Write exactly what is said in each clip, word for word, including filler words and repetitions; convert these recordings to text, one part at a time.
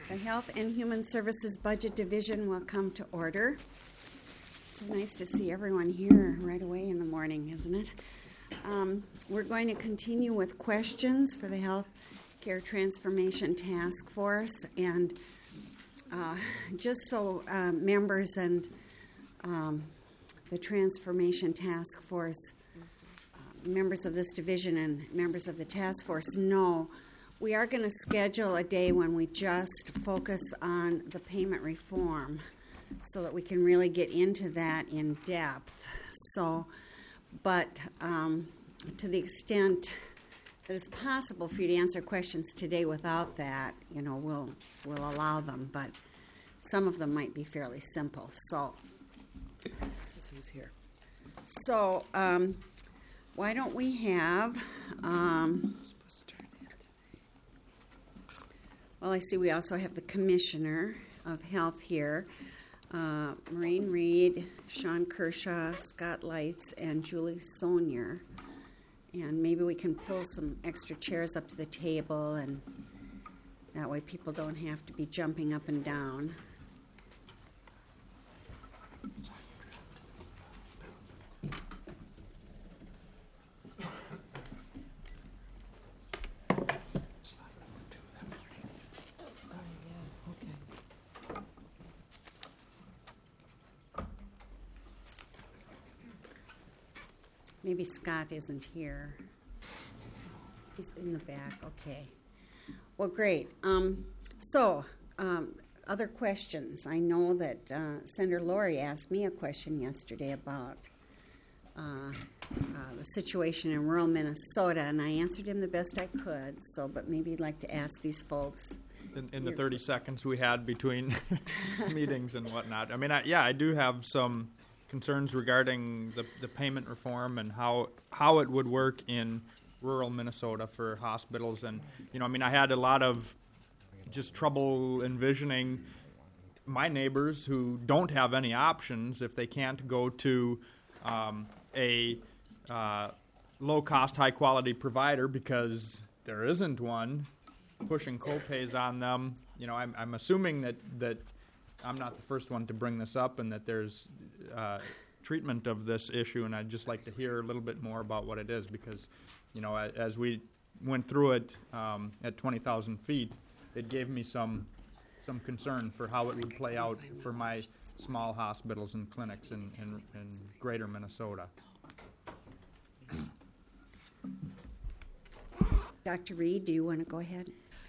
The Health and Human Services Budget Division will come to order. It's so nice to see everyone here right away in the morning, isn't it? Um, we're going to continue with questions for the Health Care Transformation Task Force. And uh, just so uh, members and um, the Transformation Task Force, uh, members of this division and members of the task force know, we are going to schedule a day when we just focus on the payment reform so that we can really get into that in depth. So, but um, to the extent that it's possible for you to answer questions today without that, you know, we'll we'll allow them. But some of them might be fairly simple. So, This is who's here. So, um, why don't we have? Um, Well, I see we also have the Commissioner of Health here, uh, Maureen Reed, Sean Kershaw, Scott Leitz, and Julie Sonier. And maybe we can pull some extra chairs up to the table, and that way people don't have to be jumping up and down. Maybe Scott isn't here. He's in the back. Okay. Well, great. Um, so, um, other questions. I know that uh, Senator Lori asked me a question yesterday about uh, uh, the situation in rural Minnesota, and I answered him the best I could. So, but maybe you'd like to ask these folks. In, in the thirty seconds we had between meetings and whatnot. I mean, I, yeah, I do have some concerns regarding the, the payment reform and how how it would work in rural Minnesota for hospitals. And, you know, I mean, I had a lot of just trouble envisioning my neighbors who don't have any options if they can't go to um, a uh, low-cost, high-quality provider because there isn't one, pushing co-pays on them. You know, I'm, I'm assuming that, that I'm not the first one to bring this up and that there's uh, treatment of this issue, and I'd just like to hear a little bit more about what it is because, you know, as we went through it um, at twenty thousand feet, it gave me some some concern for how it would play out for my small hospitals and clinics in, in, in greater Minnesota. Doctor Reed, do you want to go ahead?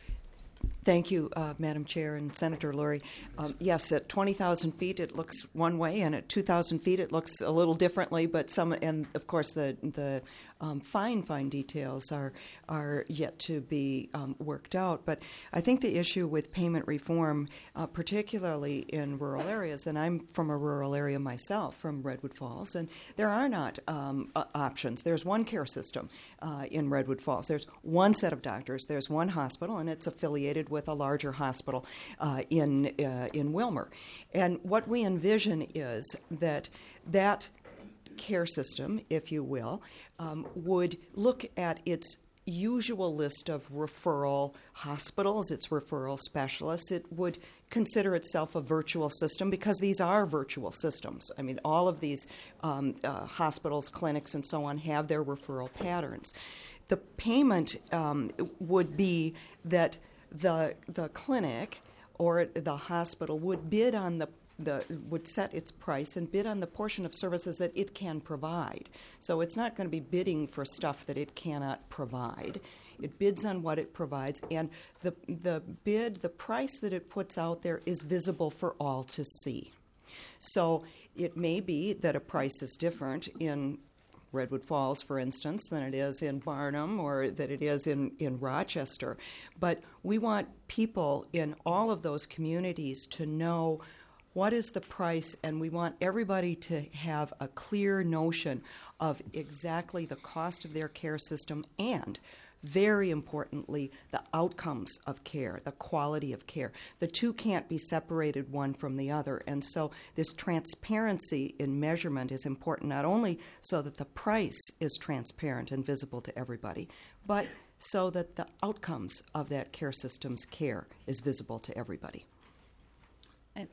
Thank you, uh, Madam Chair and Senator Lurie. Um, yes, at twenty thousand feet it looks one way, and at two thousand feet it looks a little differently. But some, and of course, the the um, fine, fine details are are yet to be um, worked out. But I think the issue with payment reform, uh, particularly in rural areas, and I'm from a rural area myself, from Redwood Falls, and there are not um, uh, options. There's one care system uh, in Redwood Falls. There's one set of doctors. There's one hospital, and it's affiliated with with a larger hospital uh, in uh, in Wilmer. And what we envision is that that care system, if you will, um, would look at its usual list of referral hospitals, its referral specialists. It would consider itself a virtual system because these are virtual systems. I mean, all of these um, uh, hospitals, clinics, and so on have their referral patterns. The payment um, would be that the the clinic or the hospital would bid on the the would set its price and bid on the portion of services that it can provide. So it's not going to be bidding for stuff that it cannot provide. It bids on what it provides, and the the bid, the price that it puts out there is visible for all to see. So it may be that a price is different in Redwood Falls, for instance, than it is in Barnum or that it is in, in Rochester. But we want people in all of those communities to know what is the price, and we want everybody to have a clear notion of exactly the cost of their care system and, very importantly, the outcomes of care, the quality of care. The two can't be separated one from the other. And so this transparency in measurement is important, not only so that the price is transparent and visible to everybody, but so that the outcomes of that care system's care is visible to everybody. And,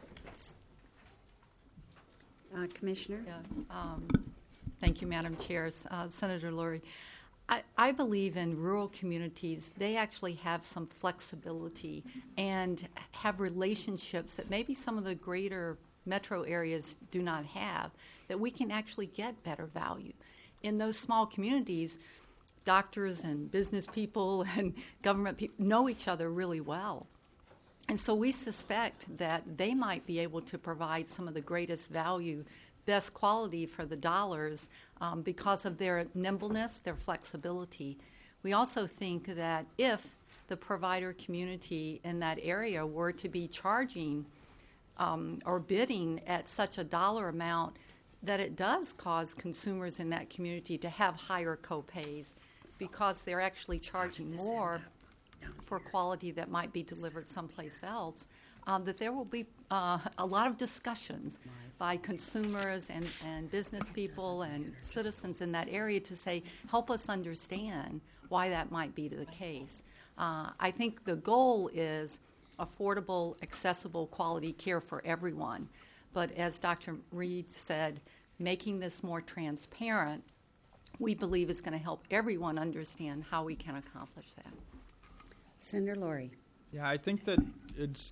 Uh, Commissioner? yeah, um, thank you, Madam Chair. Uh, Senator Lurie, I, I believe in rural communities, they actually have some flexibility and have relationships that maybe some of the greater metro areas do not have, that we can actually get better value. In those small communities, doctors and business people and government people know each other really well. And so we suspect that they might be able to provide some of the greatest value, best quality for the dollars um, because of their nimbleness, their flexibility. We also think that if the provider community in that area were to be charging um, or bidding at such a dollar amount, that it does cause consumers in that community to have higher co-pays because they're actually charging more for quality that might be delivered someplace else, um, that there will be uh, a lot of discussions by consumers and, and business people and citizens in that area to say, help us understand why that might be the case. Uh, I think the goal is affordable, accessible, quality care for everyone. But as Doctor Reed said, making this more transparent, we believe is going to help everyone understand how we can accomplish that. Senator Lurie? Yeah, I think that it's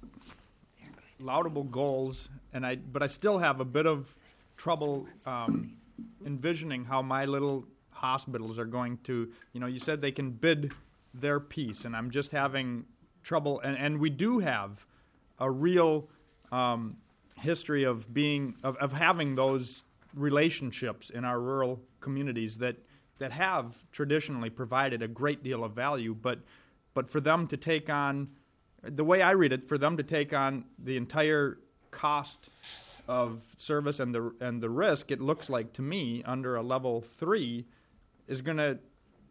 laudable goals, and I but I still have a bit of trouble um, envisioning how my little hospitals are going to, you know, you said they can bid their piece, and I'm just having trouble, and, and we do have a real um, history of being, of, of having those relationships in our rural communities that, that have traditionally provided a great deal of value, but But for them to take on, the way I read it, for them to take on the entire cost of service and the and the risk, it looks like to me under a level three is going to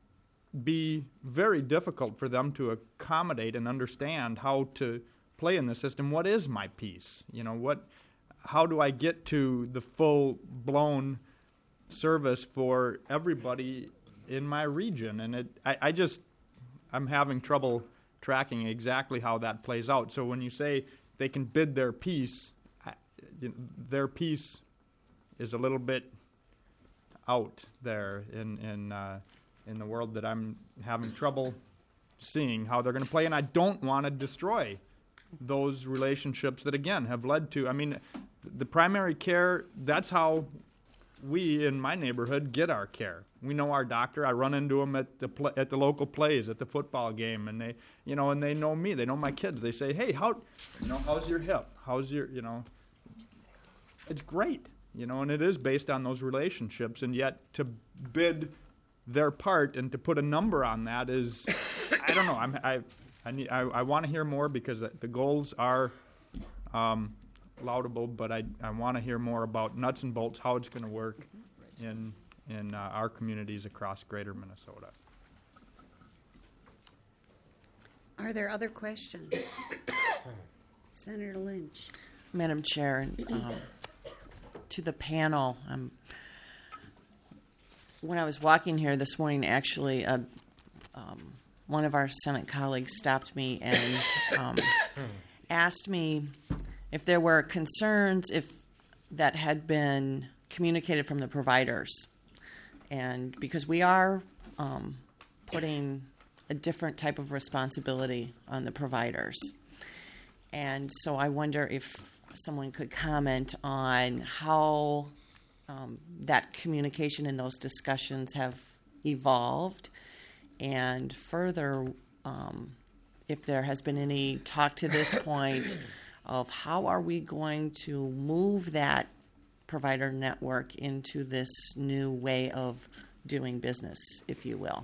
be very difficult for them to accommodate and understand how to play in the system. What is my piece? You know, what? How do I get to the full blown service for everybody in my region? And it, I, I just. I'm having trouble tracking exactly how that plays out. So when you say they can bid their piece, I, you know, their piece is a little bit out there in in uh, in the world that I'm having trouble seeing how they're going to play. And I don't want to destroy those relationships that, again, have led to, I mean, the primary care, that's how we in my neighborhood get our care. We know our doctor. I run into them at the pl- at the local plays, at the football game, and they, you know, and they know me. They know my kids. They say, "Hey, how, you know, how's your hip? How's your, you know?" It's great, you know, and it is based on those relationships. And yet, to bid their part and to put a number on that is, I don't know. I'm, I, I need, I, I want to hear more because the goals are um, laudable, but I, I want to hear more about nuts and bolts, how it's going to work in. in uh, our communities across greater Minnesota. Are there other questions? Senator Lynch. Madam Chair, um, to the panel, um, when I was walking here this morning, actually, uh, um, one of our Senate colleagues stopped me and um, asked me if there were concerns if that had been communicated from the providers. And because we are um, putting a different type of responsibility on the providers. And so I wonder if someone could comment on how um, that communication and those discussions have evolved, and further, um, if there has been any talk to this point of how are we going to move that provider network into this new way of doing business, if you will.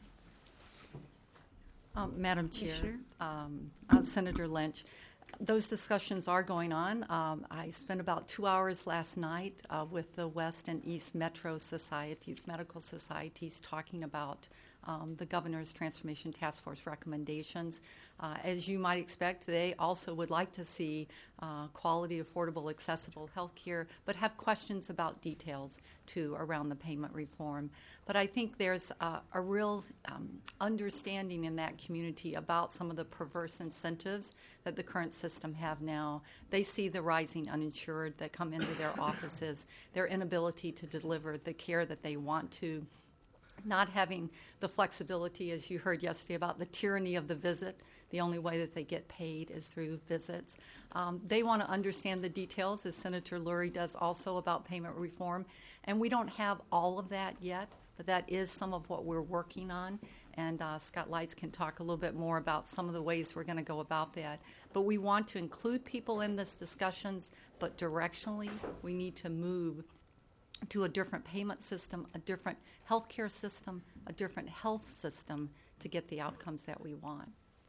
Um, Madam Chair, Sure. um, uh, Senator Lynch, those discussions are going on. Um, I spent about two hours last night uh, with the West and East Metro Societies, medical societies, talking about um, the Governor's Transformation Task Force recommendations. Uh, as you might expect, they also would like to see uh, quality, affordable, accessible health care, but have questions about details, too, around the payment reform. But I think there's uh, a real um, understanding in that community about some of the perverse incentives that the current system have now. They see the rising uninsured that come into their offices, their inability to deliver the care that they want to, not having the flexibility, as you heard yesterday, about the tyranny of the visit. The only way that they get paid is through visits. Um, they want to understand the details, as Senator Lurie does also, about payment reform. And we don't have all of that yet, but that is some of what we're working on. And uh, Scott Lights can talk a little bit more about some of the ways we're going to go about that. But we want to include people in this discussions, but directionally we need to move to a different payment system, a different healthcare system, a different health system to get the outcomes that we want.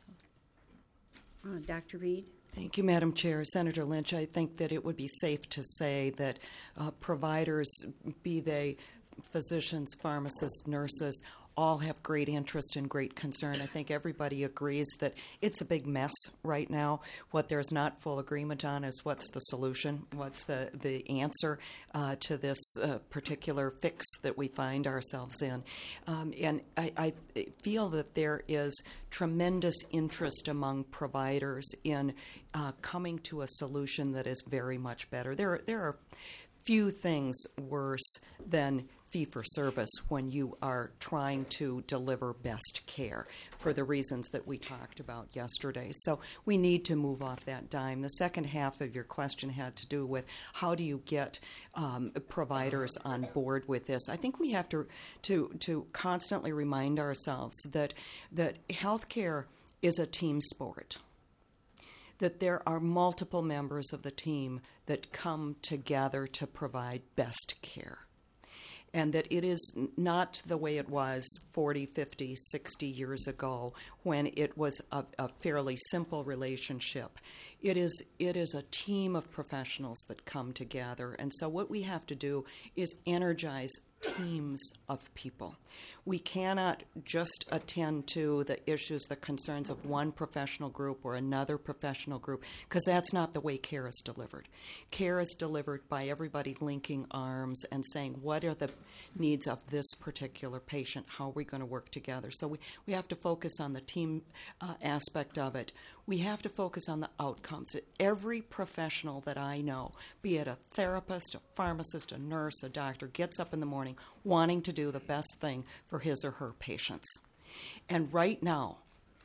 Uh, Doctor Reed? Thank you, Madam Chair. Senator Lynch, I think that it would be safe to say that uh, providers, be they physicians, pharmacists, nurses, all have great interest and great concern. I think everybody agrees that it's a big mess right now. What there's not full agreement on is what's the solution, what's the, the answer uh, to this uh, particular fix that we find ourselves in. Um, and I, I feel that there is tremendous interest among providers in uh, coming to a solution that is very much better. There, there are few things worse than fee-for-service when you are trying to deliver best care for the reasons that we talked about yesterday. So we need to move off that dime. The second half of your question had to do with how do you get um, providers on board with this. I think we have to to to constantly remind ourselves that that healthcare is a team sport, that there are multiple members of the team that come together to provide best care, and that it is not the way it was forty, fifty, sixty years ago when it was a, a fairly simple relationship. It is, it is a team of professionals that come together, and so what we have to do is energize teams of people. We cannot just attend to the issues, the concerns of one professional group or another professional group, because that's not the way care is delivered. Care is delivered by everybody linking arms and saying, what are the needs of this particular patient? How are we going to work together? So we, we have to focus on the team uh, aspect of it. We have to focus on the outcomes. Every professional that I know, be it a therapist, a pharmacist, a nurse, a doctor, gets up in the morning wanting to do the best thing for his or her patients. And right now,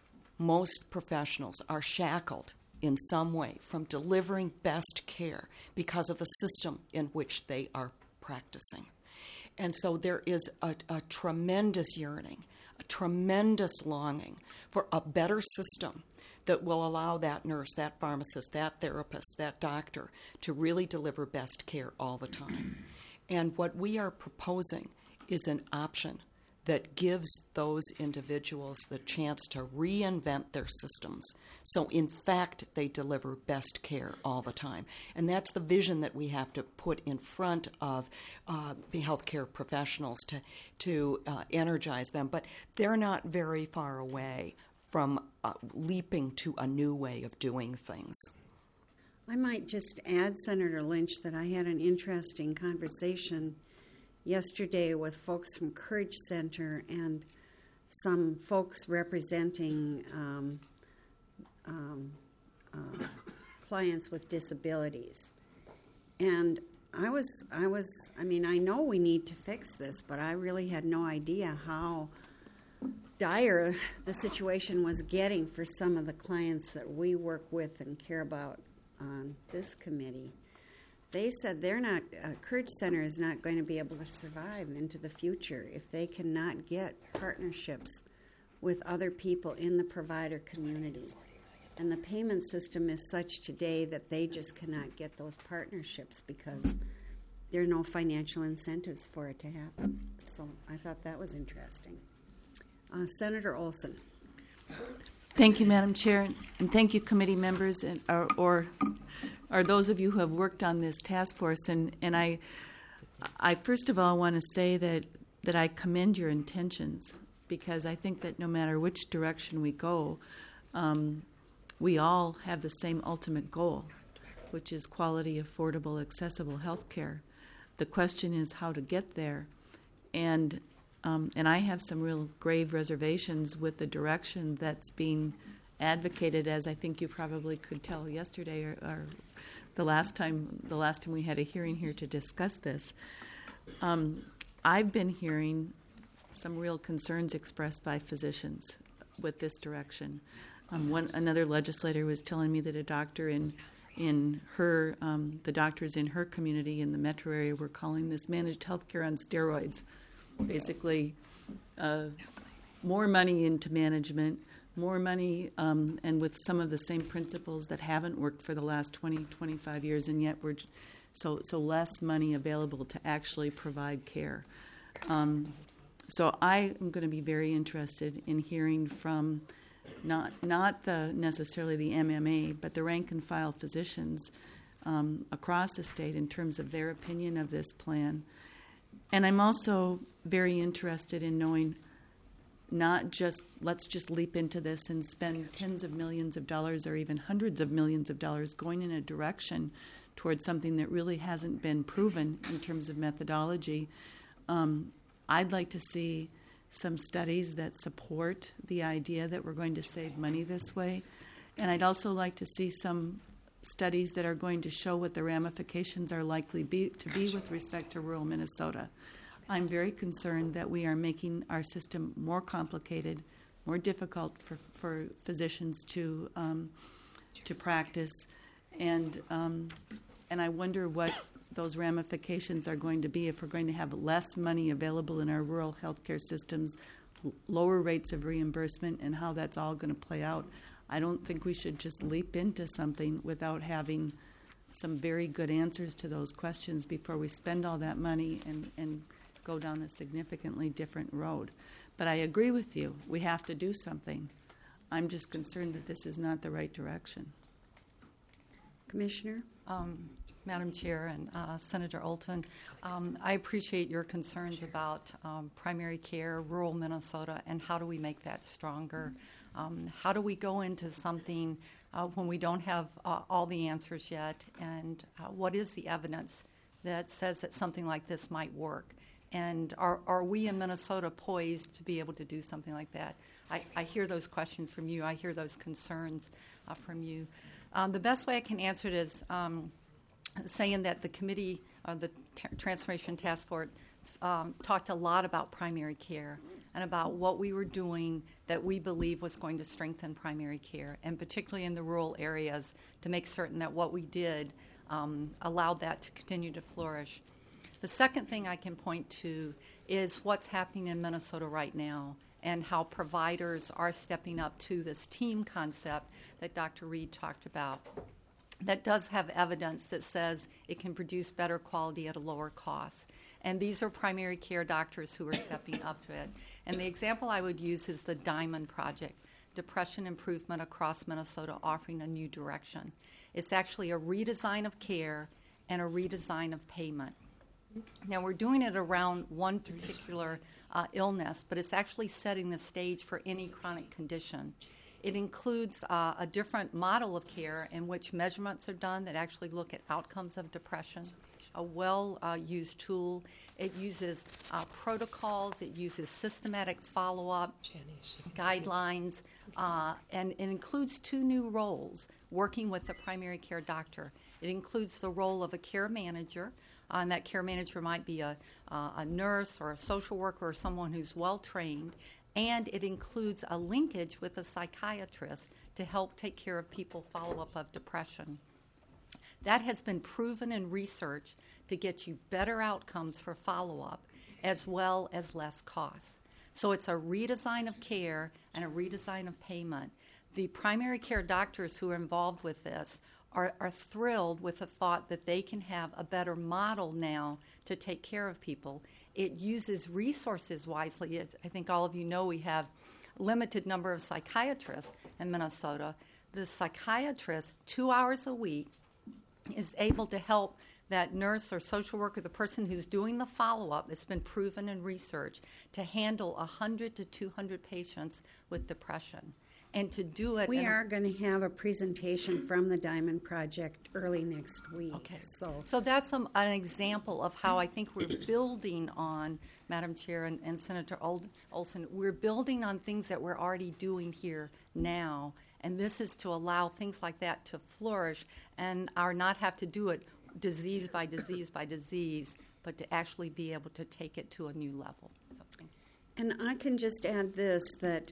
most professionals are shackled in some way from delivering best care because of the system in which they are practicing. And so there is a, a tremendous yearning, a tremendous longing for a better system that will allow that nurse, that pharmacist, that therapist, that doctor to really deliver best care all the time. And what we are proposing is an option that gives those individuals the chance to reinvent their systems. So, in fact, they deliver best care all the time. And that's the vision that we have to put in front of uh, the healthcare professionals to, to uh, energize them. But they're not very far away from uh, leaping to a new way of doing things. I might just add, Senator Lynch, that I had an interesting conversation yesterday with folks from Courage Center and some folks representing um, um, uh, clients with disabilities. And I was, I was, I mean, I know we need to fix this, but I really had no idea how dire the situation was getting for some of the clients that we work with and care about on this committee. They said they're not, uh, Courage Center is not going to be able to survive into the future if they cannot get partnerships with other people in the provider community. And the payment system is such today that they just cannot get those partnerships because there are no financial incentives for it to happen. So I thought that was interesting. Uh, Senator Olson. Thank you, Madam Chair, and thank you, committee members, and or, or or those of you who have worked on this task force. And, and I, I first of all want to say that that I commend your intentions because I think that no matter which direction we go, um, we all have the same ultimate goal, which is quality, affordable, accessible health care. The question is how to get there. And um, and I have some real grave reservations with the direction that's being advocated, as I think you probably could tell yesterday or, or the last time the last time we had a hearing here to discuss this. Um, I've been hearing some real concerns expressed by physicians with this direction. Um, one another legislator was telling me that a doctor in in her um, the doctors in her community in the metro area were calling this managed healthcare on steroids. Basically, uh, more money into management, more money, um, and with some of the same principles that haven't worked for the last twenty, twenty-five years, and yet we're j- so so less money available to actually provide care. Um, so I am going to be very interested in hearing from not not the necessarily the M M A, but the rank and file physicians um, across the state in terms of their opinion of this plan. And I'm also very interested in knowing not just let's just leap into this and spend tens of millions of dollars or even hundreds of millions of dollars going in a direction towards something that really hasn't been proven in terms of methodology. Um, I'd like to see some studies that support the idea that we're going to save money this way. And I'd also like to see some studies that are going to show what the ramifications are likely be, to be with respect to rural Minnesota. I'm very concerned that we are making our system more complicated, more difficult for, for physicians to um, to practice, and um, and I wonder what those ramifications are going to be if we're going to have less money available in our rural healthcare systems, l- lower rates of reimbursement, and how that's all going to play out. I don't think we should just leap into something without having some very good answers to those questions before we spend all that money and, and go down a significantly different road. But I agree with you. We have to do something. I'm just concerned that this is not the right direction. Commissioner? Um, Madam Chair and uh, Senator Olten, um, I appreciate your concerns about um, primary care, rural Minnesota, and how do we make that stronger. Um, how do we go into something uh, when we don't have uh, all the answers yet, and uh, what is the evidence that says that something like this might work? And are, are we in Minnesota poised to be able to do something like that? I, I hear those questions from you. I hear those concerns uh, from you. Um, the best way I can answer it is um, saying that the committee, uh, the t- Transformation Task Force, um, talked a lot about primary care and about what we were doing that we believe was going to strengthen primary care, and particularly in the rural areas, to make certain that what we did um, allowed that to continue to flourish. The second thing I can point to is what's happening in Minnesota right now and how providers are stepping up to this team concept that Doctor Reed talked about. That does have evidence that says it can produce better quality at a lower cost. And these are primary care doctors who are stepping up to it. And the example I would use is the Diamond Project, Depression Improvement Across Minnesota, offering a new direction. It's actually a redesign of care and a redesign of payment. Now, we're doing it around one particular uh, illness, but it's actually setting the stage for any chronic condition. It includes uh, a different model of care in which measurements are done that actually look at outcomes of depression, a well-used uh, tool. It uses uh, protocols. It uses systematic follow-up, guidelines, uh, and it includes two new roles working with the primary care doctor. It includes the role of a care manager, uh, and that care manager might be a, uh, a nurse or a social worker or someone who's well-trained, and it includes a linkage with a psychiatrist to help take care of people follow-up of depression. That has been proven in research to get you better outcomes for follow-up as well as less costs. So it's a redesign of care and a redesign of payment. The primary care doctors who are involved with this are, are thrilled with the thought that they can have a better model now to take care of people. It uses resources wisely. It's, I think all of you know we have a limited number of psychiatrists in Minnesota. The psychiatrist, two hours a week, is able to help that nurse or social worker, the person who's doing the follow-up, it's been proven in research to handle one hundred to two hundred patients with depression. And to do it... We in are going to have a presentation from the Diamond Project early next week. Okay. So, So that's um, an example of how I think we're building on, Madam Chair and, and Senator Ol- Olson, we're building on things that we're already doing here now. And this is to allow things like that to flourish and our not have to do it disease by disease by disease, but to actually be able to take it to a new level. So, and I can just add this, that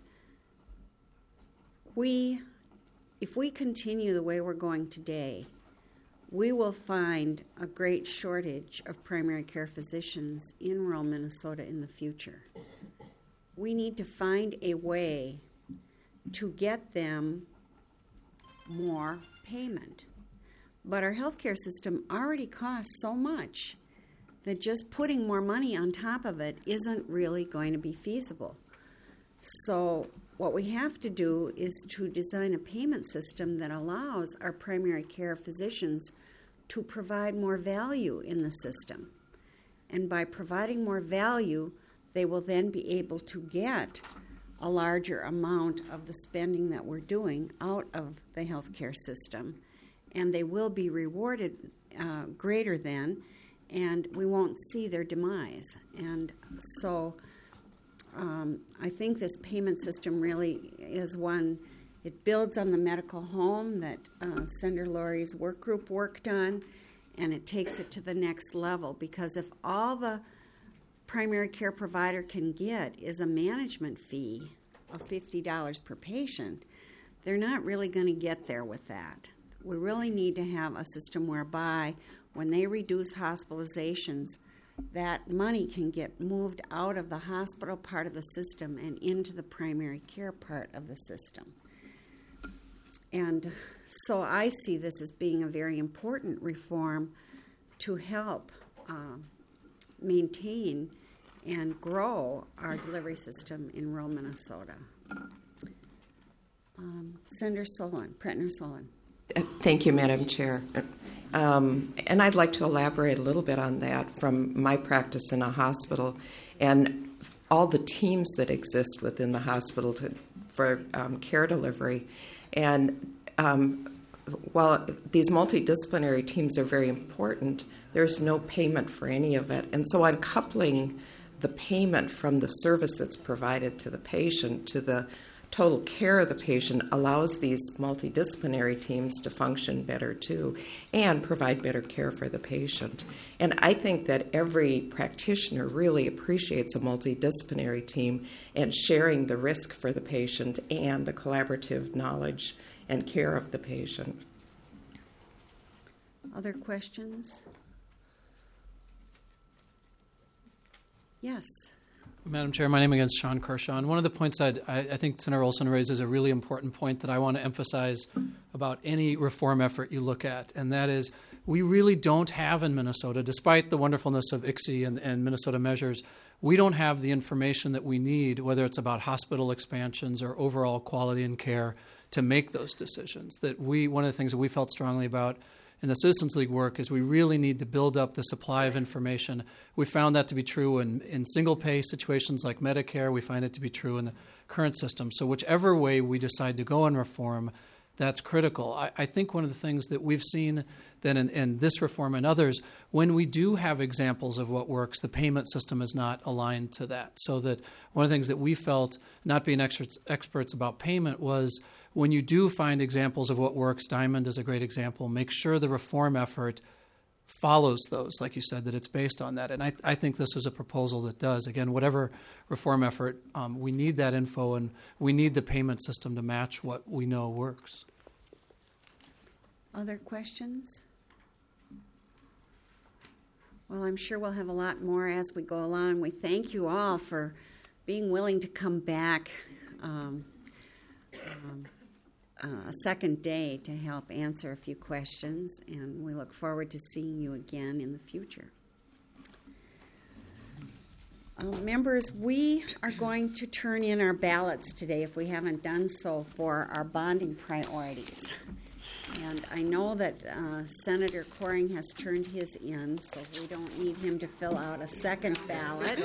we, if we continue the way we're going today, we will find a great shortage of primary care physicians in rural Minnesota in the future. We need to find a way to get them more payment. But our healthcare system already costs so much that just putting more money on top of it isn't really going to be feasible. So what we have to do is to design a payment system that allows our primary care physicians to provide more value in the system. And by providing more value, they will then be able to get a larger amount of the spending that we're doing out of the healthcare system. And they will be rewarded uh, greater than, and we won't see their demise. And so um, I think this payment system really is one, it builds on the medical home that uh, Senator Lori's work group worked on, and it takes it to the next level, because if all the primary care provider can get is a management fee of fifty dollars per patient, they're not really going to get there with that. We really need to have a system whereby when they reduce hospitalizations, that money can get moved out of the hospital part of the system and into the primary care part of the system. And so I see this as being a very important reform to help um, maintain and grow our delivery system in rural Minnesota. Um, Senator Solon, Pretner Solon. Thank you, Madam Chair. Um, and I'd like to elaborate a little bit on that from my practice in a hospital and all the teams that exist within the hospital to, for um, care delivery. And um, while these multidisciplinary teams are very important, there's no payment for any of it. And so uncoupling the payment from the service that's provided to the patient to the total care of the patient allows these multidisciplinary teams to function better too and provide better care for the patient. And I think that every practitioner really appreciates a multidisciplinary team and sharing the risk for the patient and the collaborative knowledge and care of the patient. Other questions? Yes. Madam Chair, my name again is Sean Kershaw. And one of the points I'd, I, I think Senator Olson raises a really important point that I want to emphasize about any reform effort you look at, and that is we really don't have in Minnesota, despite the wonderfulness of I C S I and, and Minnesota measures, we don't have the information that we need, whether it's about hospital expansions or overall quality and care, to make those decisions. That we, one of the things that we felt strongly about in the Citizens League work is we really need to build up the supply of information. We found that to be true in, in single-pay situations like Medicare. We find it to be true in the current system. So whichever way we decide to go in reform, that's critical. I, I think one of the things that we've seen then in, in this reform and others, when we do have examples of what works, the payment system is not aligned to that. So that one of the things that we felt, not being experts, experts about payment, was when you do find examples of what works, Diamond is a great example, make sure the reform effort follows those, like you said, that it's based on that. And I, I think this is a proposal that does. Again, whatever reform effort, um, we need that info and we need the payment system to match what we know works. Other questions? Well, I'm sure we'll have a lot more as we go along. We thank you all for being willing to come back um, um, uh, a second day to help answer a few questions, and we look forward to seeing you again in the future. Uh, members, we are going to turn in our ballots today, if we haven't done so, for our bonding priorities. And I know that uh, Senator Coring has turned his in, so we don't need him to fill out a second ballot.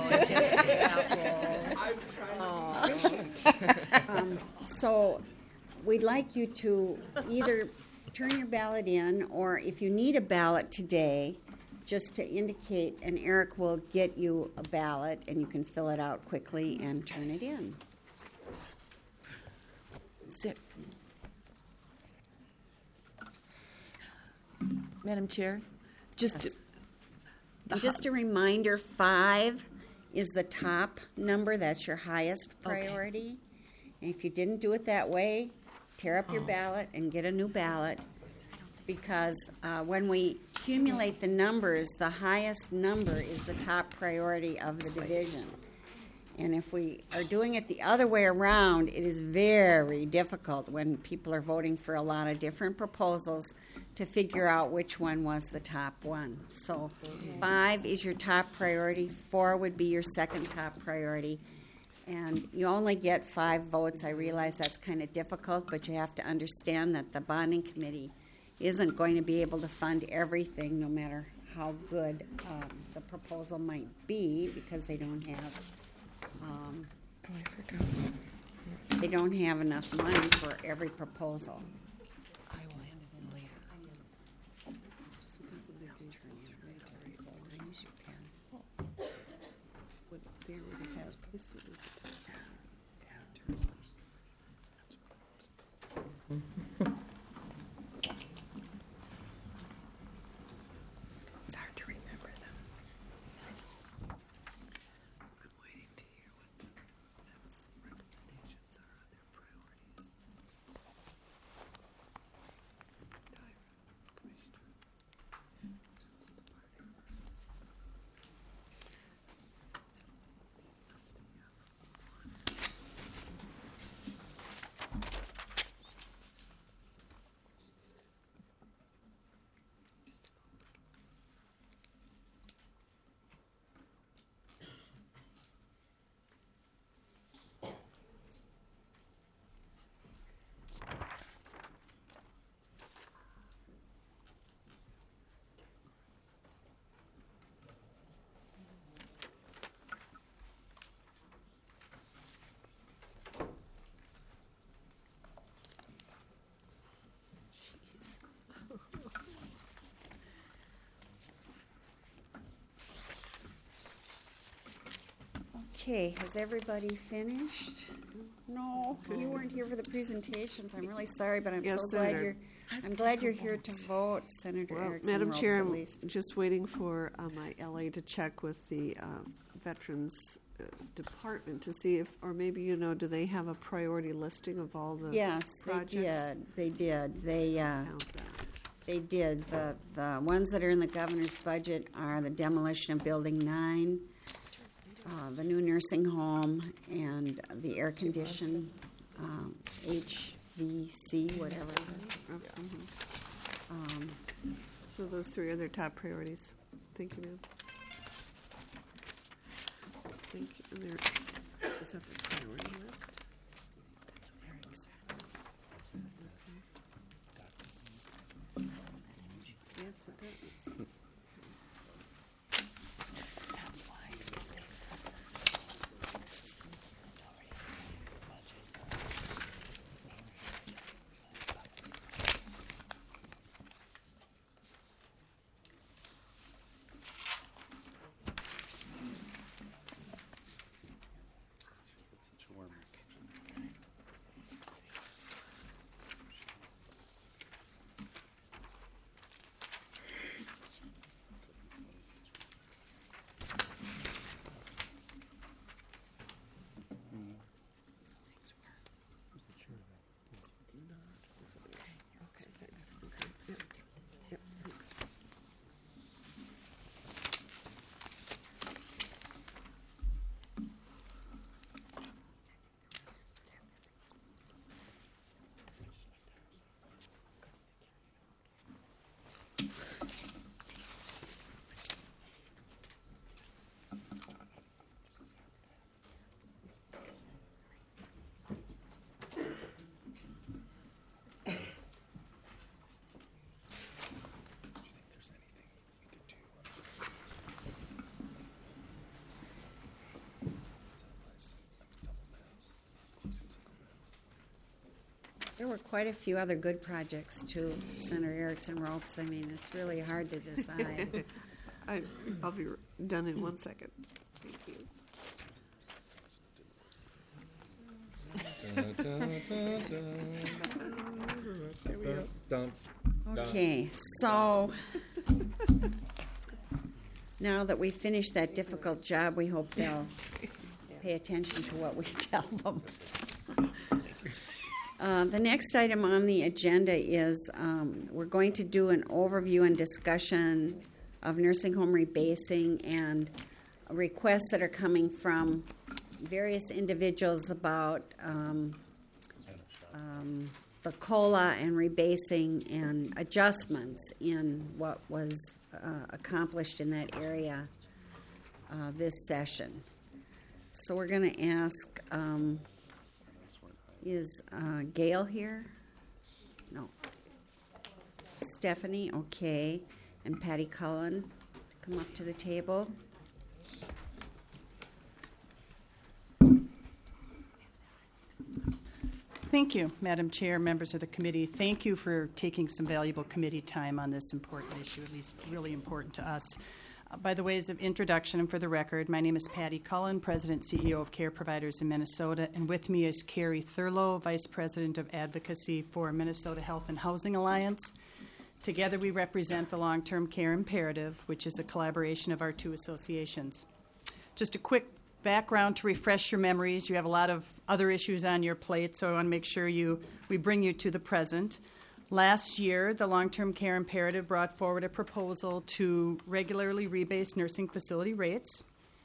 um, so we'd like you to either turn your ballot in, or if you need a ballot today, just to indicate, and Eric will get you a ballot, and you can fill it out quickly and turn it in. Sit. Madam Chair, just to, And just a reminder, five is the top number. That's your highest priority. And if you didn't do it that way, tear up your ballot and get a new ballot, because uh, when we accumulate the numbers, the highest number is the top priority of the division. And if we are doing it the other way around, it is very difficult when people are voting for a lot of different proposals to figure out which one was the top one. So five is your top priority, four would be your second top priority, and you only get five votes. I realize that's kind of difficult, but you have to understand that the bonding committee isn't going to be able to fund everything, no matter how good um, the proposal might be, because they don't have um, Oh, I forgot. they don't have enough money for every proposal. I will hand it in later. It's hard to remember them. I'm waiting to hear what the Mets' recommendations are on their priorities. Tyra, Commissioner, Justice Department. Must have one. Okay, has everybody finished? No, you weren't here for the presentations. I'm really sorry, but I'm Yes, so glad Senator. you're, I'm glad you're here to vote, Senator Well, Erickson Madam Rose, Chair, at I'm least. just waiting for uh, my L A to check with the uh, Veterans uh, Department to see if, or maybe, you know, do they have a priority listing of all the Yes, they projects? did, they did. They, uh, Count that. they did. The, the ones that are in the governor's budget are the demolition of Building nine, uh, the new nursing home, and the air condition, um, H V C, whatever. Oh, mhm. Um, So those three are their top priorities. Thank you, ma'am. Thank you. And they're, is that their priority list? Okay. Yes, it does. There were quite a few other good projects too, Senator Erickson Ropes. I mean, it's really hard to decide. I, I'll be done in one second. Thank you. There we go. Okay, so now that we finished that difficult job, we hope they'll pay attention to what we tell them. Uh, the next item on the agenda is um, we're going to do an overview and discussion of nursing home rebasing and requests that are coming from various individuals about um, um, the COLA and rebasing and adjustments in what was uh, accomplished in that area uh, this session. So we're going to ask, um, is uh, Gail here? No. Stephanie, okay. And Patty Cullen, come up to the table. Thank you, Madam Chair, members of the committee. Thank you for taking some valuable committee time on this important issue, at least really important to us. Uh, by the ways of introduction and for the record, my name is Patty Cullen, President and C E O of Care Providers in Minnesota, and with me is Carrie Thurlow, Vice President of Advocacy for Minnesota Health and Housing Alliance. Together we represent the Long-Term Care Imperative, which is a collaboration of our two associations. Just a quick background to refresh your memories. You have a lot of other issues on your plate, so I want to make sure you we bring you to the present. Last year, the Long-Term Care Imperative brought forward a proposal to regularly rebase nursing facility rates.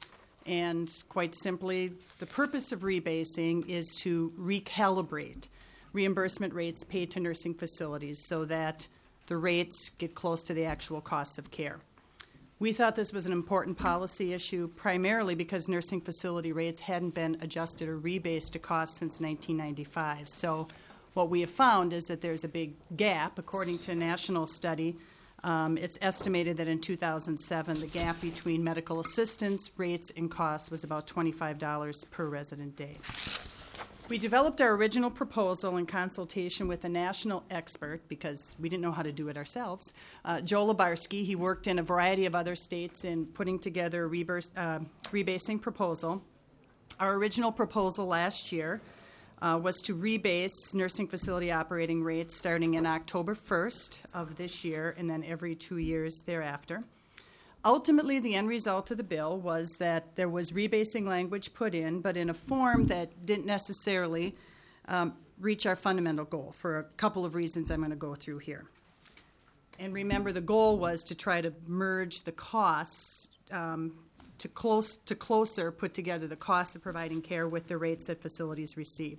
And quite simply, the purpose of rebasing is to recalibrate reimbursement rates paid to nursing facilities so that the rates get close to the actual costs of care. We thought this was an important policy issue primarily because nursing facility rates hadn't been adjusted or rebased to cost since nineteen ninety-five. So what we have found is that there's a big gap. According to a national study, um, it's estimated that in two thousand seven, the gap between medical assistance rates and costs was about twenty-five dollars per resident day. We developed our original proposal in consultation with a national expert because we didn't know how to do it ourselves. Uh, Joe Labarsky, he worked in a variety of other states in putting together a reverse, uh, rebasing proposal. Our original proposal last year uh, was to rebase nursing facility operating rates starting in October first of this year and then every two years thereafter. Ultimately, the end result of the bill was that there was rebasing language put in, but in a form that didn't necessarily um, reach our fundamental goal for a couple of reasons I'm going to go through here. And remember, the goal was to try to merge the costs um, to close to closer put together the costs of providing care with the rates that facilities receive.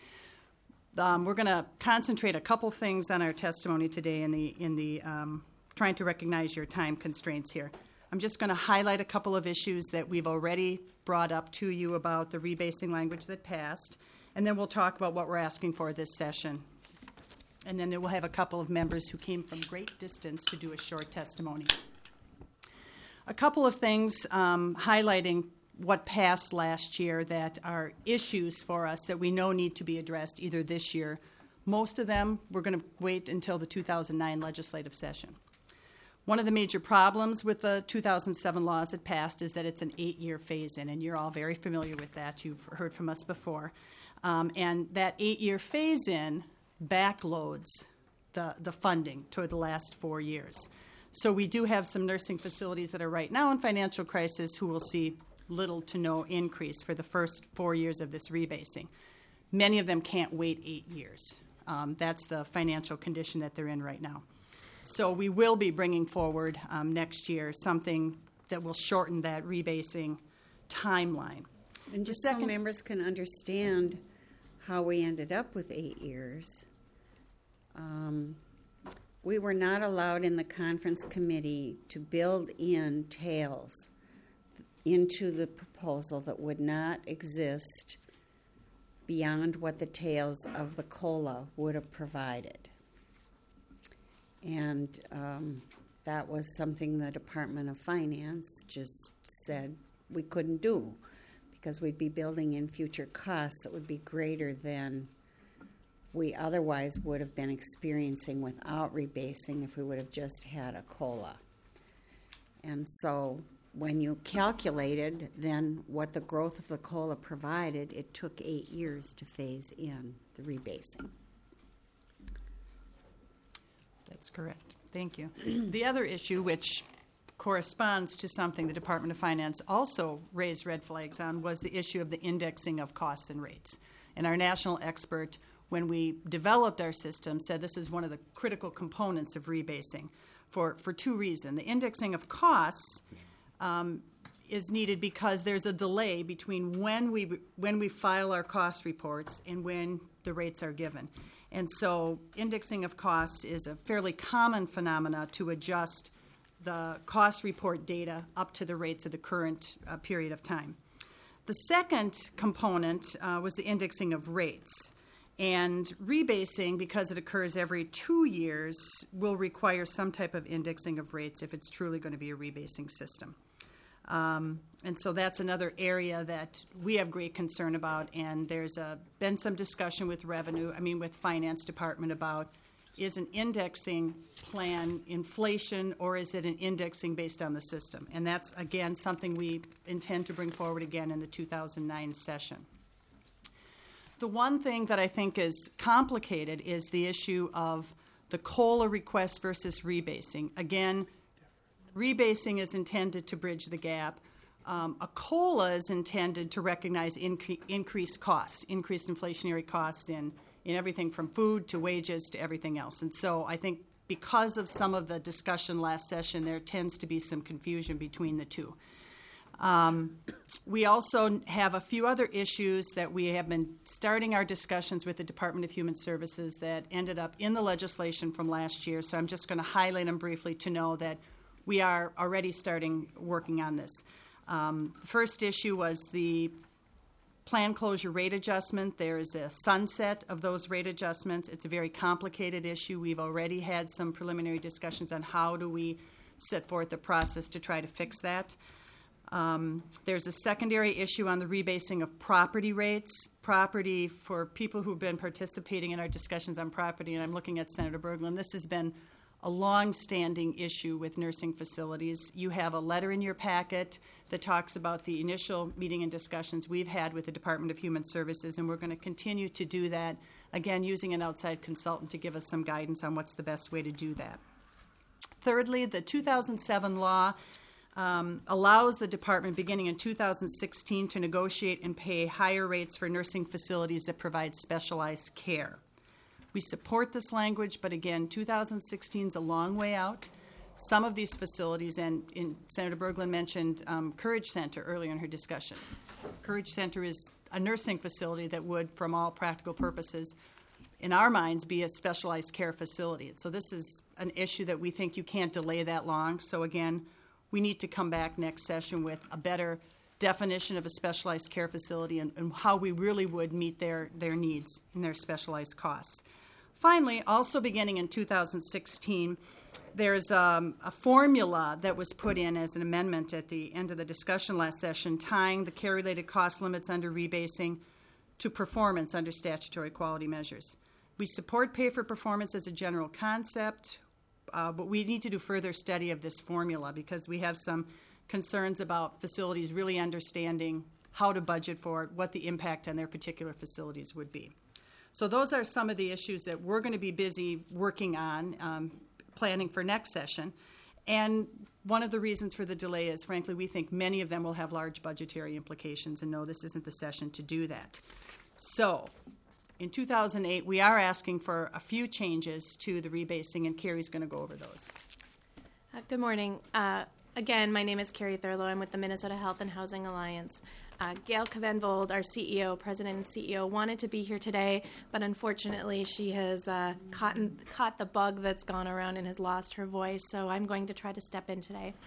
Um, we're going to concentrate a couple things on our testimony today in the in the um, trying to recognize your time constraints here. I'm just going to highlight a couple of issues that we've already brought up to you about the rebasing language that passed, and then we'll talk about what we're asking for this session. And then we'll have a couple of members who came from great distance to do a short testimony. A couple of things um, highlighting what passed last year that are issues for us that we know need to be addressed either this year. Most of them, we're going to wait until the two thousand nine legislative session. One of the major problems with the two thousand seven laws that passed is that it's an eight-year phase-in, and you're all very familiar with that. You've heard from us before. Um, and that eight-year phase-in backloads the, the funding toward the last four years. So we do have some nursing facilities that are right now in financial crisis who will see little to no increase for the first four years of this rebasing. Many of them can't wait eight years. Um, that's the financial condition that they're in right now. So we will be bringing forward um, next year something that will shorten that rebasing timeline. And just second, so members can understand how we ended up with eight years, um, we were not allowed in the conference committee to build in tails into the proposal that would not exist beyond what the tails of the COLA would have provided. And um, that was something the Department of Finance just said we couldn't do because we'd be building in future costs that would be greater than we otherwise would have been experiencing without rebasing if we would have just had a COLA. And so when you calculated then what the growth of the COLA provided, it took eight years to phase in the rebasing. That's correct. Thank you. The other issue, which corresponds to something the Department of Finance also raised red flags on, was the issue of the indexing of costs and rates. And our national expert, when we developed our system, said this is one of the critical components of rebasing for, for two reasons. The indexing of costs um, is needed because there's a delay between when we when we file our cost reports and when the rates are given. And so indexing of costs is a fairly common phenomena to adjust the cost report data up to the rates of the current uh, period of time. The second component uh, was the indexing of rates. And rebasing, because it occurs every two years, will require some type of indexing of rates if it's truly going to be a rebasing system. Um, and so that's another area that we have great concern about, and there's a, been some discussion with revenue, I mean with finance department about is an indexing plan inflation or is it an indexing based on the system? And that's, again, something we intend to bring forward again in the two thousand nine session. The one thing that I think is complicated is the issue of the COLA request versus rebasing. Again, rebasing is intended to bridge the gap. Um, a COLA is intended to recognize incre- increased costs, increased inflationary costs in, in everything from food to wages to everything else. And so I think because of some of the discussion last session, there tends to be some confusion between the two. Um, we also have a few other issues that we have been starting our discussions with the Department of Human Services that ended up in the legislation from last year. So I'm just going to highlight them briefly to know that we are already starting working on this. Um, the first issue was the plan closure rate adjustment. There is a sunset of those rate adjustments. It's a very complicated issue. We've already had some preliminary discussions on how do we set forth the process to try to fix that. Um, there's a secondary issue on the rebasing of property rates. Property, for people who've been participating in our discussions on property, and I'm looking at Senator Berglund, this has been a long-standing issue with nursing facilities. You have a letter in your packet that talks about the initial meeting and discussions we've had with the Department of Human Services, and we're going to continue to do that, again, using an outside consultant to give us some guidance on what's the best way to do that. Thirdly, the two thousand seven law um, allows the department, beginning in two thousand sixteen, to negotiate and pay higher rates for nursing facilities that provide specialized care. We support this language, but again, two thousand sixteen is a long way out. Some of these facilities, and in, Senator Berglund mentioned um, Courage Center earlier in her discussion. Courage Center is a nursing facility that would, from all practical purposes, in our minds, be a specialized care facility. So this is an issue that we think you can't delay that long. So again, we need to come back next session with a better definition of a specialized care facility and, and how we really would meet their, their needs and their specialized costs. Finally, also beginning in two thousand sixteen, there's um, a formula that was put in as an amendment at the end of the discussion last session, tying the care-related cost limits under rebasing to performance under statutory quality measures. We support pay for performance as a general concept, uh, but we need to do further study of this formula because we have some concerns about facilities really understanding how to budget for it, what the impact on their particular facilities would be. So those are some of the issues that we're going to be busy working on, um, planning for next session. And one of the reasons for the delay is, frankly, we think many of them will have large budgetary implications, and no, this isn't the session to do that. So in two thousand eight, we are asking for a few changes to the rebasing, and Carrie's going to go over those. Uh, good morning. Uh, again, my name is Carrie Thurlow. I'm with the Minnesota Health and Housing Alliance. Uh, Gail Kvenvold, our C E O, President and C E O, wanted to be here today, but unfortunately she has uh, caught, in, caught the bug that's gone around and has lost her voice, so I'm going to try to step in today.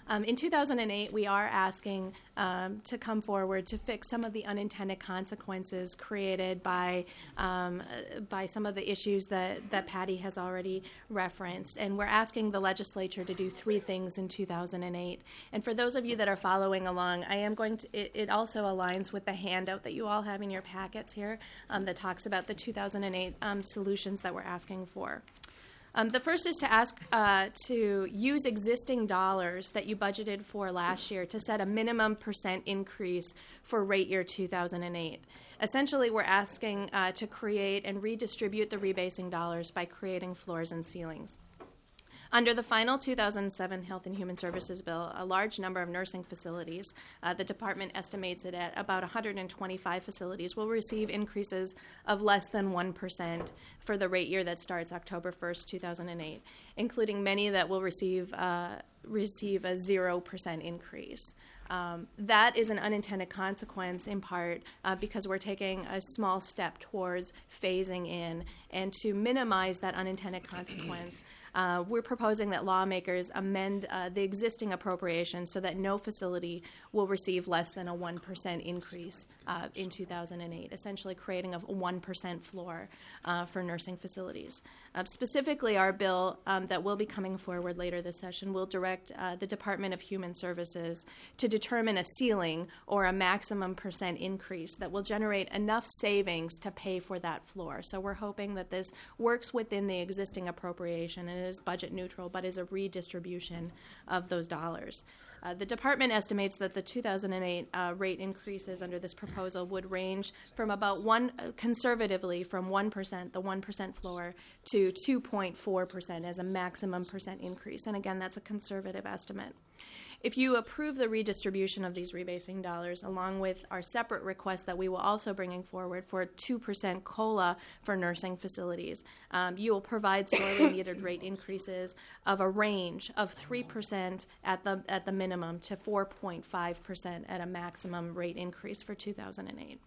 Um, in two thousand eight, we are asking um, to come forward to fix some of the unintended consequences created by um, uh, by some of the issues that, that Patty has already referenced. And we're asking the legislature to do three things in two thousand eight. And for those of you that are following along, I am going to, it, it also aligns with the handout that you all have in your packets here um, that talks about the two thousand eight um, solutions that we're asking for. Um, the first is to ask uh, to use existing dollars that you budgeted for last year to set a minimum percent increase for rate year two thousand eight. Essentially, we're asking uh, to create and redistribute the rebasing dollars by creating floors and ceilings. Under the final two thousand seven Health and Human Services Bill, a large number of nursing facilities, uh, the department estimates it at about one hundred twenty-five facilities, will receive increases of less than one percent for the rate year that starts October first, two thousand eight, including many that will receive, uh, receive a zero percent increase. Um, that is an unintended consequence in part uh, because we're taking a small step towards phasing in. And to minimize that unintended consequence, uh, we're proposing that lawmakers amend uh, the existing appropriation so that no facility will receive less than a one percent increase uh, in two thousand eight, essentially creating a one percent floor uh, for nursing facilities. Uh, specifically, our bill um, that will be coming forward later this session will direct uh, the Department of Human Services to determine a ceiling or a maximum percent increase that will generate enough savings to pay for that floor. So we're hoping that this works within the existing appropriation and is budget neutral, but is a redistribution of those dollars. Uh, the department estimates that the two thousand eight uh, rate increases under this proposal would range from about one, uh, conservatively, from one percent, the one percent floor, to two point four percent as a maximum percent increase. And again, that's a conservative estimate. If you approve the redistribution of these rebasing dollars, along with our separate request that we will also bringing forward for two percent COLA for nursing facilities, um, you will provide sorely needed rate increases of a range of three percent at the at the minimum to four point five percent at a maximum rate increase for two thousand eight.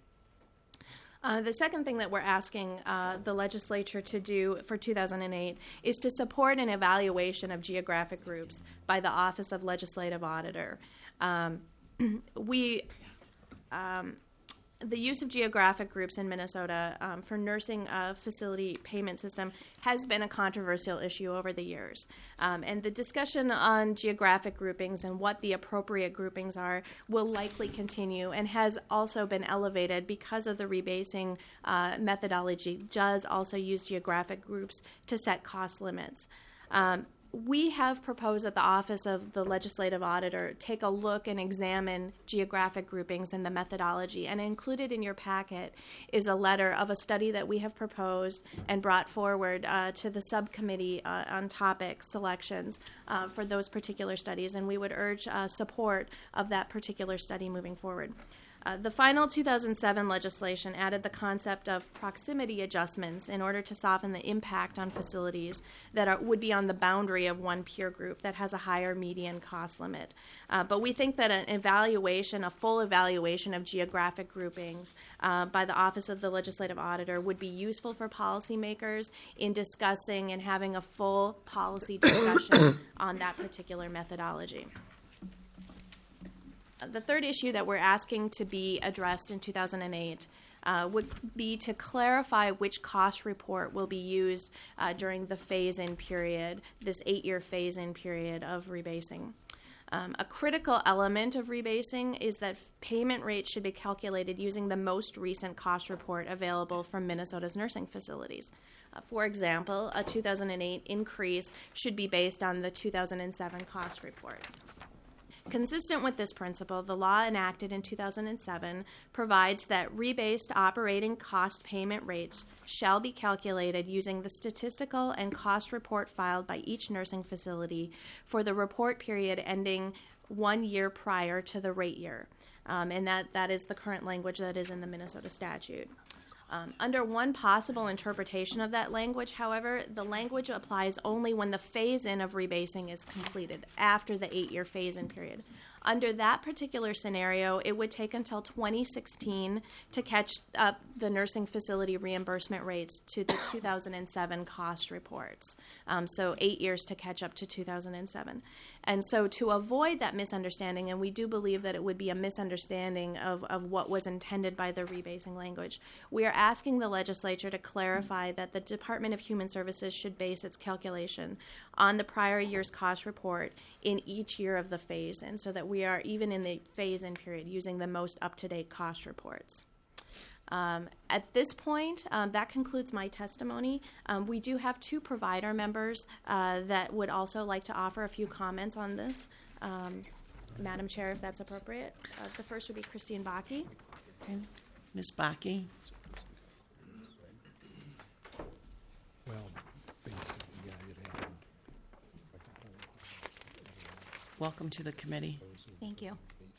Uh, the second thing that we're asking uh, the legislature to do for two thousand eight is to support an evaluation of geographic groups by the Office of Legislative Auditor. Um, we, um, the use of geographic groups in Minnesota um, for nursing uh, facility payment system has been a controversial issue over the years. Um, and the discussion on geographic groupings and what the appropriate groupings are will likely continue and has also been elevated because of the rebasing uh, methodology does also use geographic groups to set cost limits. Um, We have proposed that the Office of the Legislative Auditor take a look and examine geographic groupings and the methodology. And included in your packet is a letter of a study that we have proposed and brought forward uh, to the subcommittee uh, on topic selections uh, for those particular studies. And we would urge uh, support of that particular study moving forward. Uh, the final two thousand seven legislation added the concept of proximity adjustments in order to soften the impact on facilities that are, would be on the boundary of one peer group that has a higher median cost limit. Uh, but we think that an evaluation, a full evaluation of geographic groupings uh, by the Office of the Legislative Auditor would be useful for policymakers in discussing and having a full policy discussion on that particular methodology. The third issue that we're asking to be addressed in two thousand eight uh, would be to clarify which cost report will be used uh, during the phase-in period, this eight-year phase-in period of rebasing. Um, a critical element of rebasing is that payment rates should be calculated using the most recent cost report available from Minnesota's nursing facilities. Uh, for example, a two thousand eight increase should be based on the two thousand seven cost report. Consistent with this principle, the law enacted in two thousand seven provides that rebased operating cost payment rates shall be calculated using the statistical and cost report filed by each nursing facility for the report period ending one year prior to the rate year. Um, and that, that is the current language that is in the Minnesota statute. Um, under one possible interpretation of that language, however, the language applies only when the phase-in of rebasing is completed, after the eight-year phase-in period. Under that particular scenario, it would take until twenty sixteen to catch up the nursing facility reimbursement rates to the two thousand seven cost reports. Um, so eight years to catch up to two thousand seven. And so to avoid that misunderstanding, and we do believe that it would be a misunderstanding of, of what was intended by the rebasing language, we are asking the legislature to clarify that the Department of Human Services should base its calculation on the prior year's cost report in each year of the phase-in, so that we are, even in the phase-in period, using the most up-to-date cost reports. Um, at this point, um, that concludes my testimony. Um, we do have two provider members uh, that would also like to offer a few comments on this. Um, Madam Chair, if that's appropriate. Uh, the first would be Christine Bakke. Okay. Miz Bakke. Well, basically, yeah, you'd have Welcome to the committee. Thank you.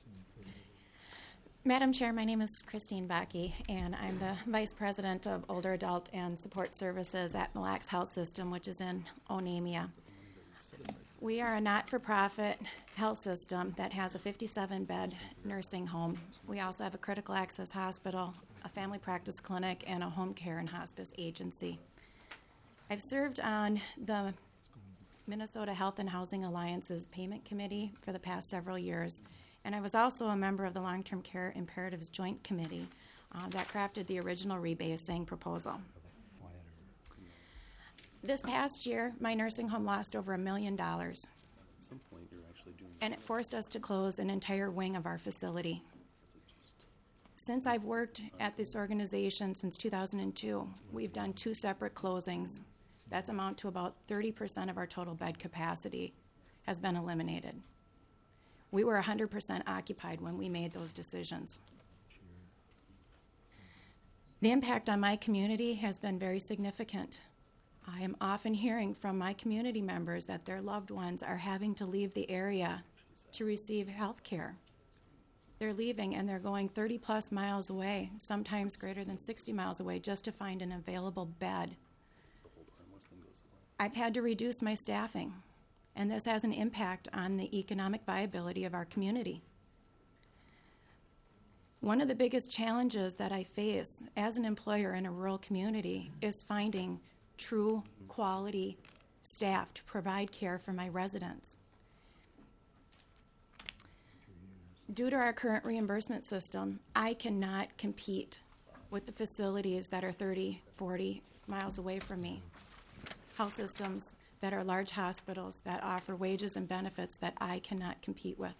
Madam Chair, my name is Christine Bakke, and I'm the Vice President of Older Adult and Support Services at Mille Lacs Health System, which is in Onamia. We are a not-for-profit health system that has a fifty-seven bed nursing home. We also have a critical access hospital, a family practice clinic, and a home care and hospice agency. I've served on the Minnesota Health and Housing Alliance's payment committee for the past several years. And I was also a member of the Long-Term Care Imperatives Joint Committee uh, that crafted the original rebasing proposal. This past year, my nursing home lost over a million dollars. And it forced us to close an entire wing of our facility. Since I've worked at this organization since two thousand two, we've done two separate closings. That's amount to about thirty percent of our total bed capacity has been eliminated. We were one hundred percent occupied when we made those decisions. The impact on my community has been very significant. I am often hearing from my community members that their loved ones are having to leave the area to receive health care. They're leaving and they're going thirty plus miles away, sometimes greater than sixty miles away, just to find an available bed. I've had to reduce my staffing, and this has an impact on the economic viability of our community. One of the biggest challenges that I face as an employer in a rural community is finding true quality staff to provide care for my residents. Due to our current reimbursement system, I cannot compete with the facilities that are thirty, forty miles away from me. Health systems that are large hospitals that offer wages and benefits that I cannot compete with.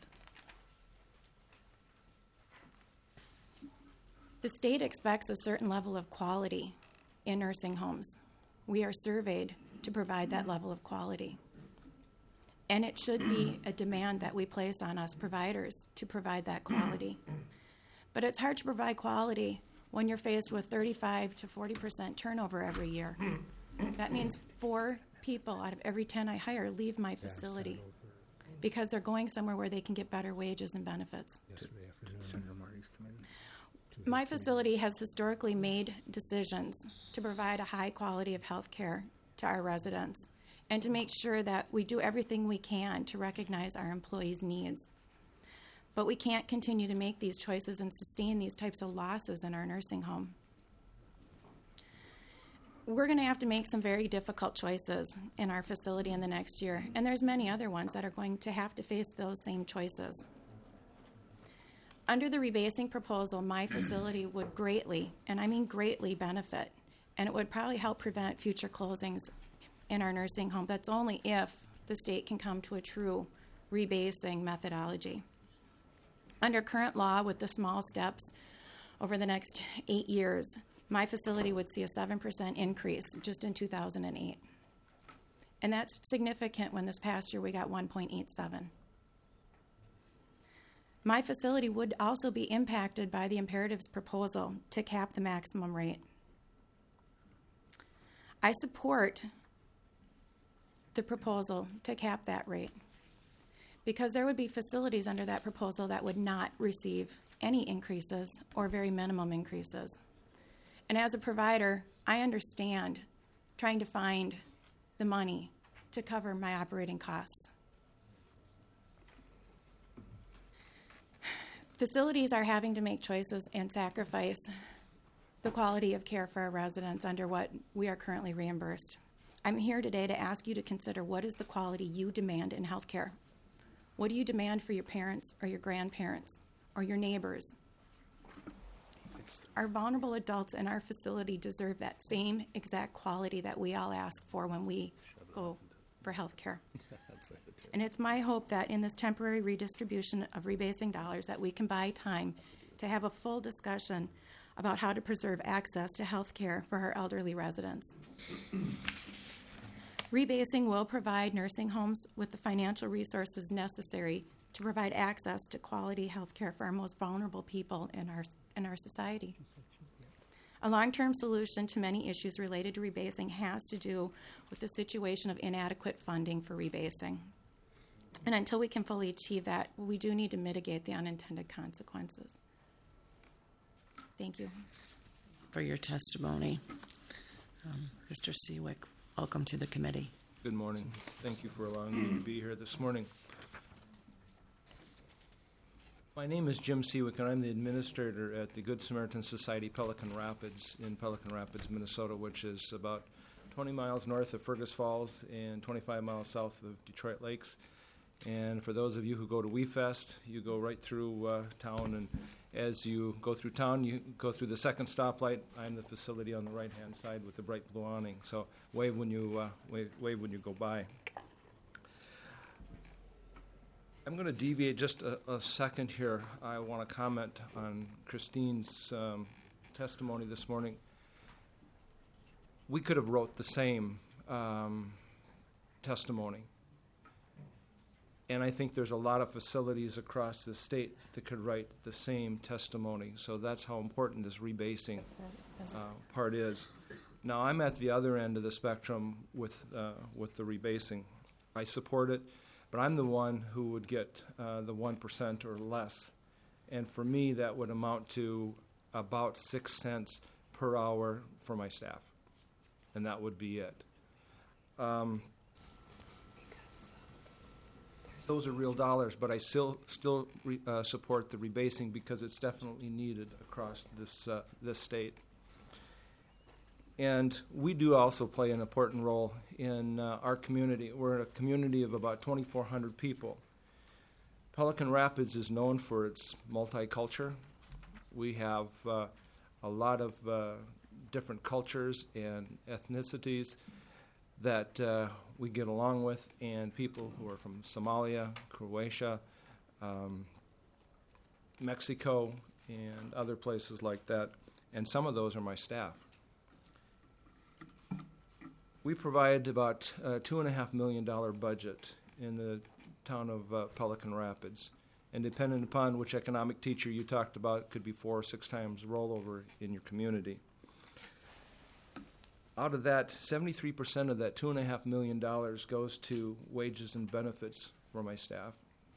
The state expects a certain level of quality in nursing homes. We are surveyed to provide that level of quality. And it should be a demand that we place on us providers to provide that quality. But it's hard to provide quality when you're faced with thirty-five to forty percent turnover every year. That means four people out of every ten I hire leave my facility because they're going somewhere where they can get better wages and benefits. My facility has historically made decisions to provide a high quality of health care to our residents and to make sure that we do everything we can to recognize our employees' needs. But we can't continue to make these choices and sustain these types of losses in our nursing home. We're going to have to make some very difficult choices in our facility in the next year, and there's many other ones that are going to have to face those same choices. Under the rebasing proposal, my facility would greatly, and I mean greatly, benefit, and it would probably help prevent future closings in our nursing home. That's only if the state can come to a true rebasing methodology. Under current law, with the small steps over the next eight years, my facility would see a seven percent increase just in two thousand eight. And that's significant when this past year we got one point eight seven. My facility would also be impacted by the imperatives proposal to cap the maximum rate. I support the proposal to cap that rate because there would be facilities under that proposal that would not receive any increases or very minimum increases. And as a provider, I understand trying to find the money to cover my operating costs. Facilities are having to make choices and sacrifice the quality of care for our residents under what we are currently reimbursed. I'm here today to ask you to consider what is the quality you demand in health care. What do you demand for your parents or your grandparents or your neighbors? Our vulnerable adults in our facility deserve that same exact quality that we all ask for when we go for health care. And it's my hope that in this temporary redistribution of rebasing dollars that we can buy time to have a full discussion about how to preserve access to health care for our elderly residents. Rebasing will provide nursing homes with the financial resources necessary to provide access to quality health care for our most vulnerable people in our, in our society. A long-term solution to many issues related to rebasing has to do with the situation of inadequate funding for rebasing. And until we can fully achieve that, we do need to mitigate the unintended consequences. Thank you for your testimony. Um, Mister Seawick, welcome to the committee. Good morning. Thank you for allowing me to be here this morning. My name is Jim Seawick, and I'm the administrator at the Good Samaritan Society Pelican Rapids in Pelican Rapids, Minnesota, which is about twenty miles north of Fergus Falls and twenty-five miles south of Detroit Lakes. And for those of you who go to WeFest, you go right through uh, town, and as you go through town, you go through the second stoplight. I'm the facility on the right-hand side with the bright blue awning. So wave when you uh, wave, wave when you go by. I'm going to deviate just a, a second here. I want to comment on Christine's um, testimony this morning. We could have wrote the same um, testimony. And I think there's a lot of facilities across the state that could write the same testimony. So that's how important this rebasing uh, part is. Now, I'm at the other end of the spectrum with uh, with the rebasing. I support it, but I'm the one who would get uh, the one percent or less. And for me, that would amount to about six cents per hour for my staff. And that would be it. Um, Those are real dollars, but I still still re, uh, support the rebasing because it's definitely needed across this uh, this state. And we do also play an important role in uh, our community. We're a community of about twenty-four hundred people. Pelican Rapids is known for its multicultural. We have uh, a lot of uh, different cultures and ethnicities that uh, we get along with, and people who are from Somalia, Croatia, um, Mexico, and other places like that, and some of those are my staff. We provide about a two and a half million dollar budget in the town of uh, Pelican Rapids, and depending upon which economic teacher you talked about, it could be four or six times rollover in your community. Out of that, seventy-three percent of that two and a half million dollars goes to wages and benefits for my staff.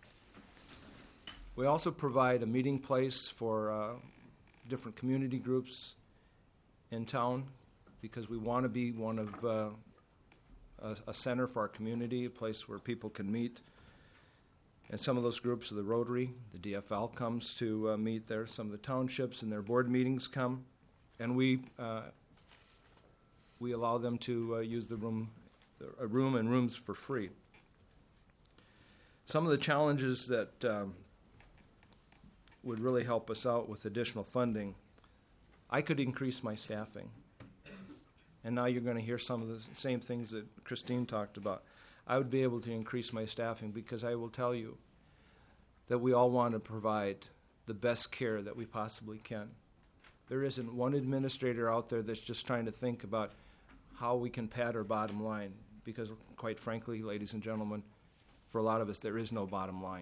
We also provide a meeting place for uh, different community groups in town because we want to be one of uh, a, a center for our community, a place where people can meet. And some of those groups are the Rotary, the D F L comes to uh, meet there. Some of the townships and their board meetings come, and we. Uh, We allow them to uh, use the room, a room and rooms for free. Some of the challenges that um, would really help us out with additional funding, I could increase my staffing. And now you're going to hear some of the same things that Christine talked about. I would be able to increase my staffing because I will tell you that we all want to provide the best care that we possibly can. There isn't one administrator out there that's just trying to think about how we can pad our bottom line, because quite frankly, ladies and gentlemen, for a lot of us, there is no bottom line.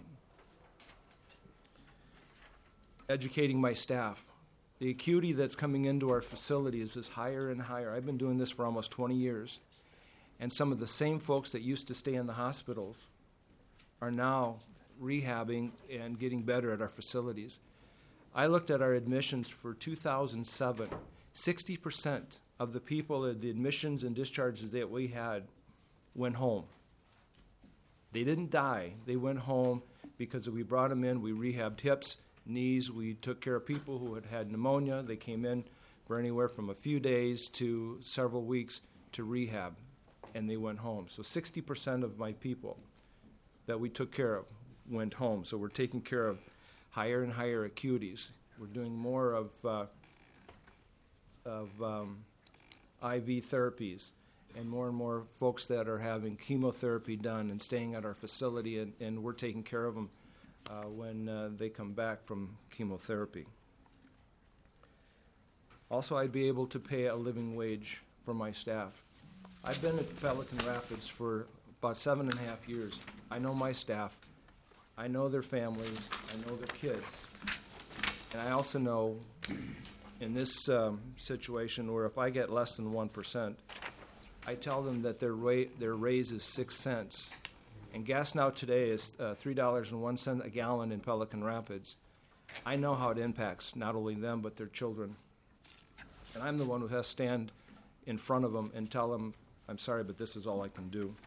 Educating my staff. The acuity that's coming into our facilities is higher and higher. I've been doing this for almost twenty years, and some of the same folks that used to stay in the hospitals are now rehabbing and getting better at our facilities. I looked at our admissions for two thousand seven. sixty percent of the people at the admissions and discharges that we had went home. They didn't die. They went home because we brought them in, we rehabbed hips, knees. We took care of people who had had pneumonia. They came in for anywhere from a few days to several weeks to rehab, and they went home. So sixty percent of my people that we took care of went home. So we're taking care of higher and higher acuities. We're doing more of uh, of um, I V therapies, and more and more folks that are having chemotherapy done and staying at our facility, and, and we're taking care of them uh, when uh, they come back from chemotherapy. Also, I'd be able to pay a living wage for my staff. I've been at Pelican Rapids for about seven and a half years. I know my staff. I know their families. I know their kids. And I also know in this um, situation where if I get less than one percent, I tell them that their, ra- their raise is six cents. And gas now today is uh, three dollars and one cent a gallon in Pelican Rapids. I know how it impacts not only them but their children. And I'm the one who has to stand in front of them and tell them, I'm sorry, but this is all I can do.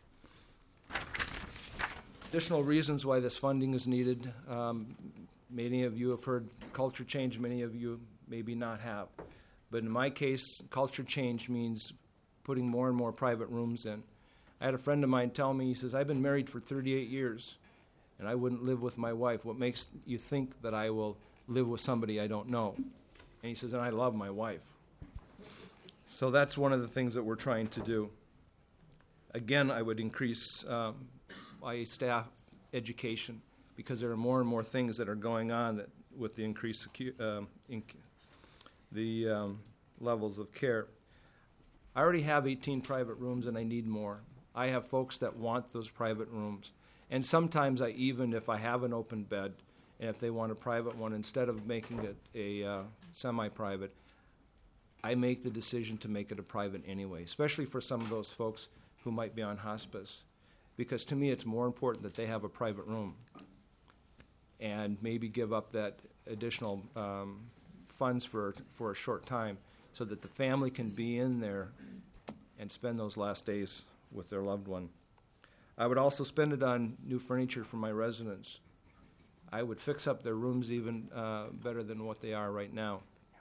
Additional reasons why this funding is needed. Um, many of you have heard culture change, many of you maybe not have. But in my case, culture change means putting more and more private rooms in. I had a friend of mine tell me, he says, I've been married for thirty-eight years, and I wouldn't live with my wife. What makes you think that I will live with somebody I don't know? And he says, and I love my wife. So that's one of the things that we're trying to do. Again, I would increase um, my staff education because there are more and more things that are going on that with the increased acu- um, inc- the um, levels of care. I already have eighteen private rooms and I need more. I have folks that want those private rooms. And sometimes I even, if I have an open bed, and if they want a private one, instead of making it a uh, semi-private, I make the decision to make it a private anyway, especially for some of those folks who might be on hospice. Because to me, it's more important that they have a private room and maybe give up that additional um, funds for for a short time so that the family can be in there and spend those last days with their loved one. I would also spend it on new furniture for my residents. I would fix up their rooms even uh, better than what they are right now.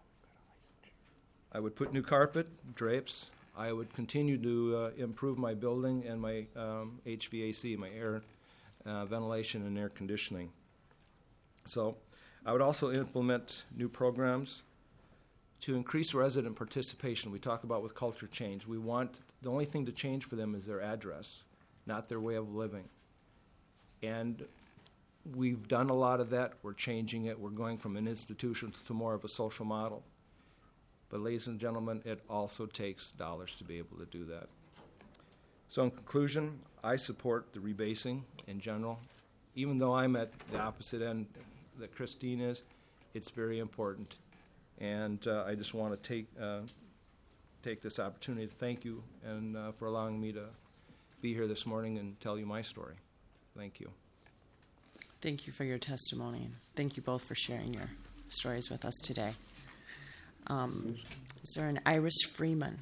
I would put new carpet, drapes. I would continue to uh, improve my building and my um, H V A C, my air uh, ventilation and air conditioning. So I would also implement new programs to increase resident participation. We talk about with culture change. We want, the only thing to change for them is their address, not their way of living. And we've done a lot of that. We're changing it. We're going from an institution to more of a social model. But ladies and gentlemen, it also takes dollars to be able to do that. So in conclusion, I support the rebasing in general. Even though I'm at the opposite end that Christine is, it's very important. And uh, I just want to take uh, take this opportunity to thank you and uh, for allowing me to be here this morning and tell you my story. Thank you. Thank you for your testimony. Thank you both for sharing your stories with us today. Um, is there an Iris Freeman?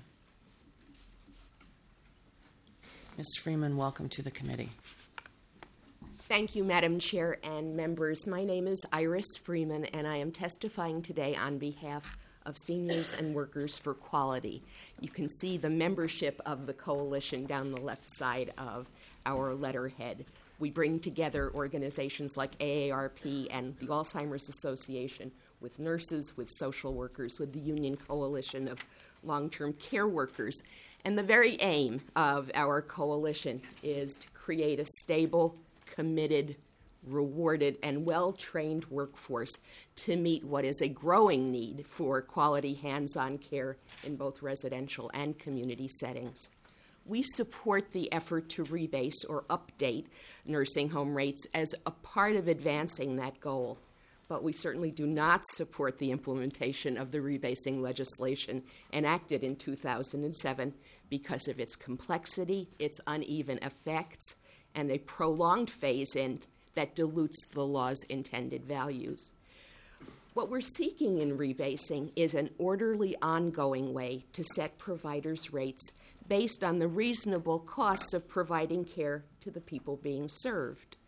Miz Freeman, welcome to the committee. Thank you, Madam Chair and members. My name is Iris Freeman, and I am testifying today on behalf of Seniors and Workers for Quality. You can see the membership of the coalition down the left side of our letterhead. We bring together organizations like A A R P and the Alzheimer's Association, with nurses, with social workers, with the Union Coalition of Long-Term Care Workers. And the very aim of our coalition is to create a stable, committed, rewarded, and well-trained workforce to meet what is a growing need for quality hands-on care in both residential and community settings. We support the effort to rebase or update nursing home rates as a part of advancing that goal. But we certainly do not support the implementation of the rebasing legislation enacted in two thousand seven because of its complexity, its uneven effects, and a prolonged phase-in that dilutes the law's intended values. What we're seeking in rebasing is an orderly, ongoing way to set providers' rates based on the reasonable costs of providing care to the people being served.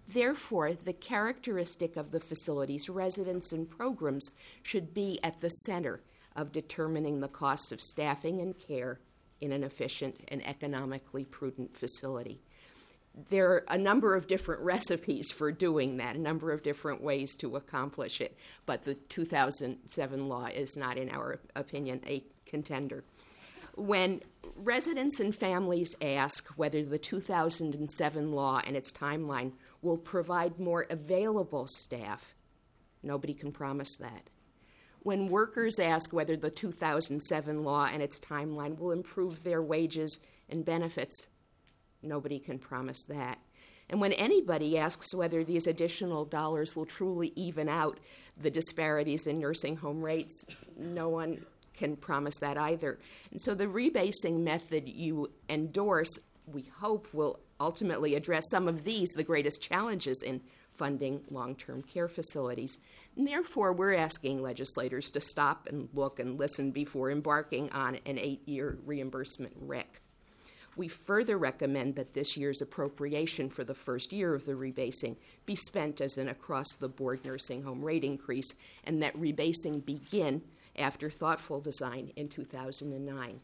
Therefore, the characteristic of the facility's residents and programs should be at the center of determining the cost of staffing and care in an efficient and economically prudent facility. There are a number of different recipes for doing that, a number of different ways to accomplish it, but the two thousand seven law is not, in our opinion, a contender. When residents and families ask whether the two thousand seven law and its timeline will provide more available staff, nobody can promise that. When workers ask whether the two thousand seven law and its timeline will improve their wages and benefits, nobody can promise that. And when anybody asks whether these additional dollars will truly even out the disparities in nursing home rates, no one can promise that either. And so the rebasing method you endorse, we hope, will ultimately address some of these, the greatest challenges in funding long-term care facilities. And therefore, we're asking legislators to stop and look and listen before embarking on an eight-year reimbursement R E C. We further recommend that this year's appropriation for the first year of the rebasing be spent as an across-the-board nursing home rate increase, and that rebasing begin after thoughtful design in two thousand nine.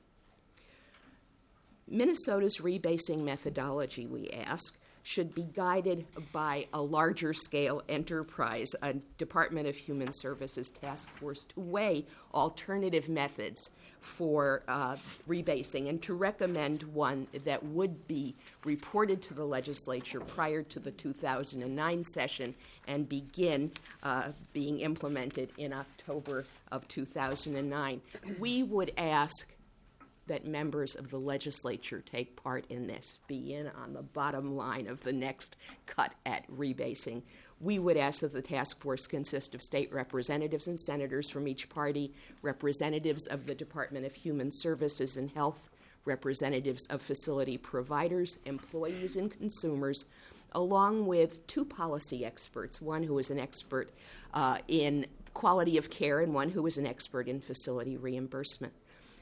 Minnesota's rebasing methodology, we ask, should be guided by a larger scale enterprise, a Department of Human Services task force to weigh alternative methods for uh, rebasing and to recommend one that would be reported to the legislature prior to the two thousand nine session and begin uh, being implemented in October of two thousand nine. We would ask that members of the legislature take part in this, be in on the bottom line of the next cut at rebasing. We would ask that the task force consist of state representatives and senators from each party, representatives of the Department of Human Services and Health, representatives of facility providers, employees, and consumers, along with two policy experts, one who is an expert uh, in quality of care and one who is an expert in facility reimbursement.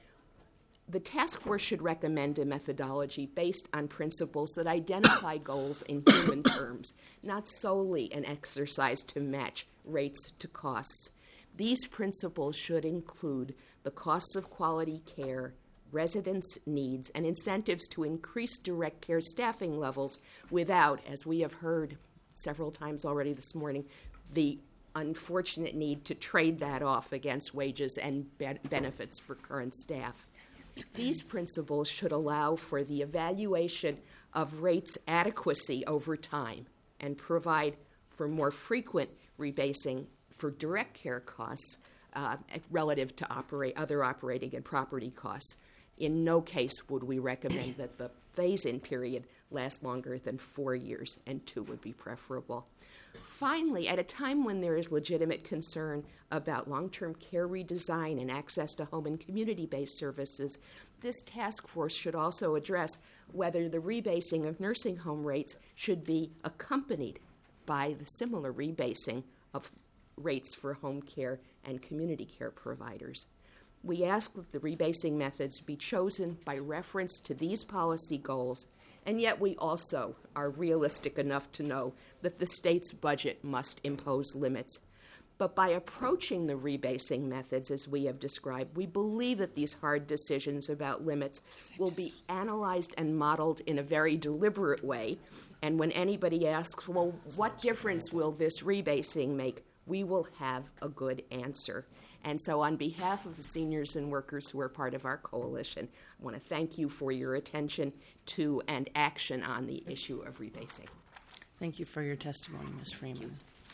The task force should recommend a methodology based on principles that identify goals in human terms, not solely an exercise to match rates to costs. These principles should include the costs of quality care, residents' needs, and incentives to increase direct care staffing levels without, as we have heard several times already this morning, the unfortunate need to trade that off against wages and be- benefits for current staff. These principles should allow for the evaluation of rates adequacy over time and provide for more frequent rebasing for direct care costs uh, relative to operate, other operating and property costs. In no case would we recommend that the phase-in period last longer than four years, and two would be preferable. Finally, at a time when there is legitimate concern about long-term care redesign and access to home and community-based services, this task force should also address whether the rebasing of nursing home rates should be accompanied by the similar rebasing of rates for home care and community care providers. We ask that the rebasing methods be chosen by reference to these policy goals, and yet we also are realistic enough to know that the state's budget must impose limits. But by approaching the rebasing methods as we have described, we believe that these hard decisions about limits will be analyzed and modeled in a very deliberate way. And when anybody asks, well, what difference will this rebasing make, we will have a good answer. And so on behalf of the seniors and workers who are part of our coalition, I want to thank you for your attention to and action on the issue of rebasing. Thank you for your testimony, Miz Freeman.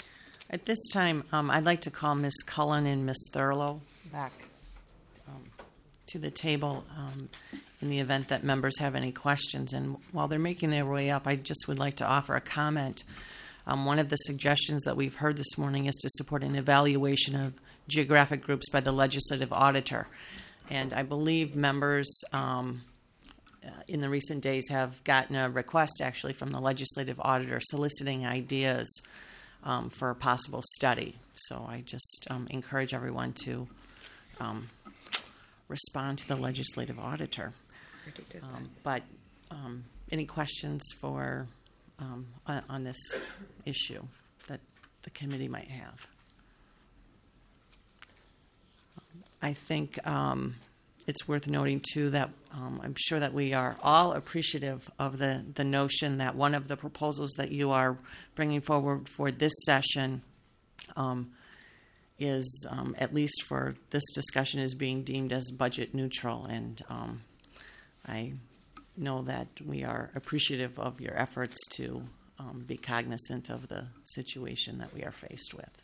At this time, um, I'd like to call Miz Cullen and Miz Thurlow back um, to the table um, in the event that members have any questions. And while they're making their way up, I just would like to offer a comment. Um, one of the suggestions that we've heard this morning is to support an evaluation of geographic groups by the legislative auditor. And I believe members um, in the recent days have gotten a request actually from the legislative auditor soliciting ideas um, for a possible study. So I just um, encourage everyone to um, respond to the legislative auditor. Um, but um, any questions for um, on, on this issue that the committee might have. I think um, it's worth noting, too, that um, I'm sure that we are all appreciative of the, the notion that one of the proposals that you are bringing forward for this session um, is, um, at least for this discussion, is being deemed as budget neutral. And um, I know that we are appreciative of your efforts to um, be cognizant of the situation that we are faced with.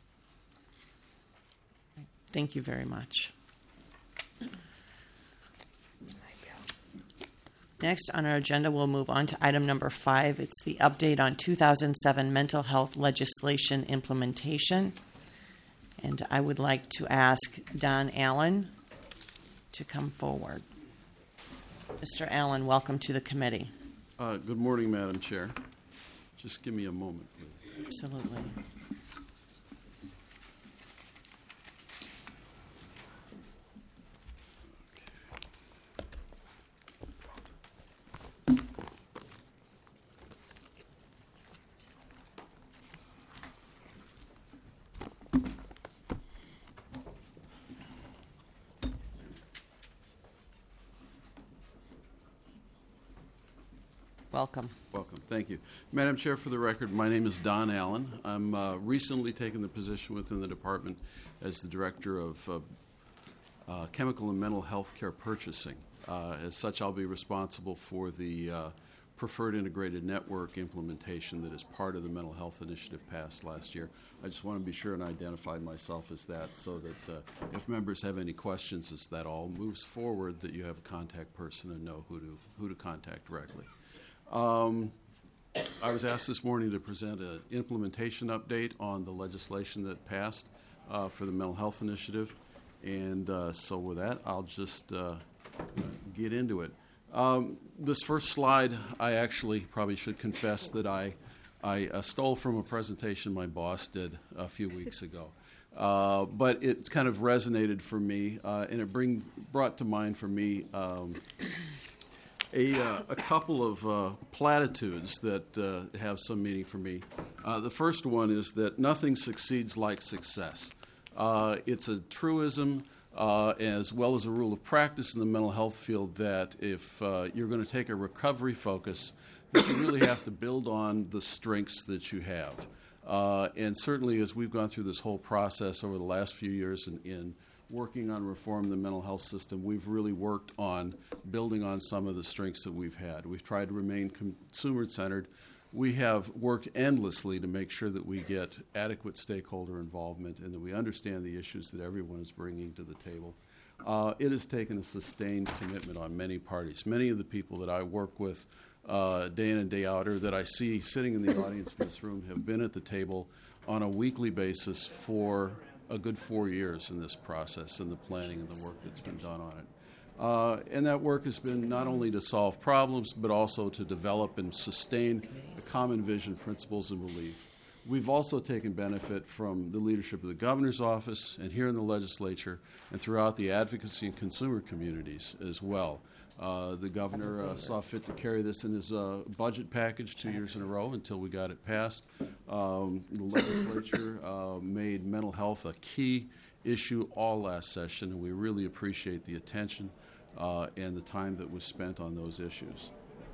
Thank you very much. Next on our agenda, we'll move on to item number five. It's the update on two thousand seven mental health legislation implementation. And I would like to ask Don Allen to come forward. Mister Allen, welcome to the committee. Uh, good morning, Madam Chair. Just give me a moment, please. Absolutely. Welcome. Welcome. Thank you. Madam Chair, for the record, my name is Don Allen. I'm uh, recently taken the position within the department as the Director of uh, uh, Chemical and Mental Health Care Purchasing. Uh, as such, I'll be responsible for the uh, Preferred Integrated Network implementation that is part of the Mental Health Initiative passed last year. I just want to be sure and identify myself as that so that uh, if members have any questions as that all moves forward, that you have a contact person and know who to, who to contact directly. Um, I was asked this morning to present an implementation update on the legislation that passed uh, for the Mental Health Initiative. And uh, so with that, I'll just uh, get into it. Um, this first slide, I actually probably should confess that I, I uh, stole from a presentation my boss did a few weeks ago. Uh, but it's kind of resonated for me, uh, and it bring, brought to mind for me um, A, uh, a couple of uh, platitudes that uh, have some meaning for me. Uh, the first one is that nothing succeeds like success. Uh, it's a truism uh, as well as a rule of practice in the mental health field that if uh, you're going to take a recovery focus, that you really have to build on the strengths that you have. Uh, and certainly as we've gone through this whole process over the last few years in, in working on reform of the mental health system, we've really worked on building on some of the strengths that we've had. We've tried to remain consumer-centered. We have worked endlessly to make sure that we get adequate stakeholder involvement and that we understand the issues that everyone is bringing to the table. Uh, it has taken a sustained commitment on many parties. Many of the people that I work with uh, day in and day out or that I see sitting in the audience in this room have been at the table on a weekly basis for a good four years in this process and the planning and the work that's been done on it. Uh, and that work has been not only to solve problems, but also to develop and sustain a common vision, principles, and belief. We've also taken benefit from the leadership of the governor's office and here in the legislature and throughout the advocacy and consumer communities as well. Uh, the governor uh, saw fit to carry this in his uh, budget package two years in a row until we got it passed. Um, the legislature uh, made mental health a key issue all last session, and we really appreciate the attention uh, and the time that was spent on those issues.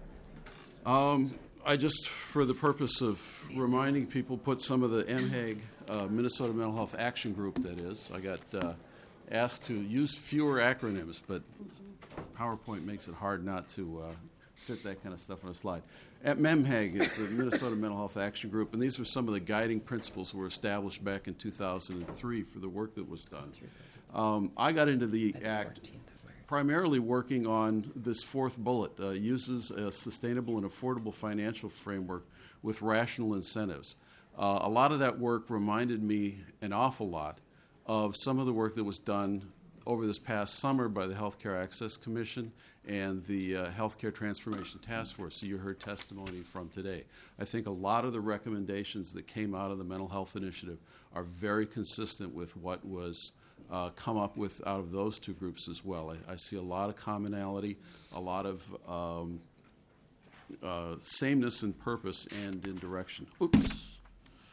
Um, I just, for the purpose of reminding people, put some of the M H A G, uh, Minnesota Mental Health Action Group, that is. I got uh, asked to use fewer acronyms, but PowerPoint makes it hard not to uh, fit that kind of stuff on a slide. At M M H A G is the Minnesota Mental Health Action Group, and these were some of the guiding principles that were established back in two thousand three for the work that was done. Um, I got into the Act primarily working on this fourth bullet, uh, uses a sustainable and affordable financial framework with rational incentives. Uh, a lot of that work reminded me an awful lot of some of the work that was done over this past summer by the Healthcare Access Commission and the uh, Healthcare Transformation Task Force that you heard testimony from today. I think a lot of the recommendations that came out of the Mental Health Initiative are very consistent with what was uh, come up with out of those two groups as well. I, I see a lot of commonality, a lot of um, uh, sameness in purpose and in direction. Oops.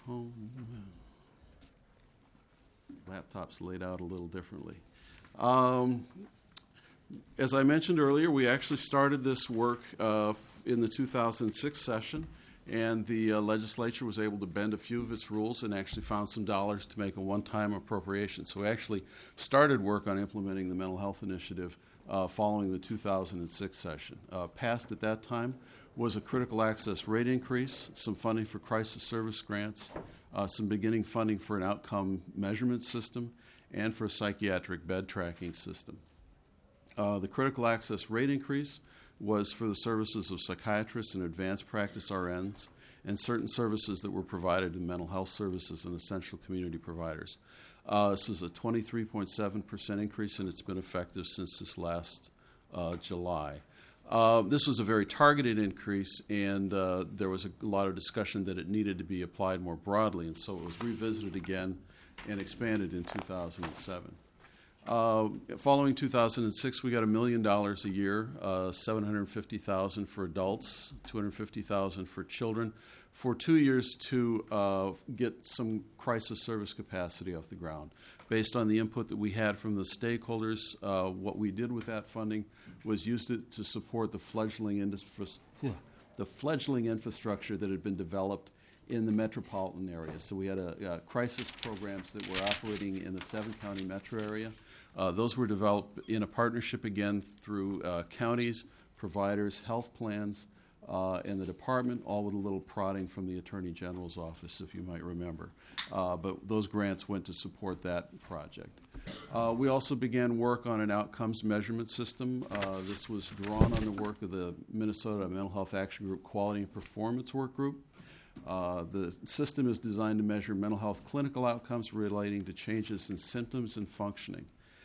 home. Laptop's laid out a little differently. Um, as I mentioned earlier, we actually started this work uh, in the two thousand six session, and the uh, legislature was able to bend a few of its rules and actually found some dollars to make a one-time appropriation. So we actually started work on implementing the mental health initiative uh, following the two thousand six session. Uh, passed at that time was a critical access rate increase, some funding for crisis service grants, uh, some beginning funding for an outcome measurement system, and for a psychiatric bed tracking system. Uh, the critical access rate increase was for the services of psychiatrists and advanced practice R Ns and certain services that were provided in mental health services and essential community providers. Uh, this is a twenty-three point seven percent increase, and it's been effective since this last uh, July. Uh, this was a very targeted increase, and uh, there was a lot of discussion that it needed to be applied more broadly, and so it was revisited again and expanded in two thousand seven. Uh, following two thousand six, we got a million dollars a year, uh, seven hundred fifty thousand dollars for adults, two hundred fifty thousand dollars for children, for two years to uh, get some crisis service capacity off the ground. Based on the input that we had from the stakeholders, uh, what we did with that funding was used it to support the fledgling, industri- the fledgling infrastructure that had been developed in the metropolitan area. So we had a, a crisis programs that were operating in the seven-county metro area. Uh, those were developed in a partnership again through uh, counties, providers, health plans, uh, and the department, all with a little prodding from the Attorney General's office, if you might remember. Uh, but those grants went to support that project. Uh, we also began work on an outcomes measurement system. Uh, this was drawn on the work of the Minnesota Mental Health Action Group Quality and Performance Work Group. Uh, the system is designed to measure mental health clinical outcomes relating to changes in symptoms and functioning.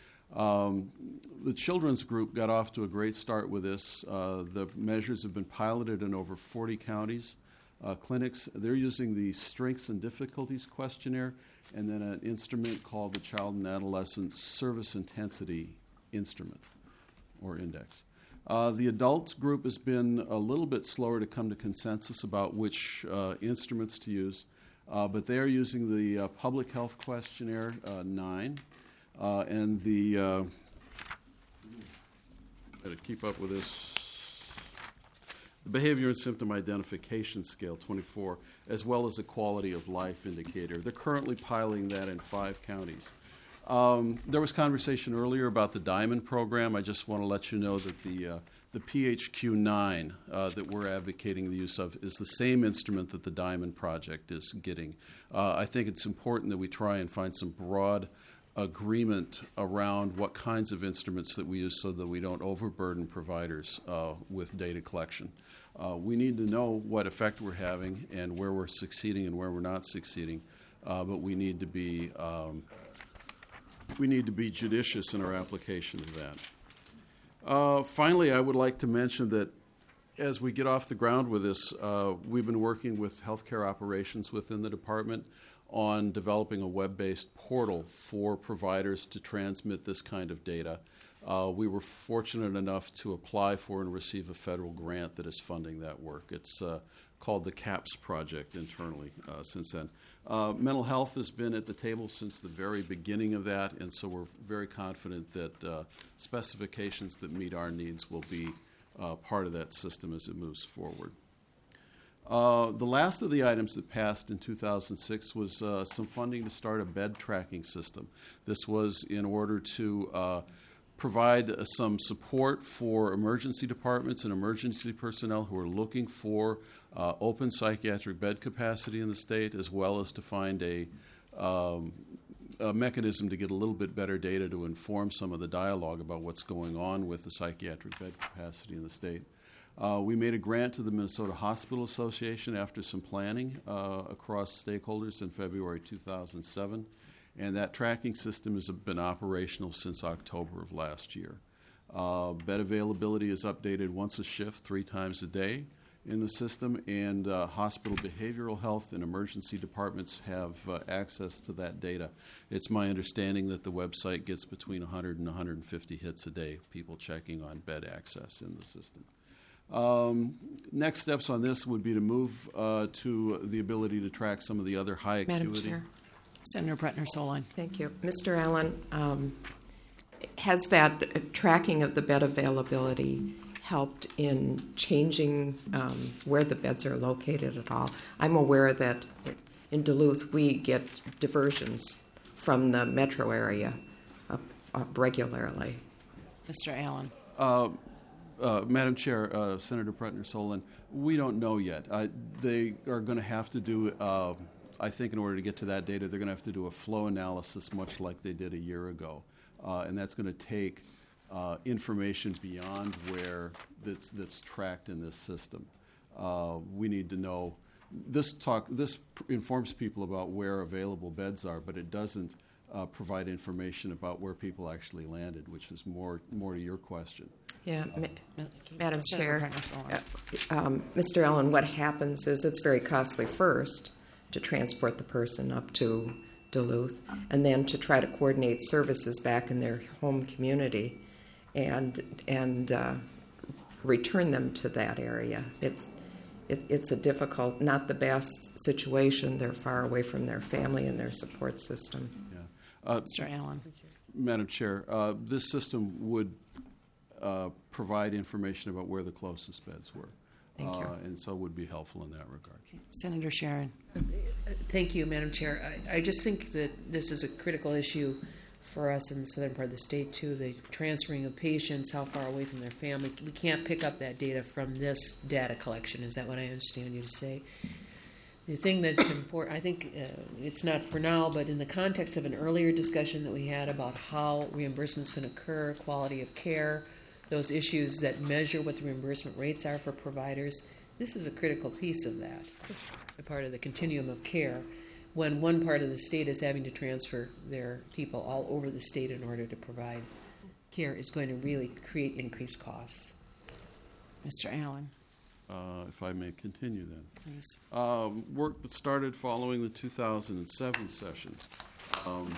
Um, the children's group got off to a great start with this. Uh, the measures have been piloted in over forty counties. Uh, clinics, they're using the Strengths and Difficulties Questionnaire and then an instrument called the Child and Adolescent Service Intensity Instrument or Index. Uh, the adult group has been a little bit slower to come to consensus about which uh, instruments to use, uh, but they are using the uh, Public Health Questionnaire uh, nine uh, and the, uh, got to keep up with this, the Behavior and Symptom Identification Scale twenty-four, as well as a Quality of Life Indicator. They're currently piloting that in five counties. Um, there was conversation earlier about the Diamond program. I just want to let you know that the uh, the P H Q nine uh, that we're advocating the use of is the same instrument that the Diamond project is getting. Uh, I think it's important that we try and find some broad agreement around what kinds of instruments that we use so that we don't overburden providers uh, with data collection. Uh, we need to know what effect we're having and where we're succeeding and where we're not succeeding, uh, but we need to be um, We need to be judicious in our application of that. Uh, finally, I would like to mention that as we get off the ground with this, uh, we've been working with healthcare operations within the department on developing a web-based portal for providers to transmit this kind of data. Uh, we were fortunate enough to apply for and receive a federal grant that is funding that work. It's uh, called the CAPS project internally uh, since then. Uh, mental health has been at the table since the very beginning of that, and so we're very confident that uh, specifications that meet our needs will be uh, part of that system as it moves forward. Uh, the last of the items that passed in two thousand six was uh, some funding to start a bed tracking system. This was in order to uh, provide uh, some support for emergency departments and emergency personnel who are looking for uh, open psychiatric bed capacity in the state, as well as to find a, um, a mechanism to get a little bit better data to inform some of the dialogue about what's going on with the psychiatric bed capacity in the state. Uh, we made a grant to the Minnesota Hospital Association after some planning uh, across stakeholders in February two thousand seven. And that tracking system has been operational since October of last year. Uh, bed availability is updated once a shift, three times a day in the system, and uh, hospital behavioral health and emergency departments have uh, access to that data. It's my understanding that the website gets between one hundred and one hundred fifty hits a day, people checking on bed access in the system. Um, next steps on this would be to move uh, to the ability to track some of the other high Madam acuity. Chair. Senator Bretner-Solon. Thank you. Mister Allen, um, has that uh, tracking of the bed availability helped in changing um, where the beds are located at all? I'm aware that in Duluth we get diversions from the metro area up, up regularly. Mister Allen. Uh, uh, Madam Chair, uh, Senator Bretner-Solon, we don't know yet. Uh, they are going to have to do, uh, I think in order to get to that data, they're going to have to do a flow analysis much like they did a year ago. Uh, and that's going to take uh, information beyond where that's, that's tracked in this system. Uh, we need to know, this talk, this informs people about where available beds are, but it doesn't uh, provide information about where people actually landed, which is more, more to your question. Yeah, ma- Madam Senator Chair, Bretner-Solon. uh, um, Mister Allen, what happens is it's very costly first to transport the person up to Duluth, and then to try to coordinate services back in their home community, and and uh, return them to that area. It's it, it's a difficult, not the best situation. They're far away from their family and their support system. Yeah. Uh, Mister Allen. Madam Chair, uh, this system would uh, provide information about where the closest beds were. Thank you. Uh, and so would be helpful in that regard. Senator Sharon. Thank you, Madam Chair. I, I just think that this is a critical issue for us in the southern part of the state, too, the transferring of patients, how far away from their family. We can't pick up that data from this data collection. Is that what I understand you to say? The thing that's important, I think uh, it's not for now, but in the context of an earlier discussion that we had about how reimbursements can occur, quality of care, those issues that measure what the reimbursement rates are for providers, this is a critical piece of that, a part of the continuum of care, when one part of the state is having to transfer their people all over the state in order to provide care is going to really create increased costs. Mister Allen. Uh, if I may continue then. Please. Um, work that started following the two thousand seven session. Um,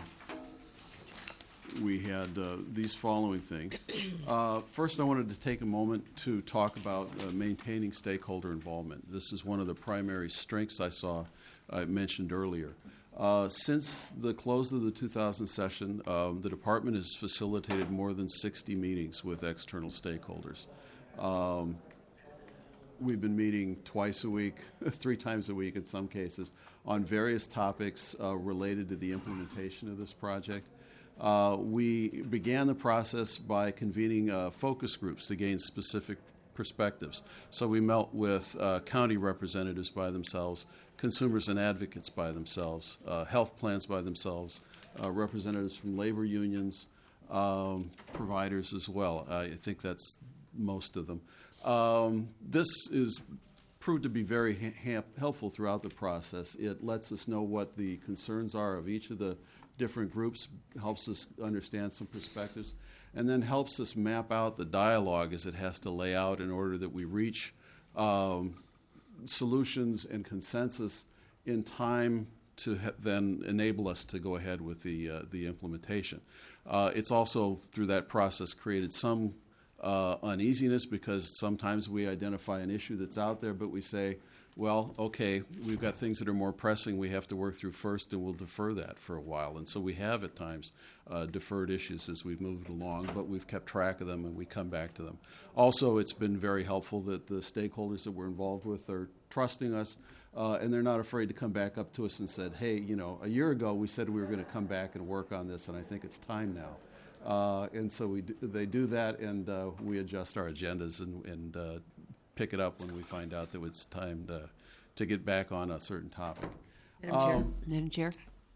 we had uh, these following things. Uh, first, I wanted to take a moment to talk about uh, maintaining stakeholder involvement. This is one of the primary strengths I saw I mentioned earlier. Uh, since the close of the two thousand session, um, the department has facilitated more than sixty meetings with external stakeholders. Um, we've been meeting twice a week, three times a week in some cases, on various topics uh, related to the implementation of this project. Uh, we began the process by convening uh, focus groups to gain specific perspectives. So we met with uh, county representatives by themselves, consumers and advocates by themselves, uh, health plans by themselves, uh, representatives from labor unions, um, providers as well. Uh, I think that's most of them. Um, this is proved to be very ha- ha- helpful throughout the process. It lets us know what the concerns are of each of the different groups, helps us understand some perspectives, and then helps us map out the dialogue as it has to lay out in order that we reach um, solutions and consensus in time to ha- then enable us to go ahead with the uh, the implementation. Uh, it's also, through that process, created some uh, uneasiness because sometimes we identify an issue that's out there, but we say, well, okay, we've got things that are more pressing we have to work through first, and we'll defer that for a while. And so we have at times uh, deferred issues as we've moved along, but we've kept track of them and we come back to them. Also, it's been very helpful that the stakeholders that we're involved with are trusting us, uh, and they're not afraid to come back up to us and said, hey, you know, a year ago we said we were going to come back and work on this, and I think it's time now. Uh, and so we do, they do that, and uh, we adjust our agendas and, and uh, pick it up when we find out that it's time to to get back on a certain topic. Madam Chair. Um, Madam Chair.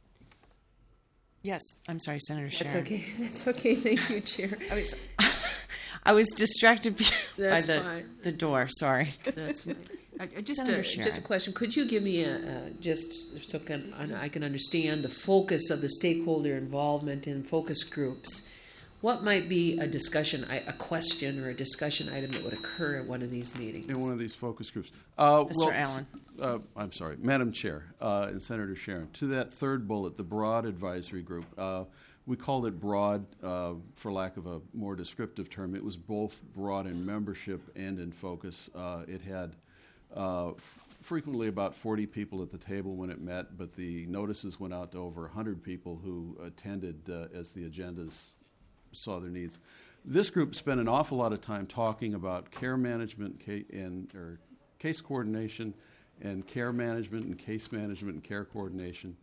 Yes, I'm sorry, Senator That's Sharon. okay. That's okay. Thank you, Chair. I was, I was distracted by That's the fine. the door. Sorry. That's fine. Uh, just Senator a, Sharon. just a question. Could you give me a uh, just so can, I can understand the focus of the stakeholder involvement in focus groups? What might be a discussion, a question or a discussion item that would occur at one of these meetings? In one of these focus groups. Uh, Mister well, Allen. Uh, I'm sorry, Madam Chair uh, and Senator Sharon. To that third bullet, the broad advisory group, uh, we called it broad, uh, for lack of a more descriptive term. It was both broad in membership and in focus. Uh, it had uh, f- frequently about forty people at the table when it met, but the notices went out to over one hundred people who attended uh, as the agendas saw their needs. This group spent an awful lot of time talking about care management ca- and or case coordination and care management and case management and care coordination.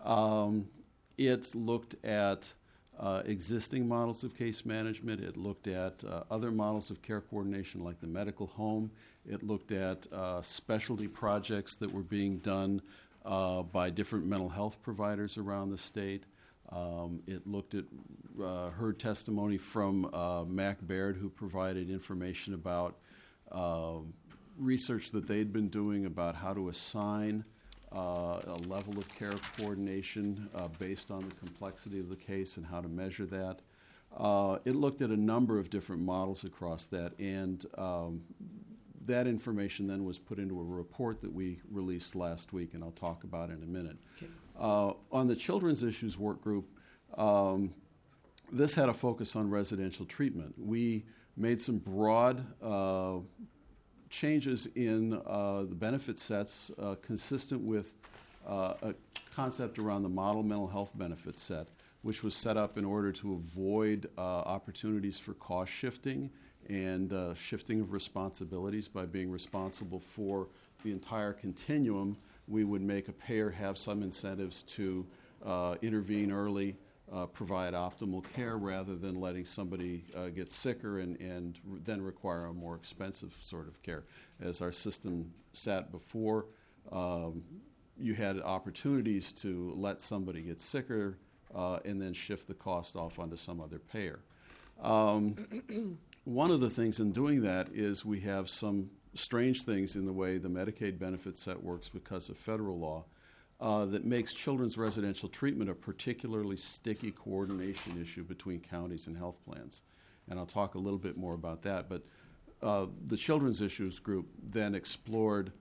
Um, It looked at uh, existing models of case management. It looked at uh, other models of care coordination like the medical home. It looked at uh, specialty projects that were being done uh, by different mental health providers around the state. Um, it looked at, uh, heard testimony from uh, Mac Baird, who provided information about uh, research that they'd been doing about how to assign Uh, a level of care coordination uh, based on the complexity of the case and how to measure that. Uh, it looked at a number of different models across that, and um, that information then was put into a report that we released last week, and I'll talk about in a minute. Okay. Uh, on the Children's Issues Work Group, um, this had a focus on residential treatment. We made some broad uh, changes in uh, the benefit sets uh, consistent with uh, a concept around the model mental health benefit set, which was set up in order to avoid uh, opportunities for cost shifting and uh, shifting of responsibilities. By being responsible for the entire continuum, we would make a payer have some incentives to uh, intervene early, Uh, provide optimal care rather than letting somebody uh, get sicker and, and re- then require a more expensive sort of care. As our system sat before, um, you had opportunities to let somebody get sicker uh, and then shift the cost off onto some other payer. Um, one of the things in doing that is we have some strange things in the way the Medicaid benefit set works because of federal law. Uh, that makes children's residential treatment a particularly sticky coordination issue between counties and health plans. And I'll talk a little bit more about that. But uh, the Children's Issues Group then explored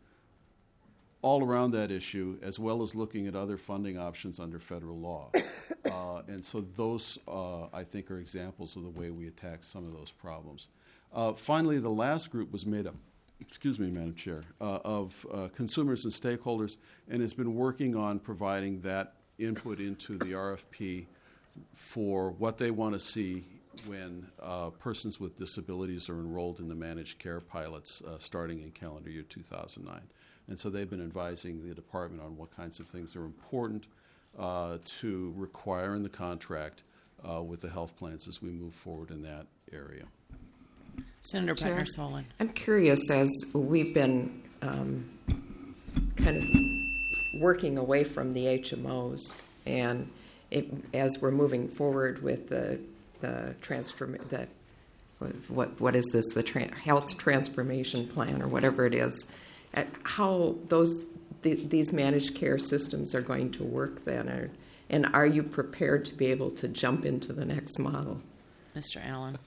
all around that issue, as well as looking at other funding options under federal law. Uh, and so those, uh, I think, are examples of the way we attack some of those problems. Uh, finally, the last group was made up excuse me, Madam Chair, uh, of uh, consumers and stakeholders, and has been working on providing that input into the R F P for what they want to see when uh, persons with disabilities are enrolled in the managed care pilots uh, starting in calendar year two thousand nine. And so they've been advising the department on what kinds of things are important uh, to require in the contract uh, with the health plans as we move forward in that area. Senator Chair, Petner-Solon. I'm curious, as we've been um, kind of working away from the H M Os, and it, as we're moving forward with the the transform the what what is this the tra- health transformation plan or whatever it is, uh, how those the, these managed care systems are going to work then, or, and are you prepared to be able to jump into the next model, Mister Allen?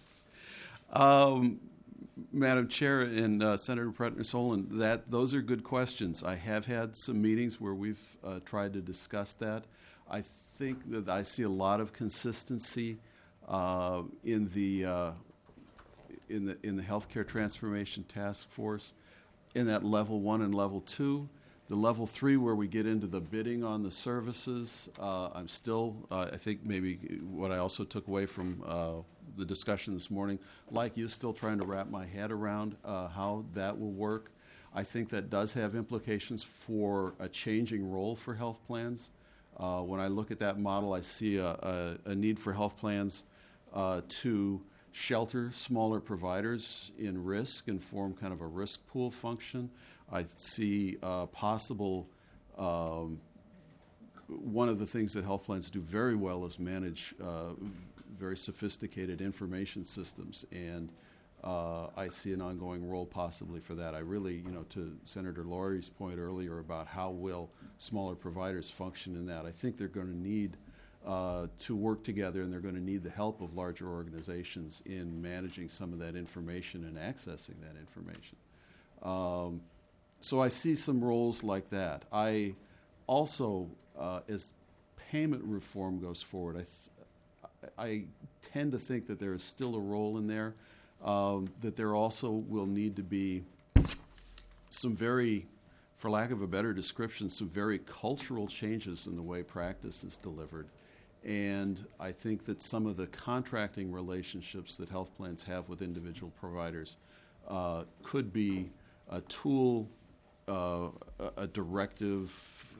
Um, Madam Chair and uh, Senator Petner-Solon, that those are good questions. I have had some meetings where we've uh, tried to discuss that. I think that I see a lot of consistency uh, in the uh, in the in the healthcare transformation task force, in that level one and level two. The level three, where we get into the bidding on the services, uh, I'm still, uh, I think maybe what I also took away from uh, the discussion this morning, like you, still trying to wrap my head around uh, how that will work. I think that does have implications for a changing role for health plans. Uh, when I look at that model, I see a, a, a need for health plans uh, to shelter smaller providers in risk and form kind of a risk pool function. I see uh, possible, um, one of the things that health plans do very well is manage uh, very sophisticated information systems, and uh, I see an ongoing role possibly for that. I really, you know, to Senator Laurie's point earlier about how will smaller providers function in that, I think they're going to need uh, to work together, and they're going to need the help of larger organizations in managing some of that information and accessing that information. Um, So I see some roles like that. I also, uh, as payment reform goes forward, I, th- I tend to think that there is still a role in there, um, that there also will need to be some very, for lack of a better description, some very cultural changes in the way practice is delivered. And I think that some of the contracting relationships that health plans have with individual providers uh, could be a tool, uh, a, a directive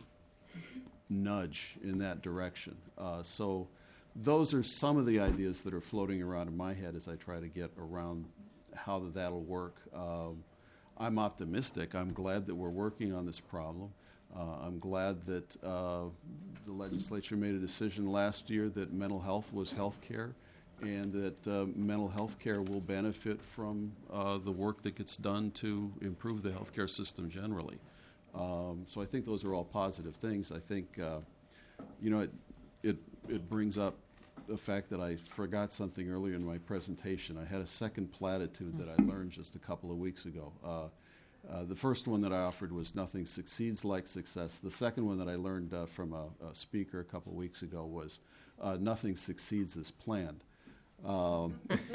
nudge in that direction. Uh, so those are some of the ideas that are floating around in my head as I try to get around how that that'll work. Um, I'm optimistic. I'm glad that we're working on this problem. Uh, I'm glad that uh, the legislature made a decision last year that mental health was health care, and that uh, mental health care will benefit from uh, the work that gets done to improve the healthcare system generally. Um, so I think those are all positive things. I think, uh, you know, it, it, it brings up the fact that I forgot something earlier in my presentation. I had a second platitude that I learned just a couple of weeks ago. Uh, Uh, the first one that I offered was nothing succeeds like success. The second one that I learned uh, from a, a speaker a couple of weeks ago was uh, nothing succeeds as planned. Um,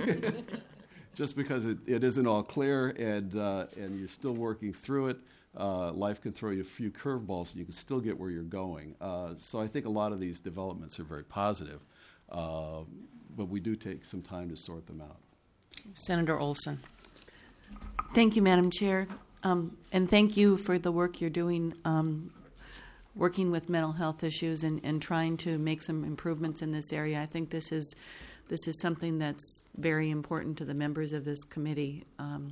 just because it, it isn't all clear and, uh, and you're still working through it, uh, life can throw you a few curveballs and you can still get where you're going. Uh, so I think a lot of these developments are very positive, uh, but we do take some time to sort them out. Senator Olson. Thank you, Madam Chair. Um, and thank you for the work you're doing, um, working with mental health issues and, and trying to make some improvements in this area. I think this is this is something that's very important to the members of this committee. Um,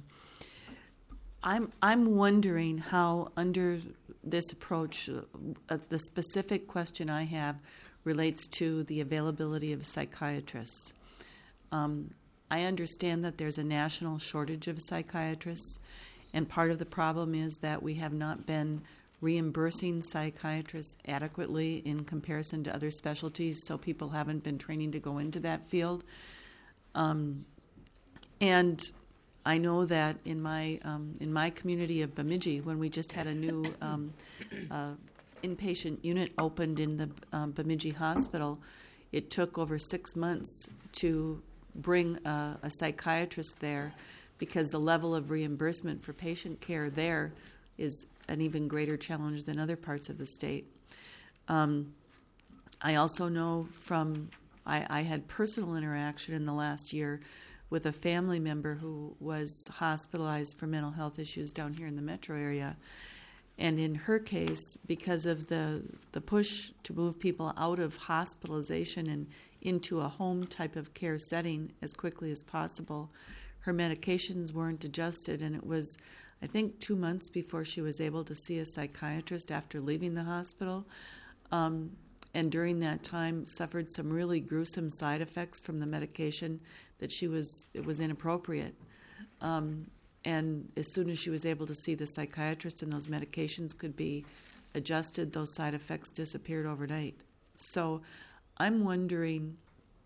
I'm I'm wondering how, under this approach, uh, the specific question I have relates to the availability of psychiatrists. Um, I understand that there's a national shortage of psychiatrists. And part of the problem is that we have not been reimbursing psychiatrists adequately in comparison to other specialties, so people haven't been training to go into that field. Um, and I know that in my um, in my community of Bemidji, when we just had a new um, uh, inpatient unit opened in the um, Bemidji Hospital, it took over six months to bring a, a psychiatrist there, because the level of reimbursement for patient care there is an even greater challenge than other parts of the state. Um, I also know from, I, I had personal interaction in the last year with a family member who was hospitalized for mental health issues down here in the metro area. And in her case, because of the, the push to move people out of hospitalization and into a home type of care setting as quickly as possible, her medications weren't adjusted, and it was, I think, two months before she was able to see a psychiatrist after leaving the hospital. Um, and during that time, suffered some really gruesome side effects from the medication that she was, it was inappropriate. Um, and as soon as she was able to see the psychiatrist and those medications could be adjusted, those side effects disappeared overnight. So I'm wondering,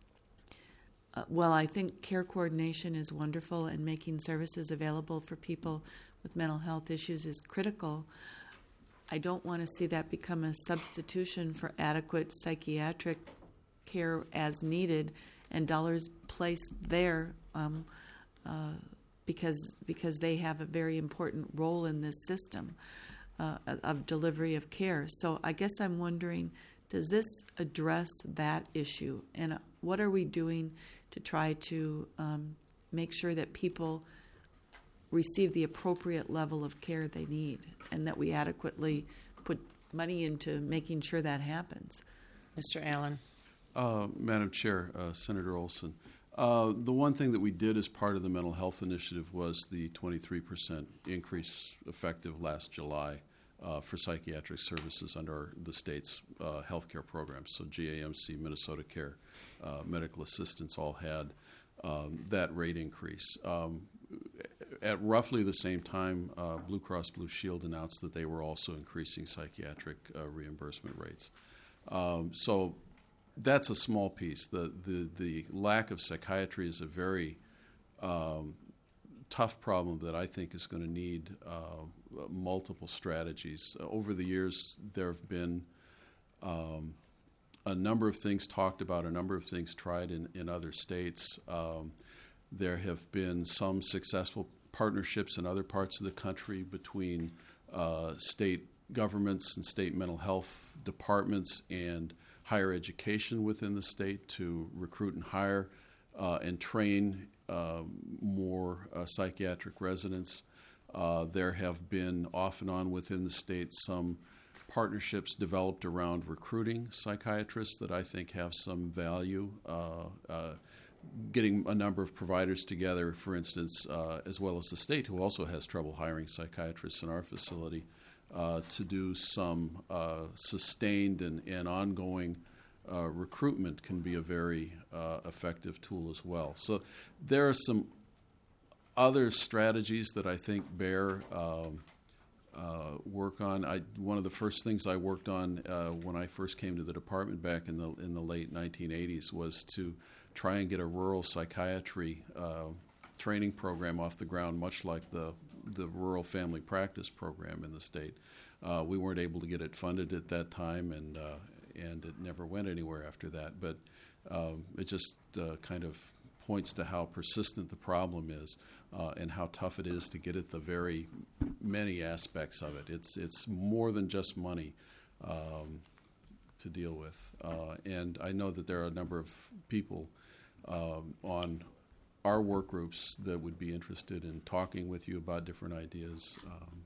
uh, well, I think care coordination is wonderful, and making services available for people with mental health issues is critical. I don't want to see that become a substitution for adequate psychiatric care as needed and dollars placed there um, uh, because because they have a very important role in this system uh, of delivery of care. So I guess I'm wondering, does this address that issue? And what are we doing to try to um, make sure that people receive the appropriate level of care they need, and that we adequately put money into making sure that happens? Mister Allen. Uh, Madam Chair, uh, Senator Olson, uh, the one thing that we did as part of the mental health initiative was the twenty-three percent increase effective last July uh, for psychiatric services under the state's uh, health care programs. So G A M C, Minnesota Care, uh, Medical Assistants all had um, that rate increase. Um, At roughly the same time, uh, Blue Cross Blue Shield announced that they were also increasing psychiatric uh, reimbursement rates. Um, so that's a small piece. The, the, the lack of psychiatry is a very um, tough problem that I think is going to need uh, multiple strategies. Over the years, there have been um, a number of things talked about, a number of things tried in, in other states. Um, there have been some successful partnerships in other parts of the country between uh, state governments and state mental health departments and higher education within the state to recruit and hire uh, and train uh, more uh, psychiatric residents. Uh, there have been off and on within the state some partnerships developed around recruiting psychiatrists that I think have some value. Uh, uh, getting a number of providers together, for instance, uh, as well as the state, who also has trouble hiring psychiatrists in our facility, uh, to do some uh, sustained and, and ongoing uh, recruitment can be a very uh, effective tool as well. So there are some other strategies that I think bear um, uh, work on. I, one of the first things I worked on uh, when I first came to the department back in the in the late nineteen eighties was to try and get a rural psychiatry uh, training program off the ground, much like the the rural family practice program in the state. Uh, we weren't able to get it funded at that time, and uh, and it never went anywhere after that. But um, it just uh, kind of points to how persistent the problem is uh, and how tough it is to get at the very many aspects of it. It's it's more than just money um, to deal with. Uh, and I know that there are a number of people um, on our work groups that would be interested in talking with you about different ideas. Um,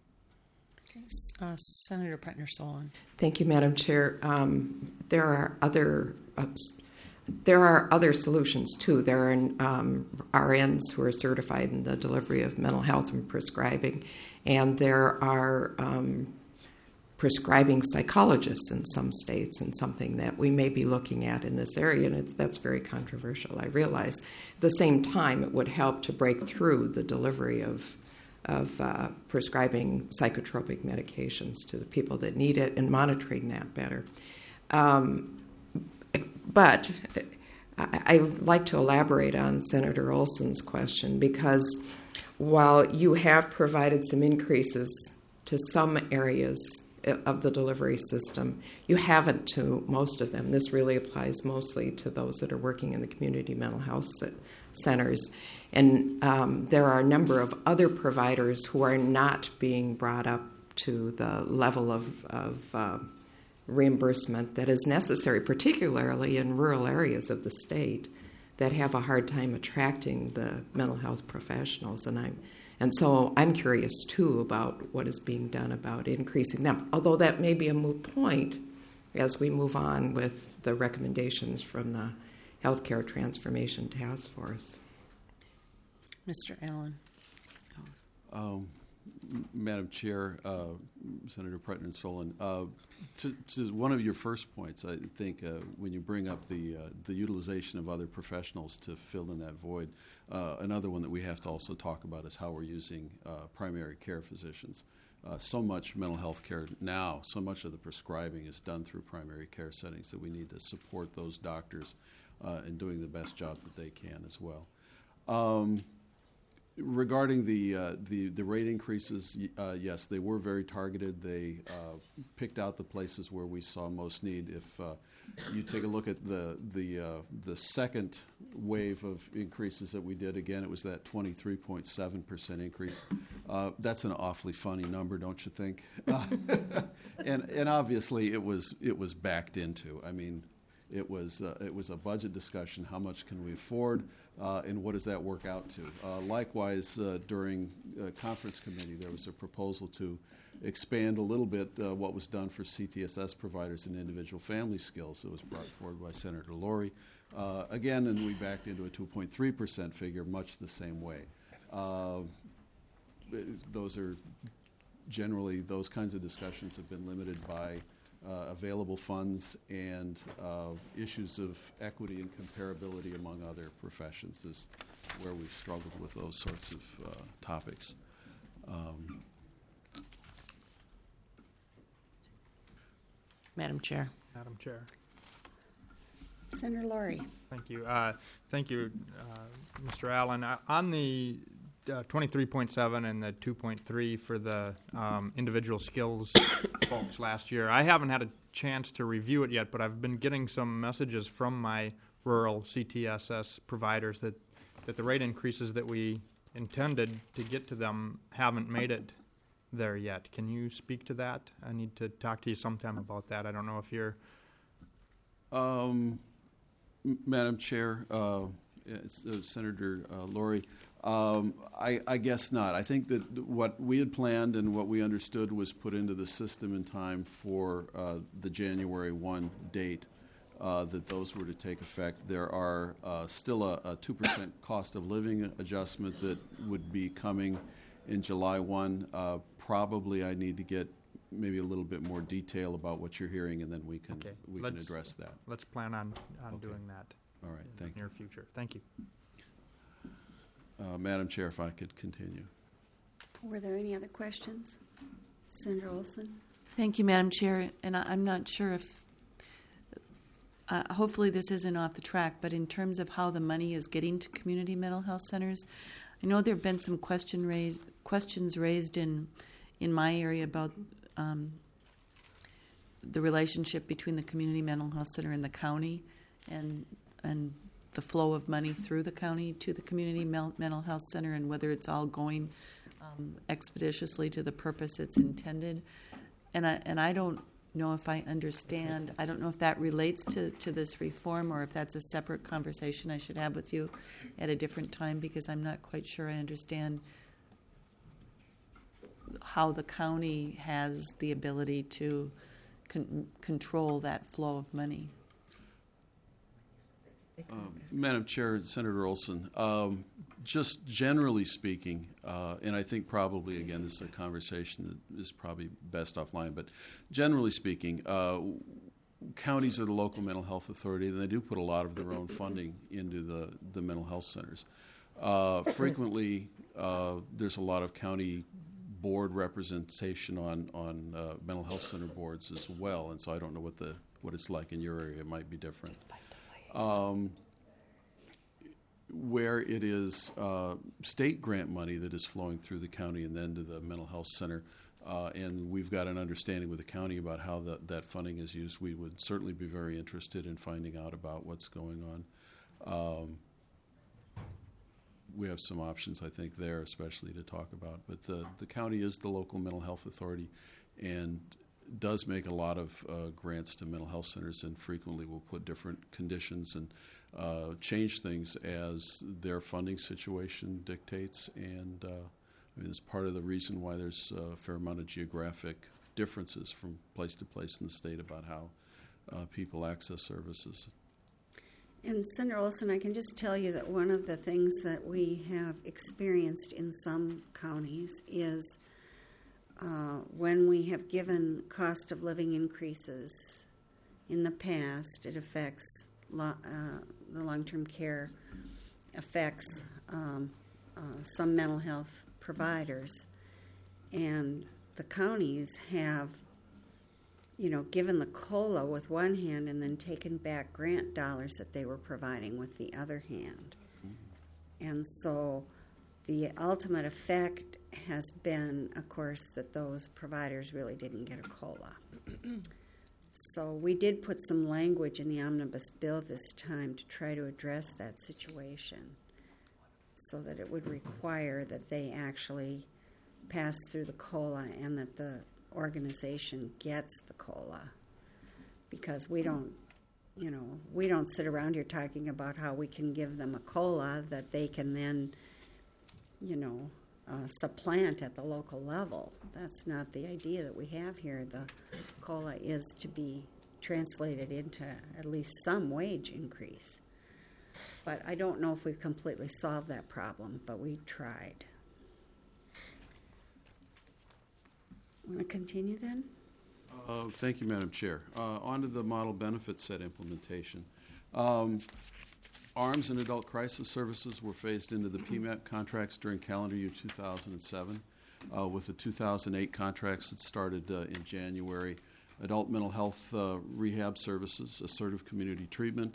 Uh, Senator Pretner-Solon. Thank you, Madam Chair. Um, there are other uh, there are other solutions too. There are um, R Ns who are certified in the delivery of mental health and prescribing, and there are um, prescribing psychologists in some states, and something that we may be looking at in this area, and it's, that's very controversial, I realize. At the same time, it would help to break through the delivery of of uh, prescribing psychotropic medications to the people that need it and monitoring that better. Um, but I, I would like to elaborate on Senator Olson's question, because while you have provided some increases to some areas of the delivery system, you haven't to most of them. This really applies mostly to those that are working in the community mental health centers. And um, there are a number of other providers who are not being brought up to the level of, of uh, reimbursement that is necessary, particularly in rural areas of the state that have a hard time attracting the mental health professionals. And I'm And so I'm curious, too, about what is being done about increasing them, although that may be a moot point as we move on with the recommendations from the Healthcare Transformation Task Force. Mister Allen. Um, Madam Chair, uh, Senator Pretner-Solon, uh, to, to one of your first points, I think uh, when you bring up the uh, the utilization of other professionals to fill in that void, uh, another one that we have to also talk about is how we're using uh, primary care physicians. Uh, so much mental health care now, so much of the prescribing is done through primary care settings that we need to support those doctors uh, in doing the best job that they can as well. Um, Regarding the, uh, the the rate increases, uh, yes, they were very targeted. They uh, picked out the places where we saw most need. If uh, you take a look at the the uh, the second wave of increases that we did, again, it was that twenty-three point seven percent increase. Uh, that's an awfully funny number, don't you think? Uh, and and obviously it was it was backed into. I mean, it was uh, it was a budget discussion. How much can we afford? Uh, and what does that work out to? Uh, likewise, uh, during uh, conference committee, there was a proposal to expand a little bit uh, what was done for C T S S providers and individual family skills. That was brought forward by Senator Laurie. Uh, again, and we backed into a two point three percent figure, much the same way. Uh, those are generally, those kinds of discussions have been limited by Uh, available funds and uh, issues of equity and comparability among other professions is where we've struggled with those sorts of uh, topics. Um, Madam Chair. Madam Chair. Senator Laurie. Thank you. Uh, thank you, uh, Mister Allen. Uh, on the uh, twenty-three point seven and the two point three for the um, individual skills folks last year. I haven't had a chance to review it yet, but I've been getting some messages from my rural C T S S providers that, that the rate increases that we intended to get to them haven't made it there yet. Can you speak to that? I need to talk to you sometime about that. I don't know if you're... Um, M- Madam Chair, uh, yes, uh, Senator uh, Laurie, um, I, I guess not. I think that what we had planned and what we understood was put into the system in time for uh, the January first date, uh, that those were to take effect. There are uh, still a, a two percent cost of living adjustment that would be coming in July first. Uh, probably I need to get maybe a little bit more detail about what you're hearing, and then we can okay. we let's, can address that. Let's plan on, on okay. doing that. All right, in thank the you. near future. Thank you. Uh, Madam Chair, if I could continue. Were there any other questions? Senator Olson? Thank you, Madam Chair. And I, I'm not sure if, uh, hopefully this isn't off the track, but in terms of how the money is getting to community mental health centers, I know there have been some question raised, questions raised in in my area about um, the relationship between the community mental health center and the county, and and the flow of money through the county to the community mel- mental health center, and whether it's all going um, expeditiously to the purpose it's intended. And I and I don't know if I understand. I don't know if that relates to, to this reform, or if that's a separate conversation I should have with you at a different time, because I'm not quite sure I understand how the county has the ability to con- control that flow of money. Um, Madam Chair, Senator Olson, um, just generally speaking, uh, and I think probably, again, this is a conversation that is probably best offline, but generally speaking, uh, counties are the local mental health authority, and they do put a lot of their own funding into the, the mental health centers. Uh, frequently, uh, there's a lot of county board representation on, on uh, mental health center boards as well, and so I don't know what the what it's like in your area. It might be different. Um, where it is uh, state grant money that is flowing through the county and then to the mental health center, uh, and we've got an understanding with the county about how the, that funding is used, we would certainly be very interested in finding out about what's going on. Um, we have some options, I think, there, especially to talk about. But the, the county is the local mental health authority and does make a lot of uh, grants to mental health centers, and frequently will put different conditions and uh, change things as their funding situation dictates. And uh, I mean, it's part of the reason why there's a fair amount of geographic differences from place to place in the state about how uh, people access services. And Senator Olson, I can just tell you that one of the things that we have experienced in some counties is uh, when we have given cost of living increases in the past, it affects lo- uh, the long-term care, affects um, uh, some mental health providers, and the counties have you know, given the COLA with one hand and then taken back grant dollars that they were providing with the other hand. And so the ultimate effect has been, of course, that those providers really didn't get a COLA. So we did put some language in the omnibus bill this time to try to address that situation so that it would require that they actually pass through the COLA and that the organization gets the COLA, because we don't, you know, we don't sit around here talking about how we can give them a COLA that they can then, you know, uh, supplant at the local level. That's not the idea that we have here. The COLA is to be translated into at least some wage increase. But I don't know if we've completely solved that problem, but we tried. Want to continue then? Uh, thank you, Madam Chair. Uh, on to the model benefit set implementation. Um, ARMS and adult crisis services were phased into the P M A P contracts during calendar year two thousand seven, uh, with the two thousand eight contracts that started uh, in January. Adult mental health uh, rehab services, assertive community treatment,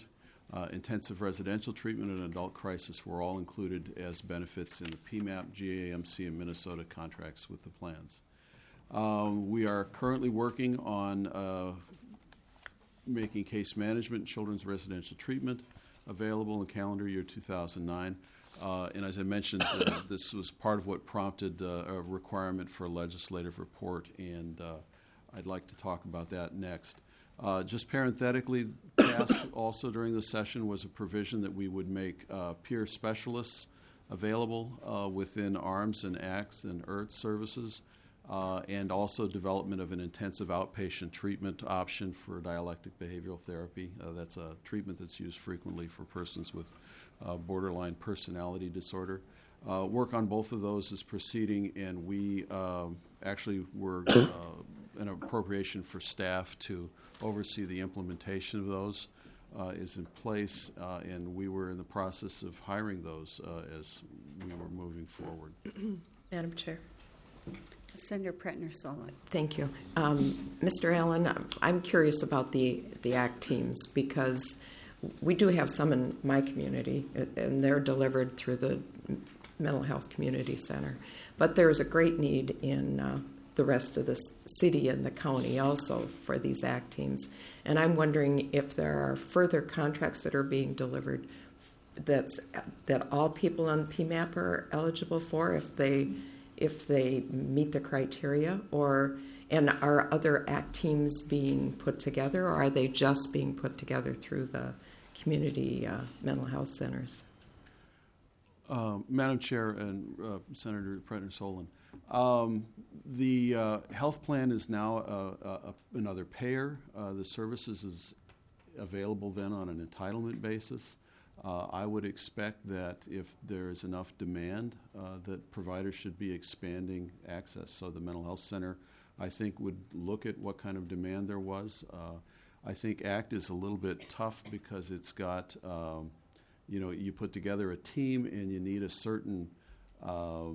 Uh, intensive residential treatment and adult crisis were all included as benefits in the P MAP, G A M C, and Minnesota contracts with the plans. Um, we are currently working on uh, making case management and children's residential treatment available in calendar year two thousand nine. Uh, and as I mentioned, uh, this was part of what prompted uh, a requirement for a legislative report, and uh, I'd like to talk about that next. Uh, just parenthetically, passed also during the session was a provision that we would make uh, peer specialists available uh, within ARMS and ACTS and E R T services, uh, and also development of an intensive outpatient treatment option for dialectic behavioral therapy. Uh, that's a treatment that's used frequently for persons with uh, borderline personality disorder. Uh, work on both of those is proceeding, and we uh, actually were uh, an appropriation for staff to oversee the implementation of those uh, is in place, uh, and we were in the process of hiring those uh, as we were moving forward. Madam Chair. Senator Pretner-Solon. Thank you. Um, Mister Allen, I'm curious about the, the ACT teams because we do have some in my community, and they're delivered through the Mental Health Community Center. But there's a great need in uh, the rest of the city and the county also for these ACT teams. And I'm wondering if there are further contracts that are being delivered that's, that all people on P MAP are eligible for if they if they meet the criteria, or and are other ACT teams being put together, or are they just being put together through the community uh, mental health centers? Uh, Madam Chair and uh, Senator Pretner-Solon, um, the uh, health plan is now uh, uh, another payer. Uh, the services is available then on an entitlement basis. Uh, I would expect that if there is enough demand, uh, that providers should be expanding access. So the mental health center, I think, would look at what kind of demand there was. Uh, I think ACT is a little bit tough because it's got, um, you know, you put together a team and you need a certain uh,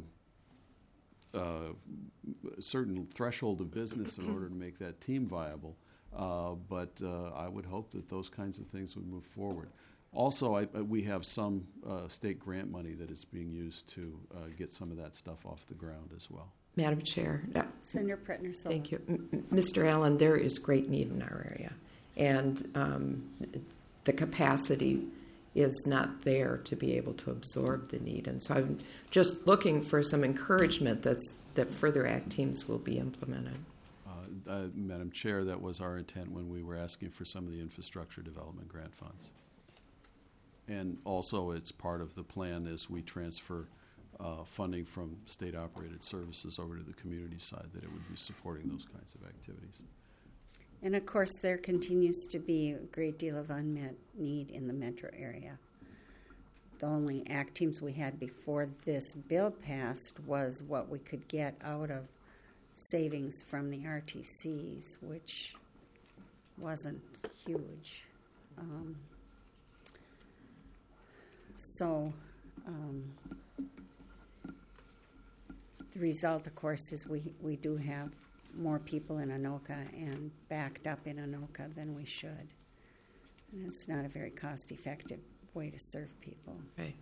uh, certain threshold of business in order to make that team viable. Uh, but uh, I would hope that those kinds of things would move forward. Also, I, we have some uh, state grant money that is being used to uh, get some of that stuff off the ground as well. Madam Chair. Uh, Senator Pretner-Solon. Thank you. M- Mister Allen, there is great need in our area, and um, the capacity is not there to be able to absorb the need. And so I'm just looking for some encouragement that's, that further ACT teams will be implemented. Uh, uh, Madam Chair, that was our intent when we were asking for some of the infrastructure development grant funds. And also it's part of the plan as we transfer uh, funding from state-operated services over to the community side, that it would be supporting those kinds of activities. And of course, there continues to be a great deal of unmet need in the metro area. The only ACT teams we had before this bill passed was what we could get out of savings from the R T Cs, which wasn't huge. Um, So um, the result, of course, is we, we do have more people in Anoka and backed up in Anoka than we should. And it's not a very cost-effective way to serve people. Right.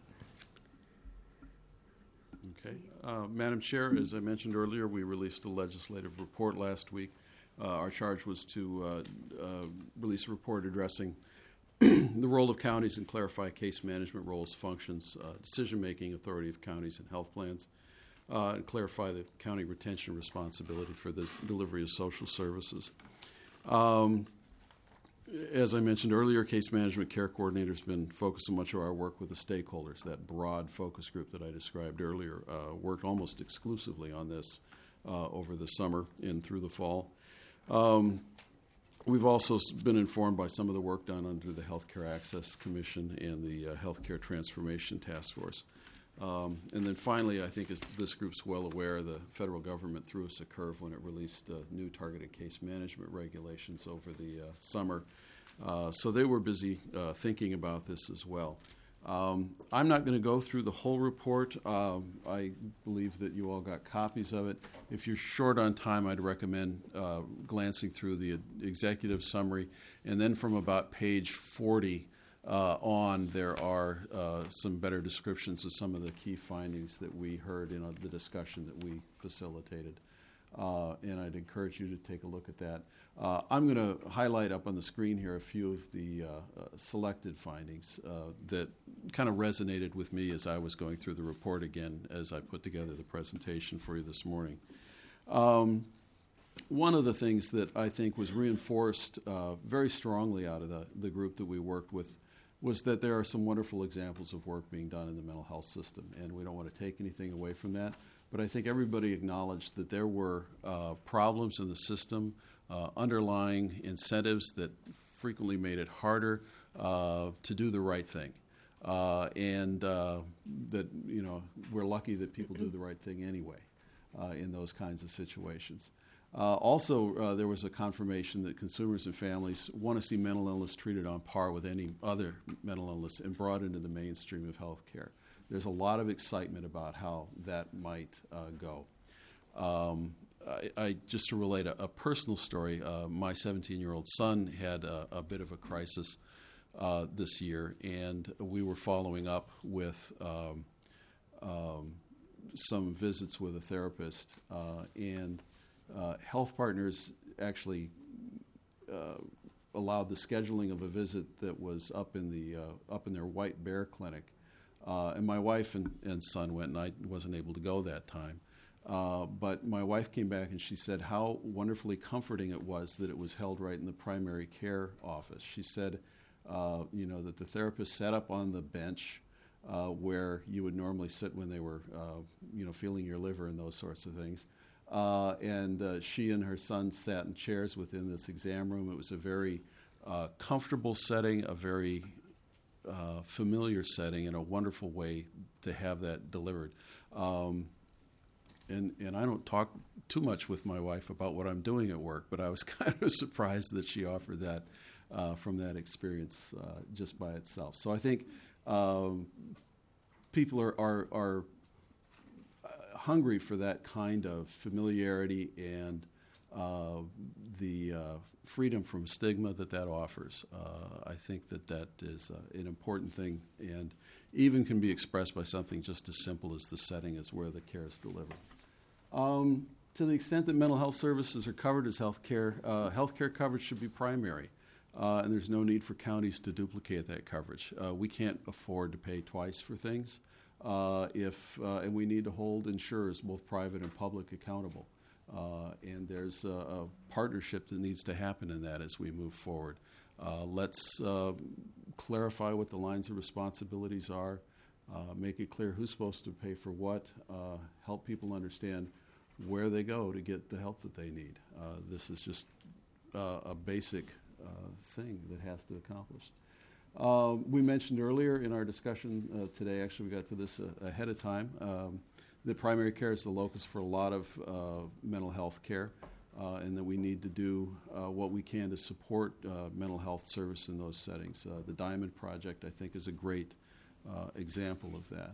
Okay. Uh, Madam Chair, as I mentioned earlier, we released a legislative report last week. Uh, our charge was to uh, uh, release a report addressing the role of counties and clarify case management roles, functions, uh, decision-making authority of counties and health plans, uh, and clarify the county retention responsibility for the delivery of social services. Um, as I mentioned earlier, case management care coordinator has been focusing much of our work with the stakeholders. That broad focus group that I described earlier uh, worked almost exclusively on this uh, over the summer and through the fall. Um, We've also been informed by some of the work done under the Healthcare Access Commission and the uh, Healthcare Transformation Task Force. Um, and then finally, I think as this group's well aware, the federal government threw us a curve when it released uh, new targeted case management regulations over the uh, summer. Uh, so they were busy uh, thinking about this as well. Um, I'm not going to go through the whole report. Um, I believe that you all got copies of it. If you're short on time, I'd recommend uh, glancing through the executive summary, and then from about page forty uh, on, there are uh, some better descriptions of some of the key findings that we heard in uh, the discussion that we facilitated. Uh, and I'd encourage you to take a look at that. Uh, I'm going to highlight up on the screen here a few of the uh, uh, selected findings uh, that kind of resonated with me as I was going through the report again as I put together the presentation for you this morning. Um, one of the things that I think was reinforced uh, very strongly out of the, the group that we worked with was that there are some wonderful examples of work being done in the mental health system, and we don't want to take anything away from that. But I think everybody acknowledged that there were uh, problems in the system, uh, underlying incentives that frequently made it harder uh, to do the right thing. Uh, and uh, that, you know, we're lucky that people do the right thing anyway uh, in those kinds of situations. Uh, also, uh, there was a confirmation that consumers and families want to see mental illness treated on par with any other mental illness and brought into the mainstream of health care. There's a lot of excitement about how that might uh, go. Um, I, I, just to relate a, a personal story, uh, my seventeen-year-old son had a, a bit of a crisis uh, this year, and we were following up with um, um, some visits with a therapist, uh, and uh, Health Partners actually uh, allowed the scheduling of a visit that was up in the uh, up in their White Bear Clinic. Uh, and my wife and, and son went, and I wasn't able to go that time. Uh, but my wife came back and she said how wonderfully comforting it was that it was held right in the primary care office. She said, uh, you know, that the therapist sat up on the bench uh, where you would normally sit when they were, uh, you know, feeling your liver and those sorts of things. Uh, and uh, she and her son sat in chairs within this exam room. It was a very uh, comfortable setting, a very Uh, familiar setting, and a wonderful way to have that delivered. Um, and and I don't talk too much with my wife about what I'm doing at work, but I was kind of surprised that she offered that uh, from that experience uh, just by itself. So I think um, people are are, are hungry for that kind of familiarity and uh, the uh, freedom from stigma that that offers. Uh, I think that that is uh, an important thing, and even can be expressed by something just as simple as the setting as where the care is delivered. Um, to the extent that mental health services are covered as health care, uh, health care coverage should be primary, uh, and there's no need for counties to duplicate that coverage. Uh, we can't afford to pay twice for things, uh, if uh, and we need to hold insurers, both private and public, accountable. Uh, and there's a, a partnership that needs to happen in that as we move forward. Uh, let's uh, clarify what the lines of responsibilities are, uh, make it clear who's supposed to pay for what, uh, help people understand where they go to get the help that they need. Uh, this is just uh, a basic uh, thing that has to accomplish. Uh, we mentioned earlier in our discussion uh, today, actually we got to this uh, ahead of time, um, that primary care is the locus for a lot of uh, mental health care, uh, and that we need to do uh, what we can to support uh, mental health service in those settings. Uh, the Diamond Project, I think, is a great uh, example of that.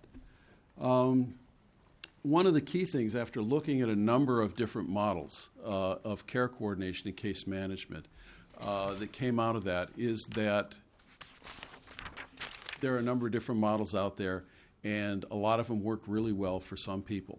Um, one of the key things, after looking at a number of different models uh, of care coordination and case management, uh, that came out of that is that there are a number of different models out there, and a lot of them work really well for some people.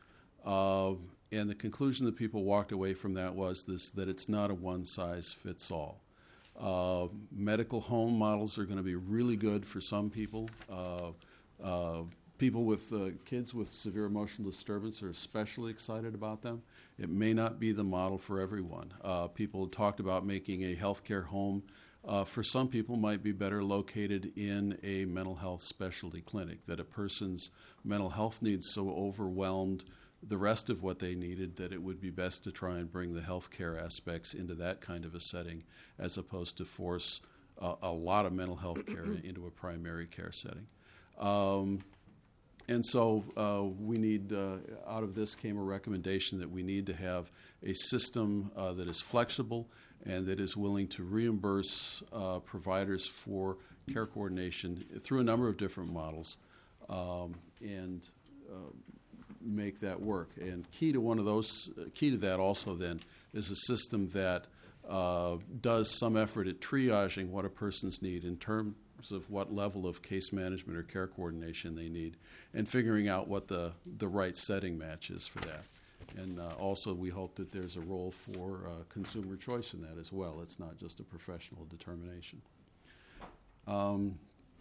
Uh, and the conclusion that people walked away from that was this, that it's not a one-size-fits-all. Uh, medical home models are going to be really good for some people. Uh, uh, people with uh, kids with severe emotional disturbance are especially excited about them. It may not be the model for everyone. Uh, people talked about making a healthcare home Uh, for some people might be better located in a mental health specialty clinic, that a person's mental health needs so overwhelmed the rest of what they needed that it would be best to try and bring the health care aspects into that kind of a setting as opposed to force uh, a lot of mental health care into a primary care setting. Um, and so uh, we need, uh, out of this came a recommendation that we need to have a system uh, that is flexible and that is willing to reimburse uh, providers for care coordination through a number of different models um, and uh, make that work. And key to one of those, key to that also then is a system that uh, does some effort at triaging what a person's need in term of what level of case management or care coordination they need, and figuring out what the, the right setting match is for that. And uh, also, we hope that there's a role for uh, consumer choice in that as well. It's not just a professional determination. Um,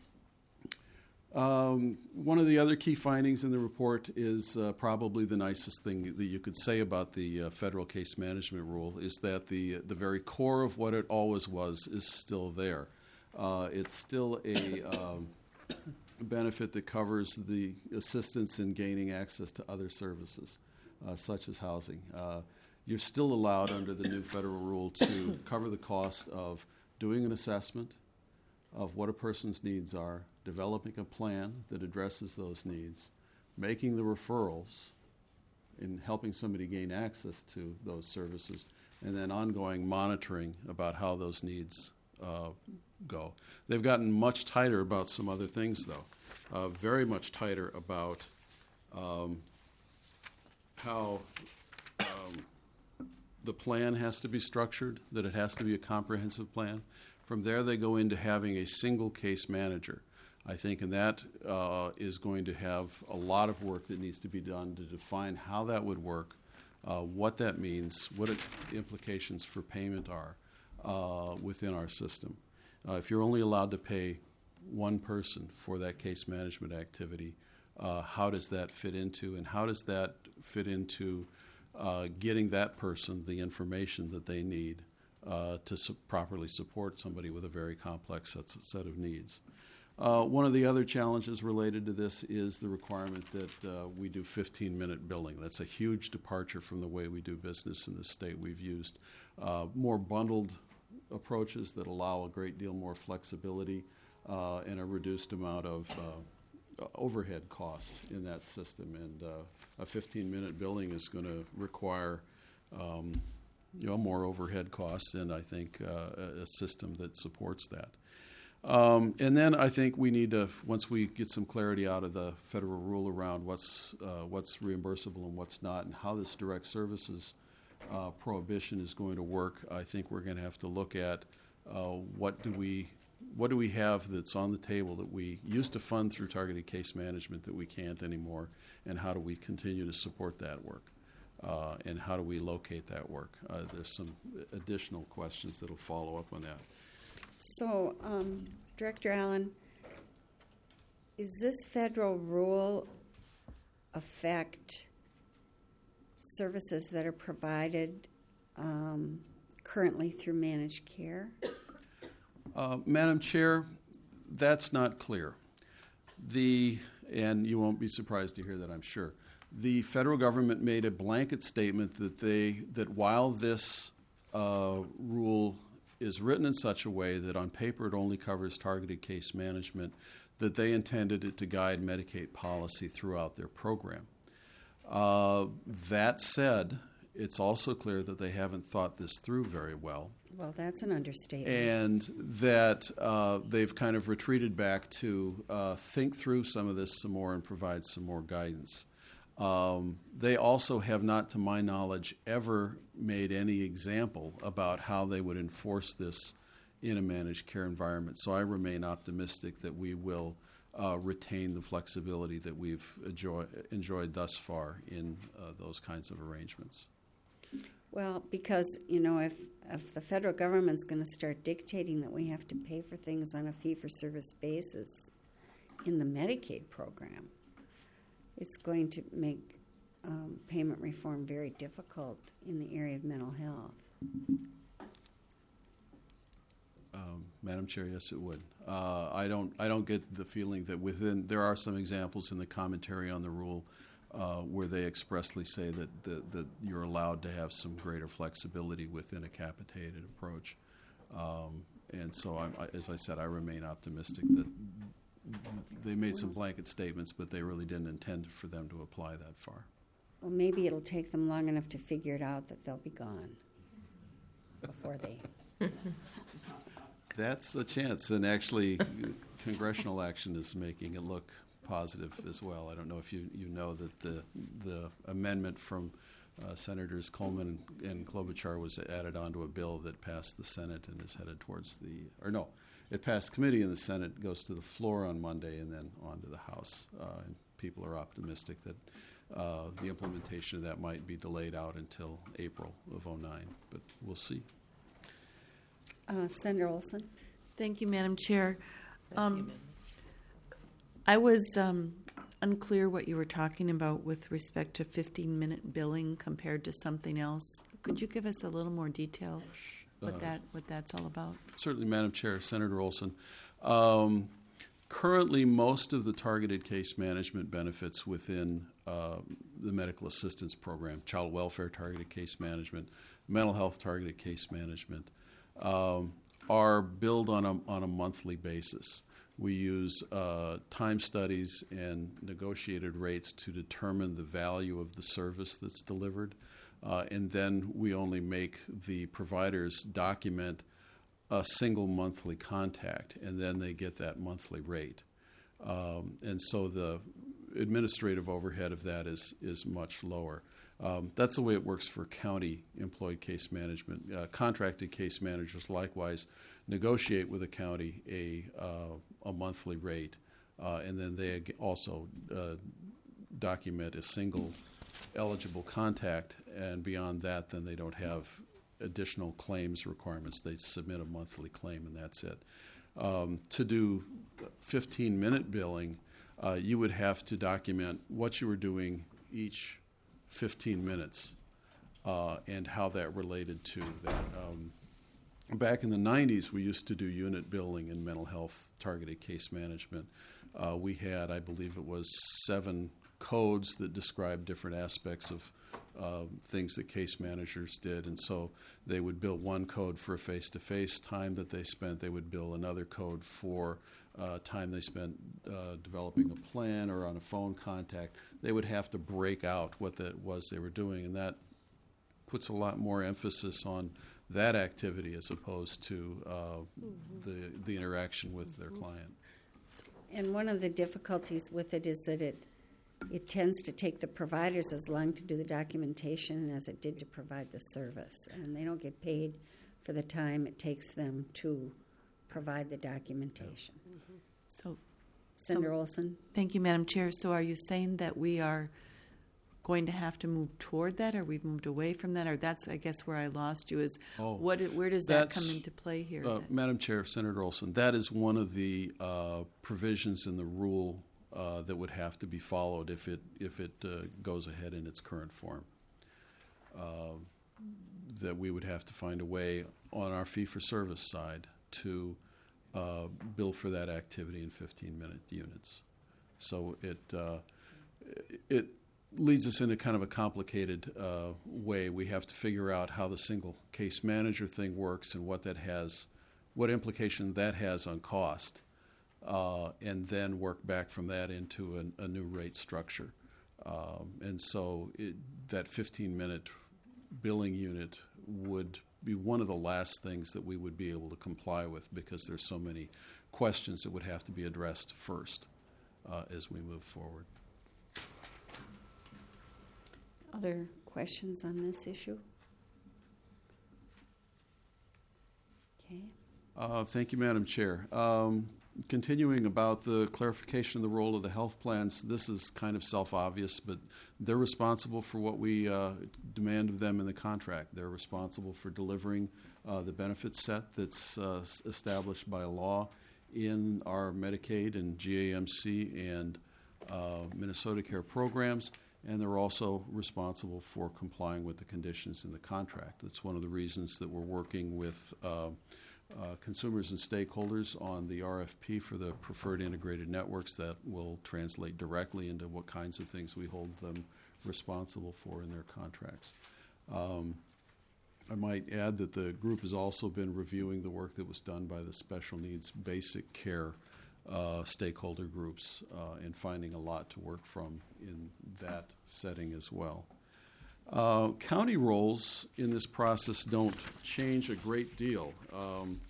um, one of the other key findings in the report is uh, probably the nicest thing that you could say about the uh, federal case management rule is that the the very core of what it always was is still there. Uh, it's still a um, benefit that covers the assistance in gaining access to other services, uh, such as housing. Uh, you're still allowed under the new federal rule to cover the cost of doing an assessment of what a person's needs are, developing a plan that addresses those needs, making the referrals, in helping somebody gain access to those services, and then ongoing monitoring about how those needs uh, go. They've gotten much tighter about some other things, though. Uh, very much tighter about um, how um, the plan has to be structured, that it has to be a comprehensive plan. From there, they go into having a single case manager, I think, and that uh, is going to have a lot of work that needs to be done to define how that would work, uh, what that means, what it, implications for payment are uh, within our system. Uh, if you're only allowed to pay one person for that case management activity, uh, how does that fit into, and how does that fit into uh, getting that person the information that they need Uh, to su- properly support somebody with a very complex set, set of needs. Uh, one of the other challenges related to this is the requirement that uh, we do fifteen-minute billing. That's a huge departure from the way we do business in this state. We've used uh, more bundled approaches that allow a great deal more flexibility uh, and a reduced amount of uh, overhead cost in that system. And uh, a fifteen-minute billing is going to require um, you know, more overhead costs, and I think uh, a system that supports that. Um, and then I think we need to, once we get some clarity out of the federal rule around what's uh, what's reimbursable and what's not, and how this direct services uh, prohibition is going to work, I think we're going to have to look at uh, what do we what do we have that's on the table that we used to fund through targeted case management that we can't anymore, and how do we continue to support that work. Uh, and how do we locate that work? Uh, there's some additional questions that will follow up on that. So, um, Director Allen, is this federal rule affect services that are provided um, currently through managed care? Uh, Madam Chair, that's not clear. The and you won't be surprised to hear that, I'm sure. The federal government made a blanket statement that they that while this uh, rule is written in such a way that on paper it only covers targeted case management, that they intended it to guide Medicaid policy throughout their program. Uh, that said, it's also clear that they haven't thought this through very well. Well, that's an understatement. And that uh, they've kind of retreated back to uh, think through some of this some more and provide some more guidance. Um, they also have not, to my knowledge, ever made any example about how they would enforce this in a managed care environment. So I remain optimistic that we will uh, retain the flexibility that we've enjoy, enjoyed thus far in uh, those kinds of arrangements. Well, because, you know, if, if the federal government's going to start dictating that we have to pay for things on a fee-for-service basis in the Medicaid program, it's going to make um, payment reform very difficult in the area of mental health. Um, Madam Chair, yes, it would. Uh, I don't. I don't get the feeling that within there are some examples in the commentary on the rule uh, where they expressly say that, that that you're allowed to have some greater flexibility within a capitated approach. Um, and so, I'm, I, as I said, I remain optimistic that they made some blanket statements, but they really didn't intend for them to apply that far. Well, maybe it'll take them long enough to figure it out that they'll be gone before they. That's a chance, and actually, congressional action is making it look positive as well. I don't know if you, you know that the the amendment from uh, Senators Coleman and Klobuchar was added onto a bill that passed the Senate and is headed towards the, or no, it passed committee in the Senate, goes to the floor on Monday, and then on to the House. Uh, and people are optimistic that uh, the implementation of that might be delayed out until April of oh nine, but we'll see. Uh, Senator Olson. Thank you, Madam Chair. Um, I was um, unclear what you were talking about with respect to fifteen-minute billing compared to something else. Could you give us a little more detail what Uh, that what that's all about? Certainly, Madam Chair. Senator Olson. Um, currently, most of the targeted case management benefits within uh, the medical assistance program, child welfare targeted case management, mental health targeted case management, um, are billed on a, on a monthly basis. We use uh, time studies and negotiated rates to determine the value of the service that's delivered. Uh, and then we only make the providers document a single monthly contact, and then they get that monthly rate. Um, and so the administrative overhead of that is, is much lower. Um, that's the way it works for county employed case management. Uh, contracted case managers likewise negotiate with a county a, uh, a monthly rate, uh, and then they also uh, document a single eligible contact, and beyond that, then they don't have additional claims requirements. They submit a monthly claim, and that's it. Um, to do fifteen-minute billing, uh, you would have to document what you were doing each fifteen minutes uh, and how that related to that. Um, back in the nineties, we used to do unit billing in mental health targeted case management. Uh, we had, I believe it was seven codes that describe different aspects of uh, things that case managers did. And so they would bill one code for a face-to-face time that they spent. They would bill another code for uh, time they spent uh, developing a plan or on a phone contact. They would have to break out what that was they were doing, and that puts a lot more emphasis on that activity as opposed to uh, mm-hmm. the, the interaction with their client. And one of the difficulties with it is that it it tends to take the providers as long to do the documentation as it did to provide the service. And they don't get paid for the time it takes them to provide the documentation. Mm-hmm. So, Senator so, Olson? Thank you, Madam Chair. So are you saying that we are going to have to move toward that, or we've moved away from that? Or that's, I guess, where I lost you is oh, what? Where does that come into play here? Uh, Madam Chair, Senator Olson, that is one of the uh, provisions in the rule Uh, that would have to be followed if it if it uh, goes ahead in its current form. Uh, that we would have to find a way on our fee-for-service side to uh, bill for that activity in fifteen-minute units. So it uh, it leads us into kind of a complicated uh, way. We have to figure out how the single case manager thing works and what that has, what implication that has on cost. Uh, and then work back from that into an, a new rate structure. Um, and so it, that fifteen-minute billing unit would be one of the last things that we would be able to comply with because there's so many questions that would have to be addressed first uh, as we move forward. Other questions on this issue? Okay. Uh, thank you, Madam Chair. Um, Continuing about the clarification of the role of the health plans, this is kind of self-obvious, but they're responsible for what we uh, demand of them in the contract. They're responsible for delivering uh, the benefit set that's uh, established by law in our Medicaid and G A M C and uh, Minnesota Care programs, and they're also responsible for complying with the conditions in the contract. That's one of the reasons that we're working with uh, Uh, consumers and stakeholders on the R F P for the preferred integrated networks that will translate directly into what kinds of things we hold them responsible for in their contracts. Um, I might add that the group has also been reviewing the work that was done by the special needs basic care uh, stakeholder groups uh, and finding a lot to work from in that setting as well. Uh, county roles in this process don't change a great deal. Um,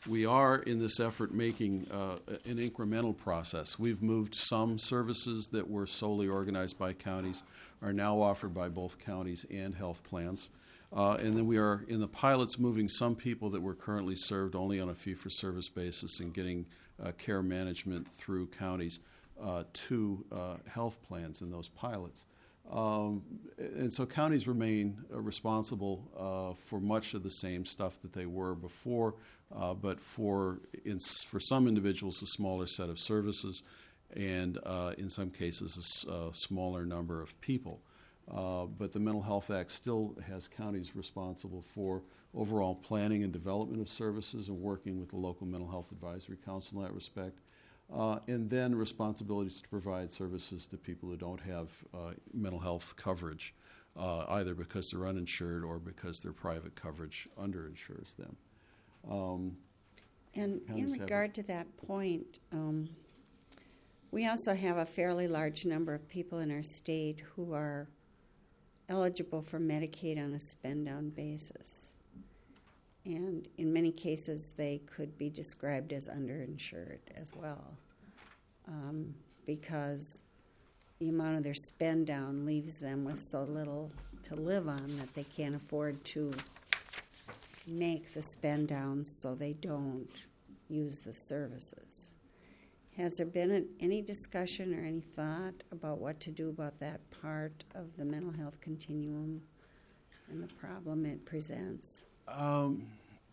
we are in this effort making uh, an incremental process. We've moved some services that were solely organized by counties, are now offered by both counties and health plans. Uh, and then we are in the pilots moving some people that were currently served only on a fee-for-service basis and getting uh, care management through counties uh, to uh, health plans in those pilots. Um, and so counties remain uh, responsible uh, for much of the same stuff that they were before, uh, but for in, for some individuals a smaller set of services, and uh, in some cases a, s- a smaller number of people. Uh, but the Mental Health Act still has counties responsible for overall planning and development of services and working with the local Mental Health Advisory Council in that respect. Uh, and then responsibilities to provide services to people who don't have uh, mental health coverage, uh, either because they're uninsured or because their private coverage underinsures them. Um, And in counties have- regard to that point, um, we also have a fairly large number of people in our state who are eligible for Medicaid on a spend-down basis. And in many cases, they could be described as underinsured as well, um, because the amount of their spend down leaves them with so little to live on that they can't afford to make the spend downs, so they don't use the services. Has there been a, any discussion or any thought about what to do about that part of the mental health continuum and the problem it presents? Um,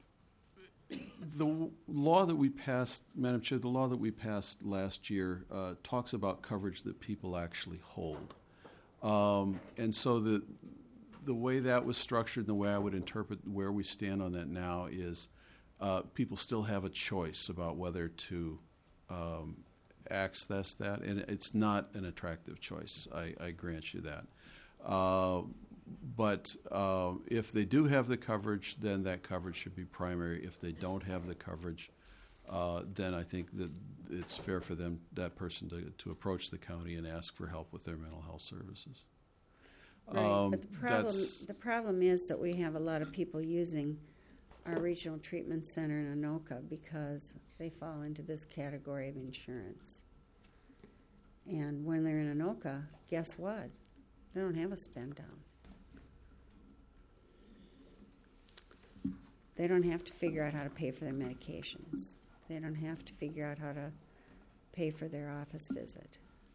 the w- law that we passed, Madam Chair, the law that we passed last year uh, talks about coverage that people actually hold. Um, and so the the way that was structured and the way I would interpret where we stand on that now is uh, people still have a choice about whether to um, access that. And it's not an attractive choice, I, I grant you that. Uh, But uh, if they do have the coverage, then that coverage should be primary. If they don't have the coverage, uh, then I think that it's fair for them, that person, to, to approach the county and ask for help with their mental health services. Right, Um, but the problem, that's- the problem is that we have a lot of people using our regional treatment center in Anoka because they fall into this category of insurance. And when they're in Anoka, guess what? They don't have a spend down. They don't have to figure out how to pay for their medications. They don't have to figure out how to pay for their office visit.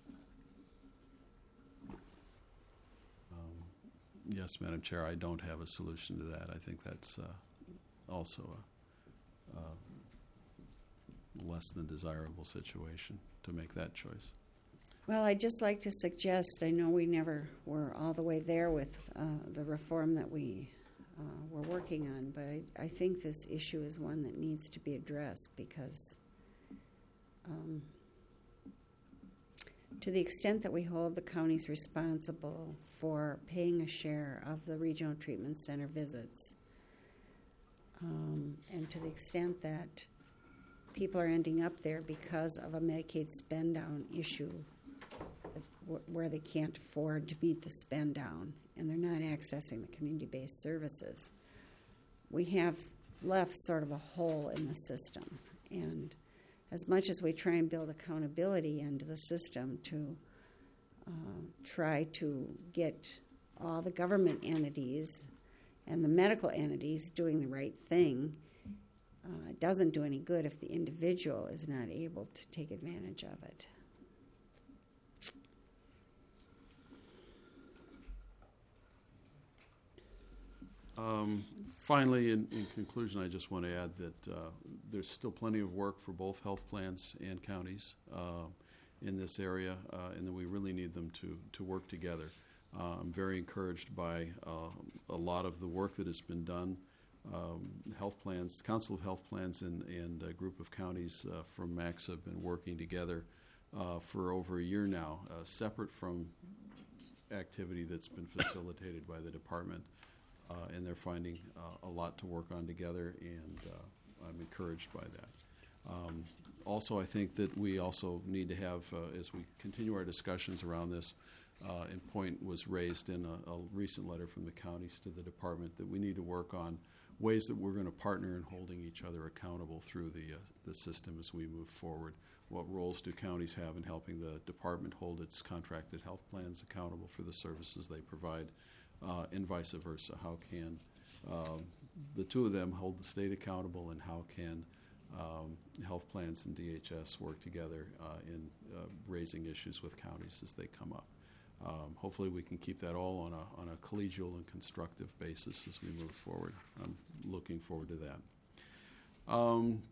Um, yes, Madam Chair, I don't have a solution to that. I think that's uh, also a, a less than desirable situation to make that choice. Well, I'd just like to suggest, I know we never were all the way there with uh, the reform that we uh, were working on, but I, I think this issue is one that needs to be addressed because um, to the extent that we hold the counties responsible for paying a share of the regional treatment center visits, um, and to the extent that people are ending up there because of a Medicaid spend down issue where they can't afford to meet the spend down and they're not accessing the community-based services, we have left sort of a hole in the system. And as much as we try and build accountability into the system to uh, try to get all the government entities and the medical entities doing the right thing, uh, it doesn't do any good if the individual is not able to take advantage of it. Um, finally, in, in conclusion, I just want to add that uh, there's still plenty of work for both health plans and counties uh, in this area, uh, and that we really need them to, to work together. Uh, I'm very encouraged by uh, a lot of the work that has been done. Um, health plans, Council of Health Plans and, and a group of counties uh, from MACSA have been working together uh, for over a year now, uh, separate from activity that's been facilitated by the department. Uh, and they're finding uh, a lot to work on together, and uh, I'm encouraged by that. Um, also, I think that we also need to have, uh, as we continue our discussions around this, uh, and point was raised in a, a recent letter from the counties to the department, that we need to work on ways that we're going to partner in holding each other accountable through the, uh, the system as we move forward. What roles do counties have in helping the department hold its contracted health plans accountable for the services they provide, uh, and vice versa? How can um, the two of them hold the state accountable, and how can um, health plans and D H S work together uh, in uh, raising issues with counties as they come up? Um, hopefully we can keep that all on a, on a collegial and constructive basis as we move forward. I'm looking forward to that. Um,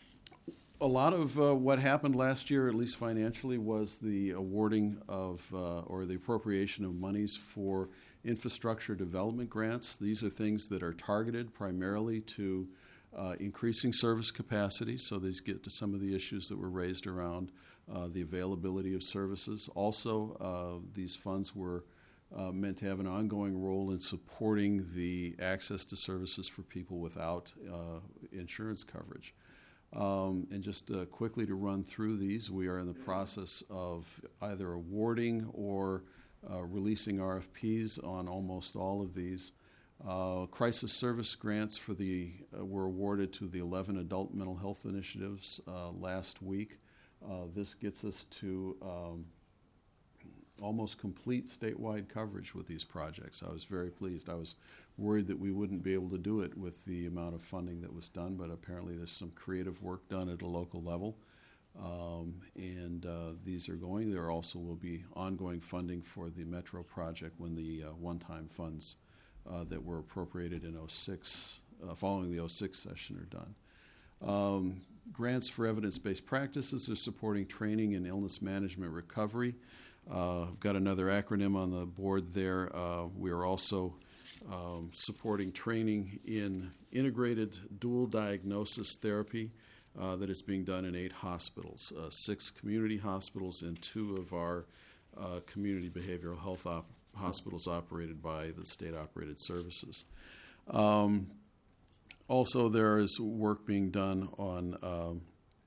a lot of uh, what happened last year, at least financially, was the awarding of uh, or the appropriation of monies for infrastructure development grants. These are things that are targeted primarily to uh, increasing service capacity, so these get to some of the issues that were raised around uh, the availability of services. Also, uh, these funds were uh, meant to have an ongoing role in supporting the access to services for people without uh, insurance coverage. Um, and just uh, quickly to run through these, we are in the process of either awarding or uh, releasing R F Ps on almost all of these. Uh, crisis service grants for the uh, were awarded to the eleven adult mental health initiatives uh, last week. Uh, this gets us to um, almost complete statewide coverage with these projects. I was very pleased. I was worried that we wouldn't be able to do it with the amount of funding that was done, but apparently there's some creative work done at a local level. Um, and uh, these are going. There also will be ongoing funding for the Metro project when the uh, one-time funds uh, that were appropriated in oh six, uh, following the oh six session are done. Um, grants for evidence-based practices are supporting training in illness management recovery. Uh, I've got another acronym on the board there. Uh, we are also um, supporting training in integrated dual diagnosis therapy uh, that is being done in eight hospitals, uh, six community hospitals and two of our uh, community behavioral health op- hospitals operated by the state-operated services. Um, also, there is work being done on um,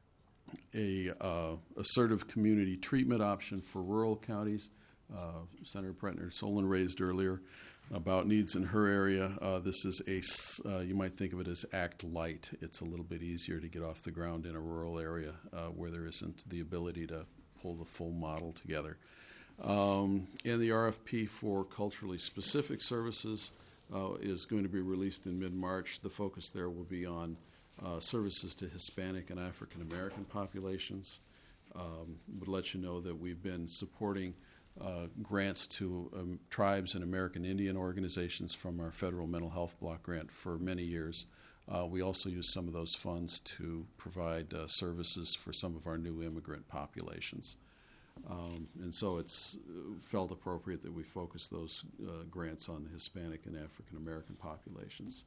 a uh, assertive community treatment option for rural counties. Uh, Senator Pretner Solon raised earlier about needs in her area. Uh, this is a, uh, you might think of it as Act Light. It's a little bit easier to get off the ground in a rural area uh, where there isn't the ability to pull the full model together. Um, and the R F P for culturally specific services uh, is going to be released in mid-March. The focus there will be on Uh, services to Hispanic and African American populations. Um, would let you know that we've been supporting uh, grants to um, tribes and American Indian organizations from our federal mental health block grant for many years. Uh, we also use some of those funds to provide uh, services for some of our new immigrant populations. Um, and so it's felt appropriate that we focus those uh, grants on the Hispanic and African American populations.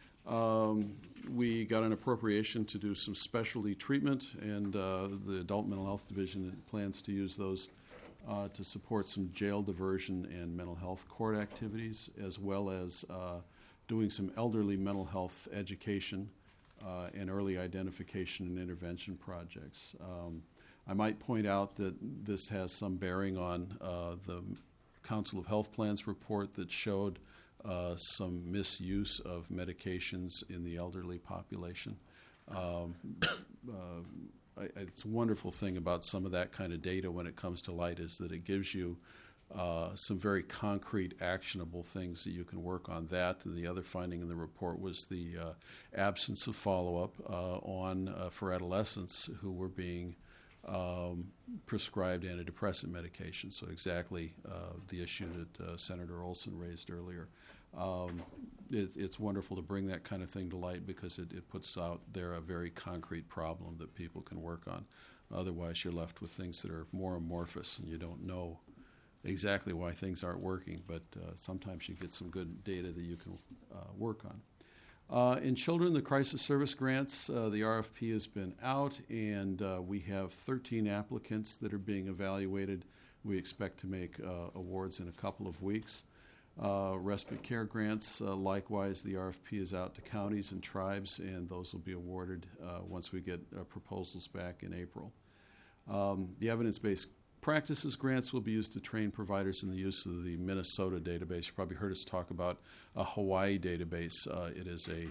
Um, we got an appropriation to do some specialty treatment, and uh, the Adult Mental Health Division plans to use those uh, to support some jail diversion and mental health court activities, as well as uh, doing some elderly mental health education uh, and early identification and intervention projects. Um, I might point out that this has some bearing on uh, the Council of Health Plans report that showed Uh, some misuse of medications in the elderly population. Um, uh, I, it's a wonderful thing about some of that kind of data when it comes to light is that it gives you uh, some very concrete, actionable things that you can work on. That and the other finding in the report was the uh, absence of follow-up uh, on uh, for adolescents who were being Um, prescribed antidepressant medication. So exactly uh, the issue that uh, Senator Olson raised earlier. Um, it, it's wonderful to bring that kind of thing to light because it, it puts out there a very concrete problem that people can work on. Otherwise, you're left with things that are more amorphous and you don't know exactly why things aren't working, but uh, sometimes you get some good data that you can uh, work on. Uh, in children, the crisis service grants, uh, the R F P has been out, and uh, we have thirteen applicants that are being evaluated. We expect to make uh, awards in a couple of weeks. Uh, respite care grants, uh, likewise, the R F P is out to counties and tribes, and those will be awarded uh, once we get uh, proposals back in April. Um, the evidence-based practices grants will be used to train providers in the use of the Minnesota database. You've probably heard us talk about a Hawaii database. Uh, it is a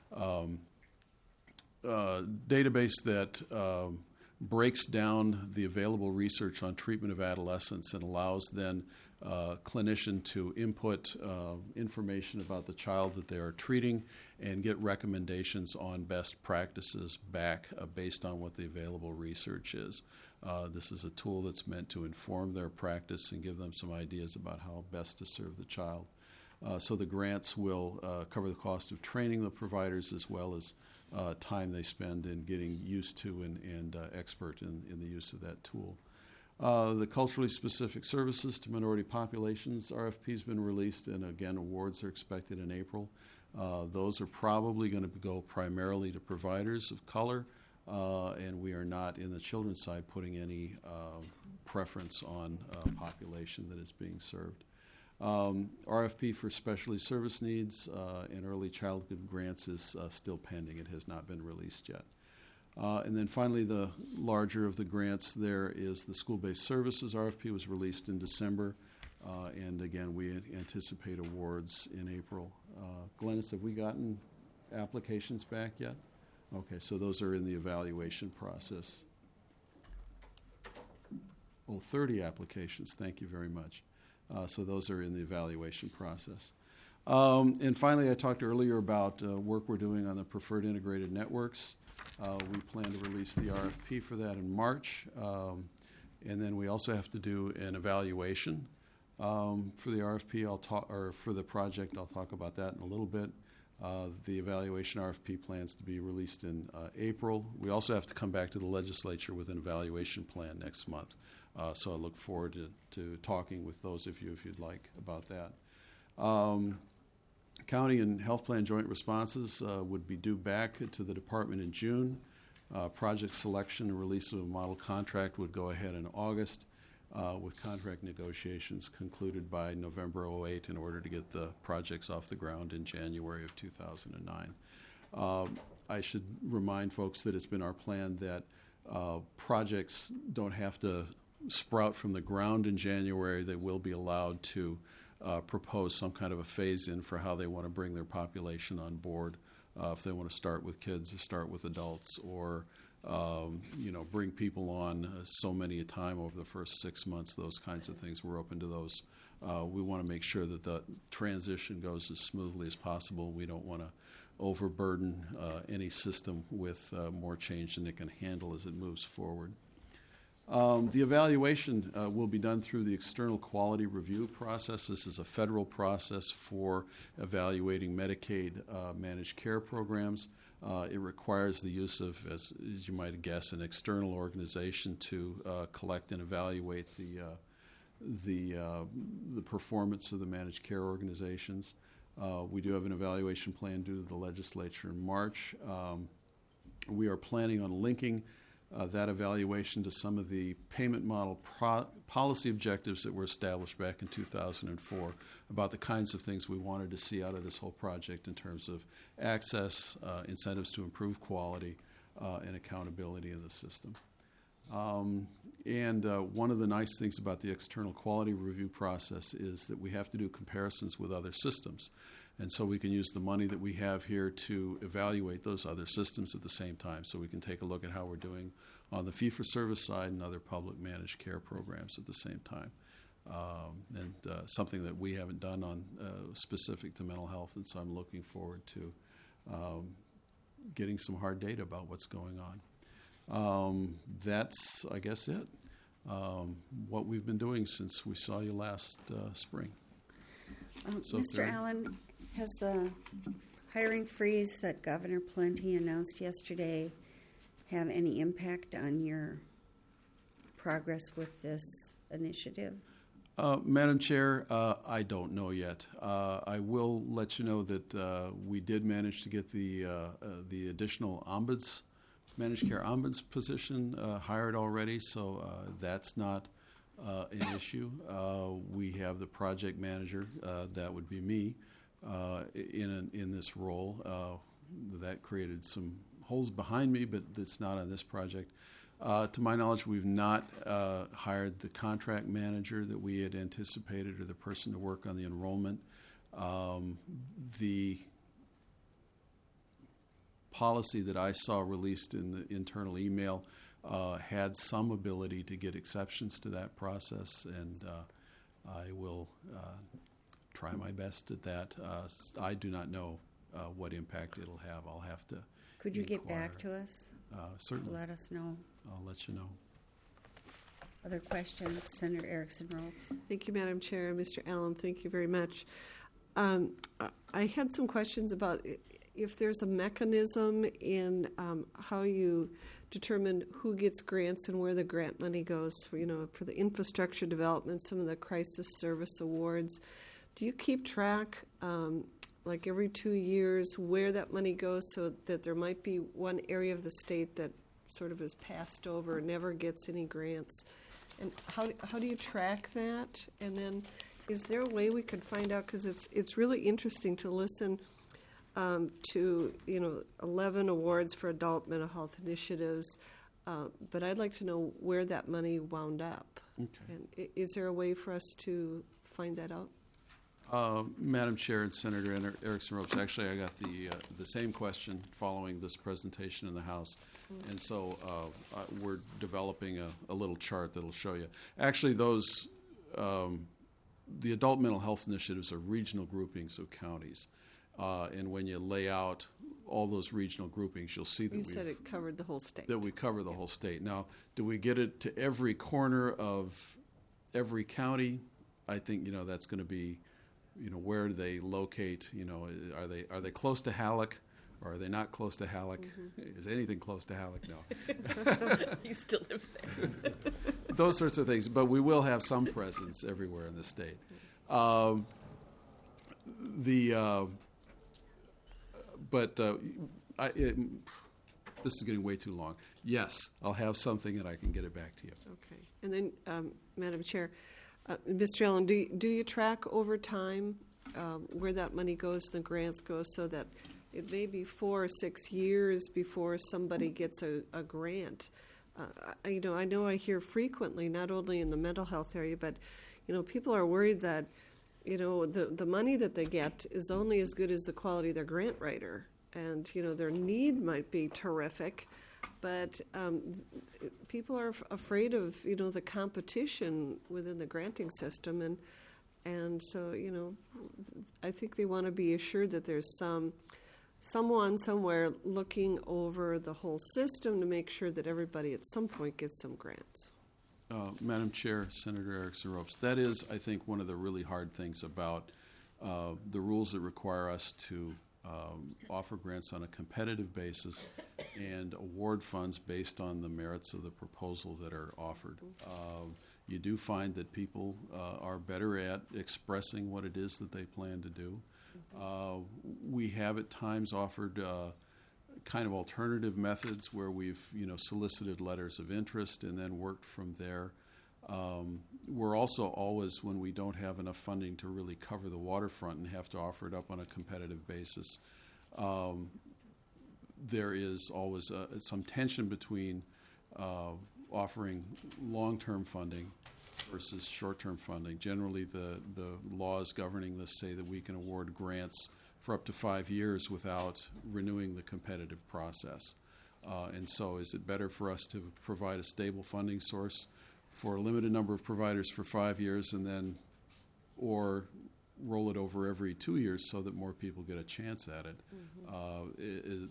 um, uh, database that um, breaks down the available research on treatment of adolescents and allows then uh, clinician to input uh, information about the child that they are treating and get recommendations on best practices back uh, based on what the available research is. Uh, this is a tool that's meant to inform their practice and give them some ideas about how best to serve the child. Uh, so the grants will uh, cover the cost of training the providers as well as uh, time they spend in getting used to and, and uh, expert in, in the use of that tool. Uh, the culturally specific services to minority populations R F P has been released, and again, awards are expected in April. Uh, those are probably going to go primarily to providers of color, uh, and we are not in the children's side putting any uh, preference on uh, population that is being served. Um, R F P for specialty service needs uh, and early childhood grants is uh, still pending. It has not been released yet. Uh, and then finally, the larger of the grants there is the school-based services. R F P was released in December, uh, and again, we anticipate awards in April. Uh, Glennis, have we gotten applications back yet? Okay, so those are in the evaluation process. Oh, thirty applications. Thank you very much. Uh, so those are in the evaluation process. Um, and finally, I talked earlier about uh, work we're doing on the preferred integrated networks. Uh, we plan to release the R F P for that in March. Um, and then we also have to do an evaluation um, for the R F P. I'll talk, or for the project. I'll talk about that in a little bit. Uh, the evaluation R F P plans to be released in uh, April. We also have to come back to the legislature with an evaluation plan next month. Uh, so I look forward to, to talking with those of you if you'd like about that. Um, County and health plan joint responses uh, would be due back to the department in June. Uh, project selection and release of a model contract would go ahead in August, uh, with contract negotiations concluded by November oh eight in order to get the projects off the ground in January of two thousand nine. Um, I should remind folks that it's been our plan that uh, projects don't have to sprout from the ground in January. They will be allowed to Uh, propose some kind of a phase-in for how they want to bring their population on board. Uh, if they want to start with kids or start with adults, or um, you know, bring people on uh, so many a time over the first six months, those kinds of things. We're open to those. Uh, we want to make sure that the transition goes as smoothly as possible. We don't want to overburden uh, any system with uh, more change than it can handle as it moves forward. Um, the evaluation uh, will be done through the external quality review process. This is a federal process for evaluating Medicaid uh, managed care programs. Uh, it requires the use of, as, as you might guess, an external organization to uh, collect and evaluate the uh, the uh, the performance of the managed care organizations. Uh, we do have an evaluation plan due to the legislature in March. Um, we are planning on linking Uh, that evaluation to some of the payment model pro- policy objectives that were established back in two thousand four about the kinds of things we wanted to see out of this whole project in terms of access, uh, incentives to improve quality, uh, and accountability of the system. Um, and uh, one of the nice things about the external quality review process is that we have to do comparisons with other systems. And so we can use the money that we have here to evaluate those other systems at the same time. So we can take a look at how we're doing on the fee-for-service side and other public managed care programs at the same time. Um, and uh, something that we haven't done on uh, specific to mental health. And so I'm looking forward to um, getting some hard data about what's going on. Um, that's, I guess, it. Um, what we've been doing since we saw you last uh, spring. Um, So Mister Karen? Allen, has the hiring freeze that Governor Pawlenty announced yesterday have any impact on your progress with this initiative? Uh, Madam Chair, uh, I don't know yet. Uh, I will let you know that uh, we did manage to get the uh, uh, the additional ombuds, managed care ombuds position uh, hired already, so uh, that's not uh, an issue. Uh, we have the project manager, uh, that would be me, uh, in an, in this role. Uh, that created some holes behind me, but that's not on this project. Uh, to my knowledge, we've not uh, hired the contract manager that we had anticipated or the person to work on the enrollment. Um, the policy that I saw released in the internal email uh, had some ability to get exceptions to that process, and uh, I will uh, try my best at that. Uh, I do not know uh, what impact it'll have. I'll have to. Could you inquire. get back to us? Uh, certainly. Let us know. I'll let you know. Other questions? Senator Erickson Ropes. Thank you, Madam Chair. Mister Allen, thank you very much. Um, I had some questions about if there's a mechanism in um, how you determine who gets grants and where the grant money goes. For, you know, for the infrastructure development, some of the crisis service awards. Do you keep track, um, like every two years, where that money goes, so that there might be one area of the state that sort of is passed over, never gets any grants? And how how do you track that? And then, is there a way we could find out? Because it's it's really interesting to listen um, to you know eleven awards for adult mental health initiatives, uh, but I'd like to know where that money wound up. Okay. And i- is there a way for us to find that out? Uh, Madam Chair and Senator Enter- Erickson Ropes, actually, I got the uh, the same question following this presentation in the House, Mm. and so uh, uh, we're developing a, a little chart that'll show you. Actually, those um, the adult mental health initiatives are regional groupings of counties, uh, and when you lay out all those regional groupings, you'll see that You we've said it covered the whole state. that we cover the whole state. Now, do we get it to every corner of every county? I think you know that's going to be. You know, where do they locate? You know, are they are they close to Halleck, or are they not close to Halleck? Mm-hmm. Is anything close to Halleck? No. You still live there. Those sorts of things. But we will have some presence everywhere in the state. Um, the uh, but uh, I, it, this is getting way too long. Yes, I'll have something and I can get it back to you. Okay. And then, um, Madam Chair, uh, Mister Allen, do you, do you track over time um, where that money goes, the grants go, so that it may be four or six years before somebody gets a, a grant? Uh, I, you know, I know I hear frequently, not only in the mental health area, but you know, people are worried that you know the the money that they get is only as good as the quality of their grant writer, and you know their need might be terrific. But um, people are f- afraid of you know the competition within the granting system, and and so you know, I think they want to be assured that there's some someone somewhere looking over the whole system to make sure that everybody at some point gets some grants. Uh, Madam Chair, Senator Erickson Ropes, that is, I think, one of the really hard things about uh, the rules that require us to um, offer grants on a competitive basis and award funds based on the merits of the proposal that are offered. Uh, you do find that people uh, are better at expressing what it is that they plan to do. Uh, we have at times offered uh, kind of alternative methods where we've you know solicited letters of interest and then worked from there. Um, we're also always, when we don't have enough funding to really cover the waterfront and have to offer it up on a competitive basis, um, there is always uh, some tension between uh, offering long-term funding versus short-term funding. Generally, the, the laws governing this say that we can award grants for up to five years without renewing the competitive process. Uh, and so is it better for us to provide a stable funding source for a limited number of providers for five years and then, or roll it over every two years so that more people get a chance at it? Mm-hmm. Uh, it, it,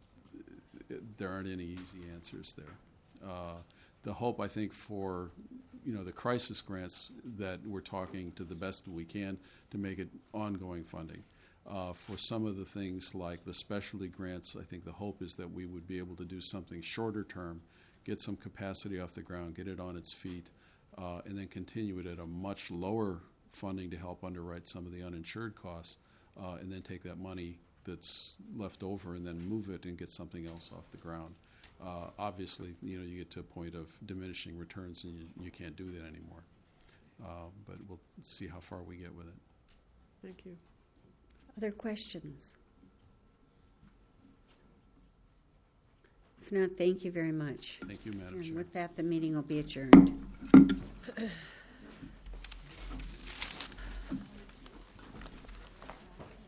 it there aren't any easy answers there. Uh, the hope, I think, for you know the crisis grants that we're talking to the best we can to make it ongoing funding. Uh, for some of the things like the specialty grants, I think the hope is that we would be able to do something shorter term, get some capacity off the ground, get it on its feet, uh, and then continue it at a much lower funding to help underwrite some of the uninsured costs, uh, and then take that money that's left over and then move it and get something else off the ground. Uh, obviously, you know, you get to a point of diminishing returns and you, you can't do that anymore. Uh, but we'll see how far we get with it. Thank you. Other questions? If not, thank you very much. Thank you, Madam And Chair. with that, the meeting will be adjourned.